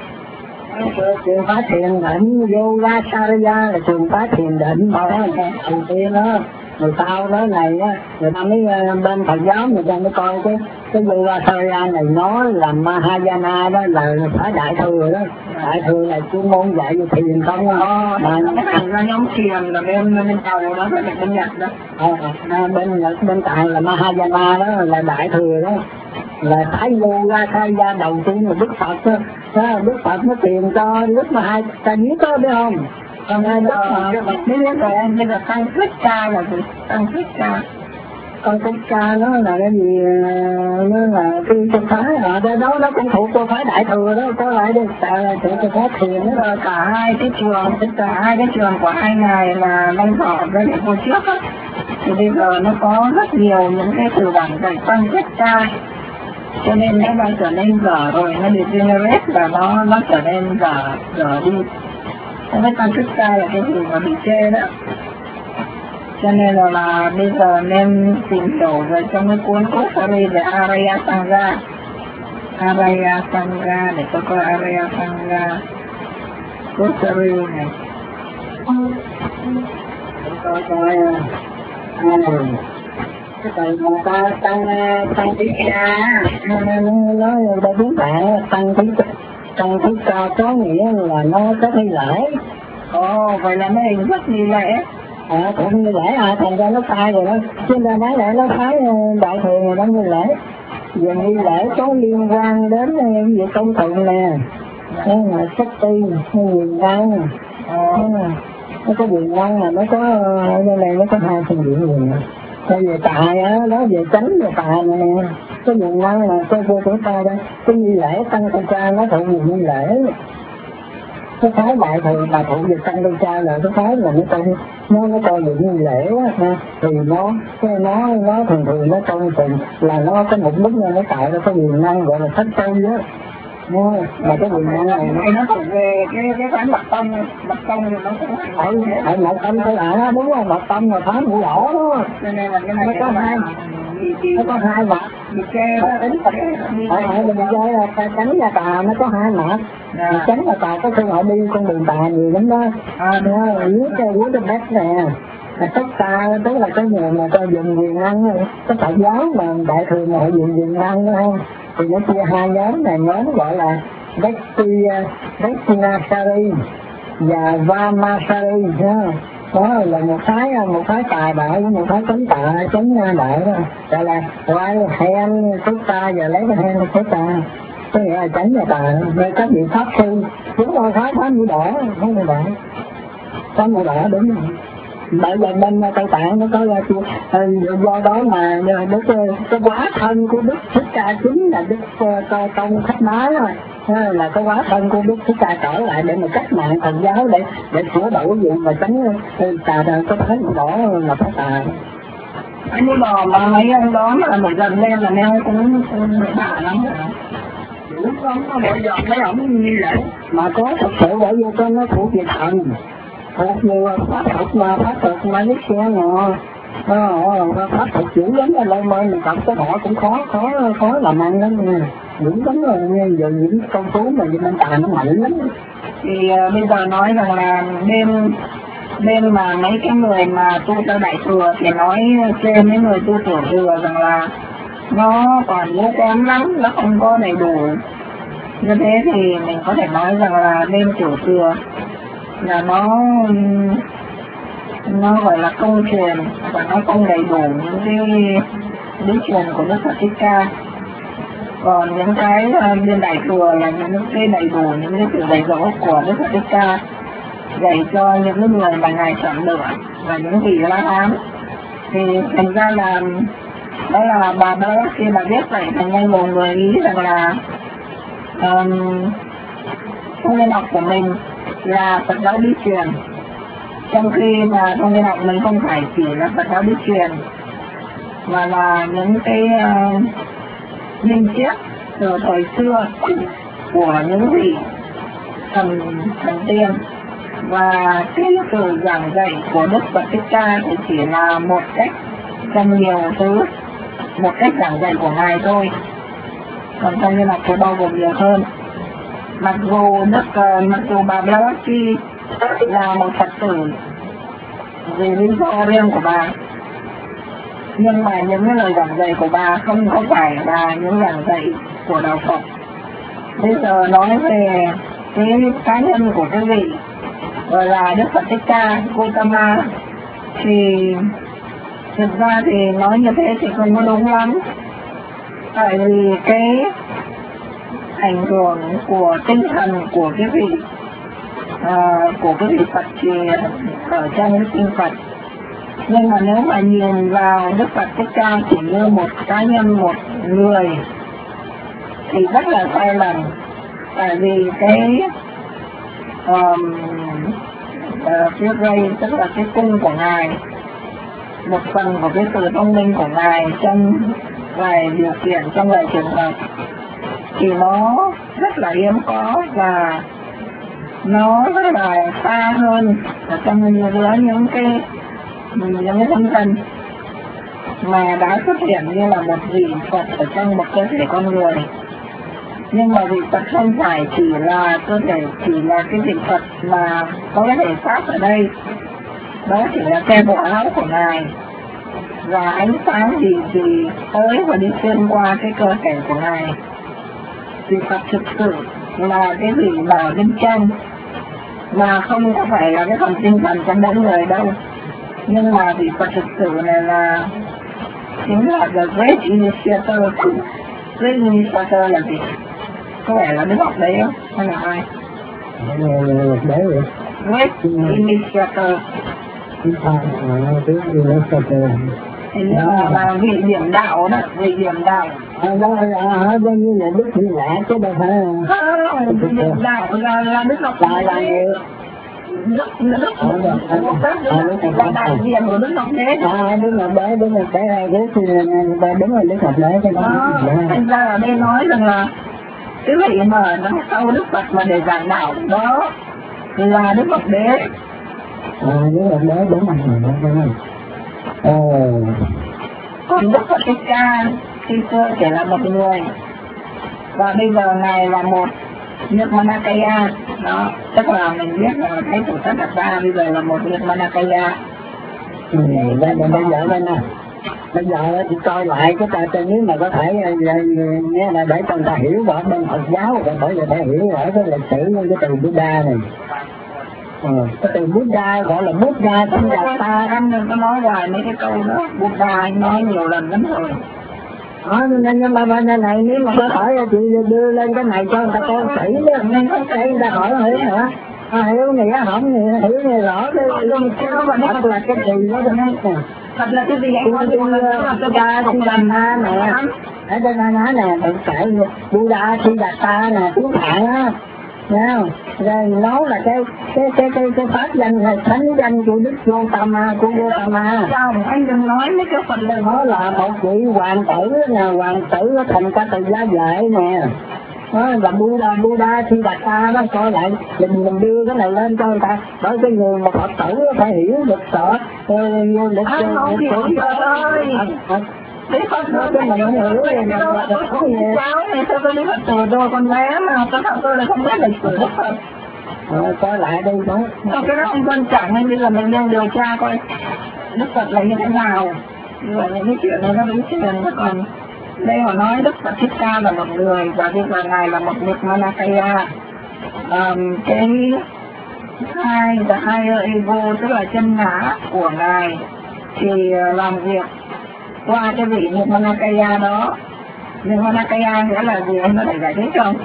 Trường phái thiền định, Yogacarya là trường phái thiền định. Đầu tiên đó, người sau đó này á, người ta mới bên Phật giáo người ta mới coi cái cái Yogacarya này nói là Mahayana, đó là phái Đại Thừa đó. Đại Thừa là chuyên môn dạy về thiền không đó. Mà nó thành ra nhóm thiền là bên bên Tàu đó, bên bên Nhật đó. Ờ, bên Nhật bên Tàu là Mahayana, đó là Đại Thừa đó, là phái Yogacarya đầu tiên là Đức Phật đó. Đó, Đức Phật nó truyền cho lúc mà hai ta biết đó biết không? Còn bây giờ mới biết rồi anh, bây giờ Sanskritca là gì? Sanskritca Sanskritca nó là cái gì? Nó là cái trường phái ở đó, đó nó cũng thuộc cho phái Đại Thừa đó, có lại đi tại thuộc cho phái thiền đó. Rồi cả hai cái trường, cả hai cái trường của hai ngài là Long Thọ với lại Vô Trước á, thì bây giờ nó có rất nhiều những cái từ bản dạy Sanskritca, cho nên nó đang trở nên dở rồi, nó degenerate là nó nó trở nên dở dở đi. Không biết Sanskritca là cái gì mà bị chê đó. Cho nên là, là bây giờ nên tìm hiểu về trong cái cuốn Kosari về Aryasanga. Aryasanga, để tôi coi Aryasanga Kosari này. Coi coi cái từ mà ta tăng tăng tí ca, nói ta biết bạn tăng tí tăng tí ca có nghĩa là nó có nghi lễ. Ồ, vậy là nó hình thức nghi lễ. À, cũng nghi lễ à, thành ra nó sai rồi đó. Chứ ra nói lại nó phái Đại Thừa người đó nghi lễ. Về nghi lễ có liên quan đến việc công thượng nè, nó là sắc ti, nó quyền năng. Nó có quyền năng là nó có, ở đây này nó có hai phương diện quyền năng. Cái về tài á, đó về chánh về tài này nè, cái quyền năng là cái vô của ta đây, cái nghi lễ tăng tăng ca nó thuộc về nghi lễ. cái phái đại thừa bà thụ về tăng đôi cha là cái phái là nó coi nó nó coi được như lễ á, thì nó cái nó nó thường thường nó coi tình là nó có mục đích nó tạo ra cái quyền năng gọi là thất tu á. Mà cái quyền năng này nó thuộc về cái cái phái mật tông, mật tông thì nó cũng ở ở mật tông tôi à, đúng không? Mật tông là phái mũ đỏ đó, cho nên là cái này nó có hai nó có hai mặt. bị che đó, đánh Phật Ở ở mình chơi là tránh nhà tà nó có hai mặt. Tránh nhà tà có cơ hội đi con đường tà nhiều lắm đó. À, dưới cái dưới cái bếp nè. Tất ta tức là cái người mà ta dùng quyền năng, cái Phật giáo mà đại thừa mà họ dùng quyền năng đó không? Thì nó chia hai nhóm này, nhóm gọi là Dakshinasari và Vamasari ha. Đó là một phái một phái tà đạo với một phái chống tà chống đạo đó, gọi là right hand xuất ta và lấy cái hand xuất ta, có nghĩa là tránh nhà tà. Rồi các vị pháp sư chúng tôi phái phái mũi đỏ, phái mũi đỏ, phái mũi đỏ đúng rồi. Bởi vì bên Tây Tạng nó có ra do đó mà đức cái quá thân của Đức Thích Ca chính là Đức Tô Tông Khách Má rồi, là cái quá thân của Đức Thích Ca trở lại để mà cách mạng Thần giáo để để sửa đổi gì mà tránh tà đạo có thấy đỏ là phải tà. Anh như bò mà mấy ông đó mà một lần lên là neo cũng bả lắm rồi. Đúng không? Có mỗi dọn mấy ông như vậy mà có thật sự bởi vì con nó thuộc về thần. Thuộc như pháp thuật mà pháp thuật mà nước xe ngò, pháp thuật dữ lắm là lâu mơ mình tập cái họ cũng khó khó khó làm ăn lắm nha, dữ lắm rồi nha, giờ những công phu mà bên tà nó mạnh lắm. Thì uh, bây giờ nói rằng là bên bên mà mấy cái người mà tu theo đại thừa thì nói trên mấy người tu tiểu thừa rằng là nó còn yếu kém lắm, nó không có đầy đủ. Như thế thì mình có thể nói rằng là bên tiểu thừa là nó nó gọi là công truyền và nó không đầy đủ những cái lý truyền của Đức Phật Thích Ca. Còn những cái bên đại thừa là những cái đầy đủ, những cái sự dạy dỗ của Đức Phật Thích Ca dạy cho những người mà ngài chọn lựa và những vị La Hán. Thì thành ra là đó là bà đó khi mà viết vậy thành ra nhiều người nghĩ rằng là um, trong liên học của mình là Phật giáo bí truyền, trong khi mà trong liên học mình không phải chỉ là Phật giáo bí truyền mà là những cái uh, minh triết từ thời xưa của những vị thần thần tiên, và cái sự giảng dạy của Đức Phật Thích Ca thì chỉ là một cách trong nhiều thứ, một cách giảng dạy của ngài thôi. Còn trong liên học thì bao gồm nhiều hơn. Mặc dù Đức uh, mặc dù bà Blavatsky là một Phật tử vì lý do riêng của bà, nhưng mà những cái lời giảng dạy của bà không có phải là những giảng dạy của đạo Phật. Bây giờ nói về cái cá nhân của cái vị gọi là Đức Phật Thích Ca Gautama thì thực ra thì nói như thế thì không có đúng lắm, tại vì cái ảnh hưởng của tinh thần của cái vị uh, của cái vị Phật thì ở trong cái kinh Phật. Nhưng mà nếu mà nhìn vào Đức Phật Thích Ca chỉ như một cá nhân, một người thì rất là sai lầm, tại vì cái um, uh, cái ray tức là cái cung của ngài, một phần của cái sự thông minh của ngài trong vài điều kiện, trong vài trường hợp thì nó rất là hiếm có và nó rất là xa hơn ở trong những cái những cái thân thân mà đã xuất hiện như là một vị Phật ở trong một cơ thể con người. Nhưng mà vị Phật không phải chỉ là cơ thể, chỉ là cái vị Phật mà có cái thể xác ở đây, đó chỉ là cái bộ áo của ngài, và ánh sáng thì thì tới và đi xuyên qua cái cơ thể của ngài. Vị Phật thực sự là cái vị mà bên trong, mà không có phải là cái phần tinh thần trong mỗi người đâu. Nhưng mà vị Phật thực sự này là chính là the great initiator. Great initiator là gì? Có vẻ là Đức Phật đấy không? Hay là ai? Đấy vậy. Great initiator. Initiator. Thì là, là vị điểm đạo đó, vị điểm đạo. À, đó là bao nhiêu là đức như lạ chứ đâu phải là là là Đức Ngọc là là nhiều Đức Đức là đại diện của Đức Ngọc Đế. À, Đức Ngọc Đế, Đức Ngọc Đế này Đức thì là đúng rồi, Đức Ngọc Đế cái đó. Thành ra ở đây nói rằng là cái vị mà nó sau Đức Phật mà để giảng đạo đó là Đức Ngọc Đế. À, Đức Ngọc Đế đúng rồi, đúng rồi. Ồ. Còn Đức Phật Thích Ca khi xưa chỉ là một người, và bây giờ Ngài là một Nirmanakaya. Đó, tức là mình biết là Thái Thủ Tất Đạt Đa bây giờ là một Nirmanakaya. Ừ, bây giờ đây nè, bây giờ thì coi lại cái ta nếu mà có thể nghe là để cho người ta hiểu rõ bên Phật giáo, rồi bởi vì để hiểu rõ cái lịch sử như cái từ Buddha này. Ừ, cái từ Buddha gọi là Buddha trong Đạt Ta. Anh đừng có nói hoài mấy cái câu đó, Buddha anh nói nhiều lần lắm rồi. Đó, nên nhưng mà bên này nếu mà có thể chị đưa lên cái này cho người ta coi kỹ đó, nên có thể người ta hỏi hiểu nữa. À, hiểu nghĩa không, hiểu nghe rõ cái thật là cái gì đó nè. Thật là cái gì anh nói tôi tôi ta thì làm ha nè, ở đây nó nói nè, tự kể Buddha thì Đạt Ta nè, tiếng Phạn á, nghe không? Rồi nói là cái cái cái cái cái pháp danh là thánh danh của Đức Gautama, của Gautama. Sao anh đừng nói mấy cái Phật lời Nó là một vị hoàng tử nè, hoàng tử thành ca từ gia vệ nè. Đó là Buddha, Buddha thì Đạt Ta đó, coi lại mình mình đưa cái này lên cho người ta, bởi cái người mà Phật tử phải hiểu được sợ lịch anh không hiểu rồi. Lý Phật tử cái mình không hiểu thì nó là được có gì. Cháu này sao tôi Lý Phật tử rồi, con bé mà có thằng tôi là không biết lịch sử Đức Phật. Ờ, coi lại đây đó. Cái đó không quan trọng, nên bây giờ mình đang điều tra coi Đức Phật là như thế nào. Như vậy những cái chuyện này nó vẫn chuyện, còn đây họ nói Đức Phật Thích Ca là một người, và bây giờ Ngài là một Nirmanakaya. Um, cái hai the higher ego, tức là chân ngã của Ngài thì làm việc qua cái vị Nirmanakaya đó. Nirmanakaya nghĩa là gì anh có thể giải thích không?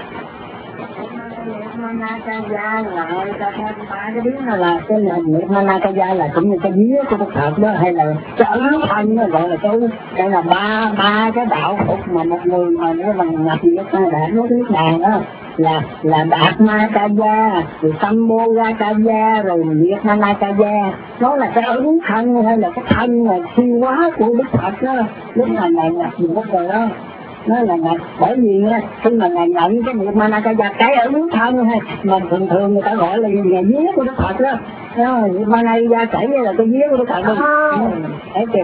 Nirmanakaya là ta theo ba cái biết là cái Nirmanakaya là cũng như cái vía của Đức Phật đó, hay là cái ấn thân nó gọi là cái cái là ba ba cái đạo phục mà một người mà nó bằng nhập gì đó đã nói nước đàn đó là là Đạt Ma Kaya, rồi Sambhogakaya, rồi Nirmanakaya. Nó là cái ấn thân hay là cái thân mà siêu hóa của Đức Phật đó, lúc này này nhập gì đó rồi đó. Nó là ngài, bởi vì khi mà ngài nhận cái Nirmanakaya, cái ấn thân hay mà thường thường người ta gọi là ngày vía của Đức Phật đó. Nirmanakaya kể như là cái vía của Đức Phật đó. Thấy kìa.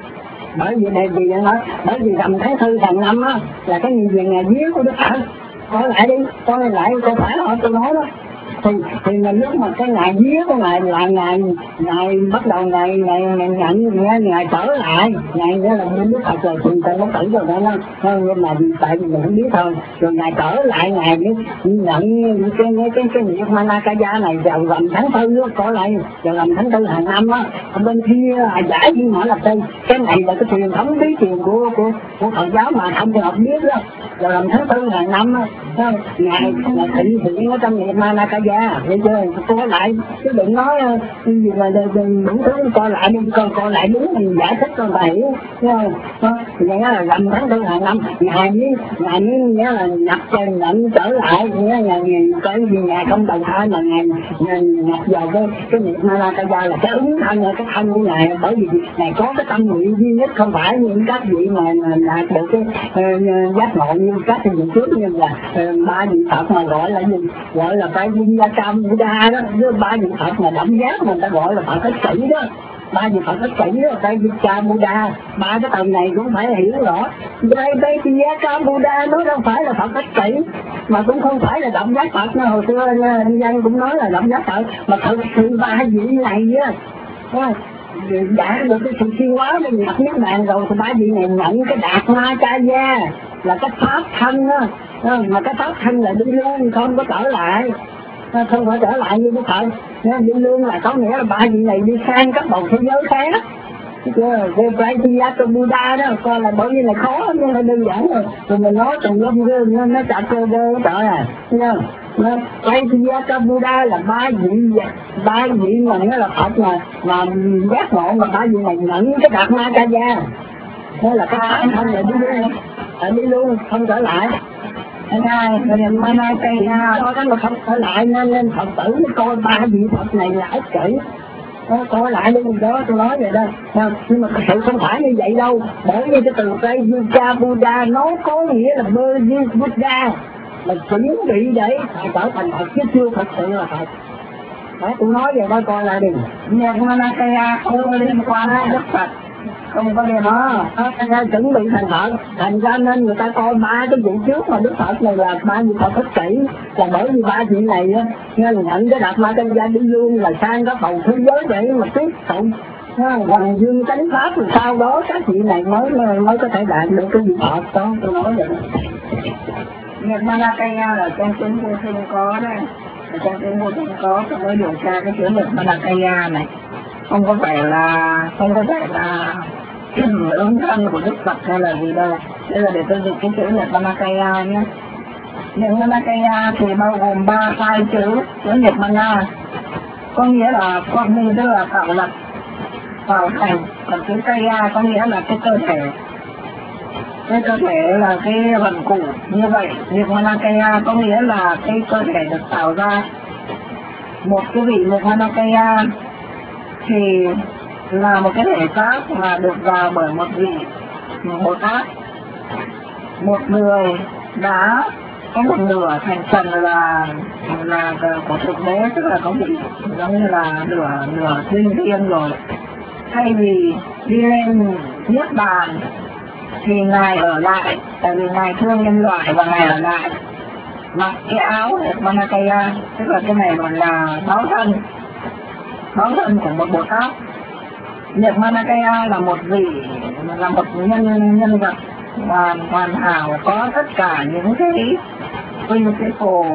Bởi vì này vì vậy nói, bởi vì rằm tháng tư hàng năm á là cái gì ngày vía của Đức Phật. Coi lại đi, coi lại coi phải họ tôi nói đó. Thì, thì mình lúc mà cái ngày vía của ngài là ngày ngày bắt đầu ngày ngày ngày nhận ngày, ngày trở lại ngày đó là đến Đức Phật rồi thì ta có tử rồi đó nó, nhưng mà tại vì mình không biết thôi, rồi ngày trở lại ngày mới nhận cái cái cái cái Nirmanakaya này vào rằm tháng tư đó, coi lại vào rằm tháng tư hàng năm á, ở bên kia là giải nhưng mà là tên cái này là cái truyền thống bí truyền của của của Phật giáo mà không được học biết đó, vào rằm tháng tư hàng năm á, ngày là thị hiện ở trong Nirmanakaya. Vậy chưa, coi lại chứ đừng nói cái gì mà đúng thứ, coi lại đi, coi coi lại đúng mình giải thích cho bà hiểu, thấy không? Vậy là rằm tháng tư hàng năm, ngày với ngày với nghĩa là nhập nhận trở lại, nghĩa là ngày cái gì ngày không đầu thai mà ngày nhập vào cái cái Nirmanakaya là cái ứng thân là cái thân của ngài, bởi vì ngài có cái tâm nguyện duy nhất, không phải những các vị mà đạt được cái uh, giác ngộ như các vị trước, như là uh, ba vị Phật mà gọi là gì, gọi là cái Cam Buddha đó, với ba vị Phật mà đậm giác mà người ta gọi là Phật Ích Kỷ đó, ba vị Phật Ích Kỷ đó, cái Cam Buddha, ba cái từ này cũng phải hiểu rõ. Đây đây thì Cam Buddha nó đâu phải là Phật Ích Kỷ, mà cũng không phải là đậm giác Phật. Hồi xưa nhân dân cũng nói là đậm giác Phật, mà thực sự ba vị này á đã được cái sự siêu hóa để nhập niết bàn rồi, thì ba vị này nhận cái Đạt Ma Kaya là cái pháp thân á, mà cái pháp thân là đi luôn không có trở lại, không phải trở lại như cái Phật. Đi lương là có nghĩa là ba vị này đi sang các bầu thế giới khác. Về Prajnato Buddha đó, coi là bởi vì này khó nhưng mà đơn giản rồi. Rồi mình nói tùm lum nó nó chặt cơ cơ trời à. Thấy không? Prajnato Buddha là ba vị ba vị mà nó là Phật mà mà giác ngộ, mà ba vị này nhận cái Đạt Ma Kaya. Đó là cái pháp thân là đi lương. tại đi luôn không trở lại. Anh hai, rồi mai mai cây do đó mà không trở lại nên nên Phật tử mới coi ba vị Phật này là ích kỷ. Nó coi lại luôn đó, tôi nói vậy đó. Nhưng mà thực sự không phải như vậy đâu. Bởi vì cái từ cây Buddha Buddha nó có nghĩa là bơ Buddha, là chuẩn bị để trở thành Phật chứ chưa thật sự là Phật. Đó, tôi nói vậy đó, coi lại đi. Nhật Manakaya không có liên quan đến Đức Phật, không có liên đó, đó chuẩn bị thành Phật. Thành ra nên người ta coi ba cái vụ trước mà Đức Phật này là ba vị Phật ích kỷ, là bởi vì ba vị này á nên nhận cái Đạt Ma Căn Gia đi dương là sang các bầu thế giới để mà tiếp tục hoàng dương chánh pháp, rồi sau đó các vị này mới mới có thể đạt được cái vị Phật đó, tôi nói vậy. Nhật Manakaya là trong kinh vô sinh có đây, ở trong kinh vô sinh có tôi mới điều tra cái chữ Nhật Manakaya này, không có phải là không có phải là ứng thân của Đức Phật hay là gì đâu. Đây là để tôi dịch cái chữ Nhật Manakaya nhé. Nhật Manakaya thì bao gồm ba hai chữ. Chữ Nhật Mana có nghĩa là con mi, tức là tạo lập, tạo thành. Còn chữ Kaya có nghĩa là cái cơ thể. Cái cơ thể là cái vần cụ. Như vậy Nhật Manakaya có nghĩa là cái cơ thể được tạo ra. Một cái vị Nhật Manakaya thì là một cái thể xác mà được vào bởi một vị Bồ Tát. Một người đã có một nửa thành phần là là của thực đế, tức là có vị giống như là nửa nửa linh thiêng rồi. Thay vì đi lên niết bàn thì ngài ở lại, tại vì ngài thương nhân loại và ngài ở lại mặc cái áo Manakaya, tức là cái này gọi là báo thân, báo thân của một Bồ Tát. Nhật Manakaya là một vị, là một nhân nhân vật hoàn hoàn hảo, có tất cả những cái principle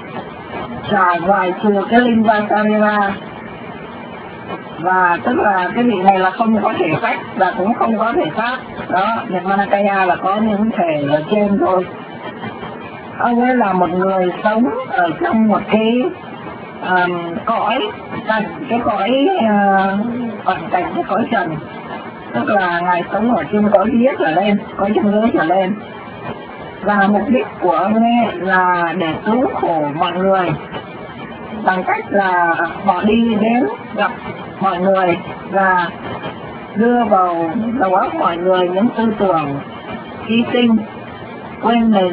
trải ngoài trừ cái linh Vasarira, và tức là cái vị này là không có thể phách và cũng không có thể xác. Đó, Nhật Manakaya là có những thể ở trên thôi. Ông ấy là một người sống ở trong một cái um, cõi cảnh, cái cõi uh, cảnh cái cõi trần, tức là ngài sống ở trên cõi dưới trở lên, cõi chân dưới trở lên, và mục đích của ông ấy là để cứu khổ mọi người bằng cách là họ đi đến gặp mọi người và đưa vào đầu óc mọi người những tư tưởng hy sinh, quên mình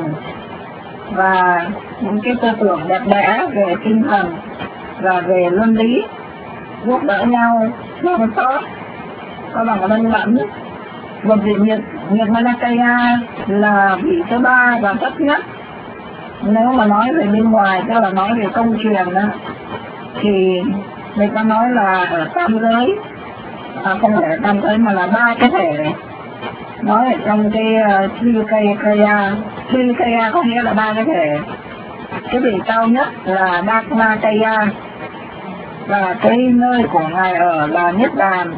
và những cái tư tưởng đẹp đẽ về tinh thần và về luân lý, giúp đỡ nhau, thương xót, có bằng lân lẫn. Một vị Nhật, Nhật Manakaya là vị thứ ba và thấp nhất. Nếu mà nói về bên ngoài, tức là nói về công truyền đó, thì người ta nói là ở tam giới, à, không phải ở tam giới mà là ba cái thể này. Nói ở trong cái uh, Trikaya, Trikaya có nghĩa là ba cái thể. Cái vị cao nhất là Dharmakaya, và cái nơi của ngài ở là Niết Bàn,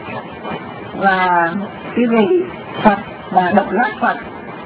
và cái vị Phật là độc giác Phật,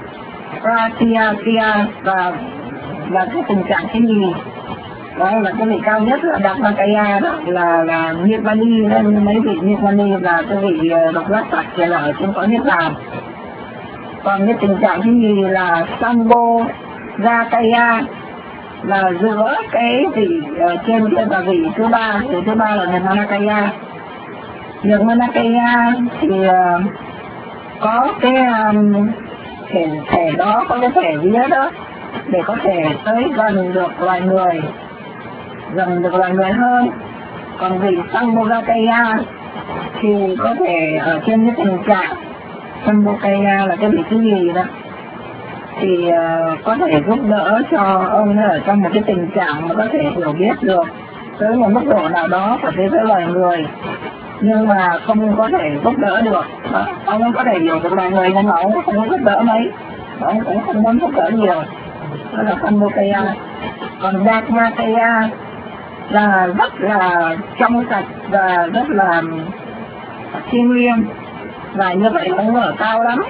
Pratyatya, và là cái tình trạng cái gì. Đó là cái vị cao nhất là Dharmakaya, đó là là Nirvani, nên mấy vị Nirvani là cái vị độc giác Phật thì là ở trên cõi Niết Bàn. Còn cái tình trạng cái gì là Sambodhakaya, là giữa cái vị uh, trên kia và vị thứ ba, vị thứ ba là Nhật Manakaya. Nhật Manakaya thì uh, có cái um, thể, thể đó, có cái thể vía đó để có thể tới gần được loài người, gần được loài người hơn. Còn vị Sambodhakaya thì có thể ở trên cái tình trạng, Sambodhakaya là cái vị thứ gì đó, thì uh, có thể giúp đỡ cho ông ở trong một cái tình trạng mà có thể hiểu biết được tới một mức độ nào đó của thế giới loài người, nhưng mà không có thể giúp đỡ được. Đó. Ông có thể hiểu được loài người nhưng mà ông không giúp đỡ mấy, ông cũng không muốn giúp đỡ nhiều. Đó là Sambodhakaya. Còn Dharmakaya là rất là trong sạch và rất là thiêng liêng, và như vậy cũng ở cao lắm.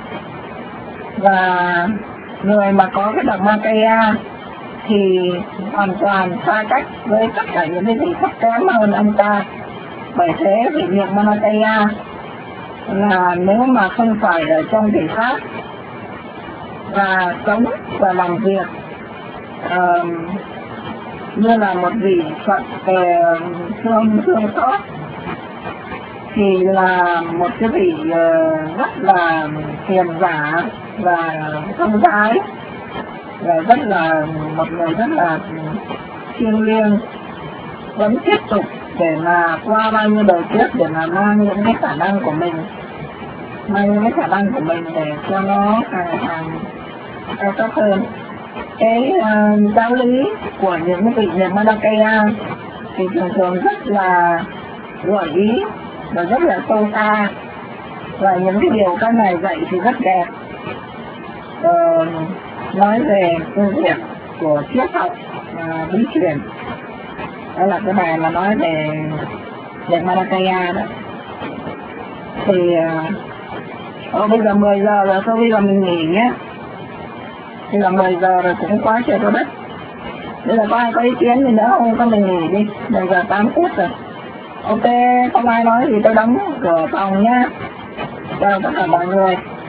Và người mà có cái Dharmakaya thì hoàn toàn xa cách với tất cả những cái gì thấp kém hơn ông ta. Bởi thế vị Nhật Manakaya là nếu mà không phải ở trong thể xác và sống và làm việc uh, như là một vị Phật về thương thương xót, thì là một cái vị uh, rất là hiền giả và thông thái, và rất là một người rất là thiêng liêng, vẫn tiếp tục để mà qua bao nhiêu đời trước để mà mang những cái khả năng của mình, mang những cái khả năng của mình để cho nó càng càng tốt hơn. Cái uh, giáo lý của những cái vị Nirmanakaya thì thường thường rất là gợi ý và rất là sâu xa, và những cái điều các này dạy thì rất đẹp. Uh, nói về phương diện của triết học uh, bí truyền, đó là cái bài mà nói về Nirmanakaya đó. Thì uh, bây giờ mười giờ rồi, thôi bây giờ mình nghỉ nhé. Bây giờ mười giờ rồi cũng quá trời có đất. Bây giờ có ai có ý kiến gì nữa không? Có mình nghỉ đi. Bây giờ tám phút rồi. Ok, không ai nói gì tôi đóng cửa phòng nhá. Chào tất cả mọi người.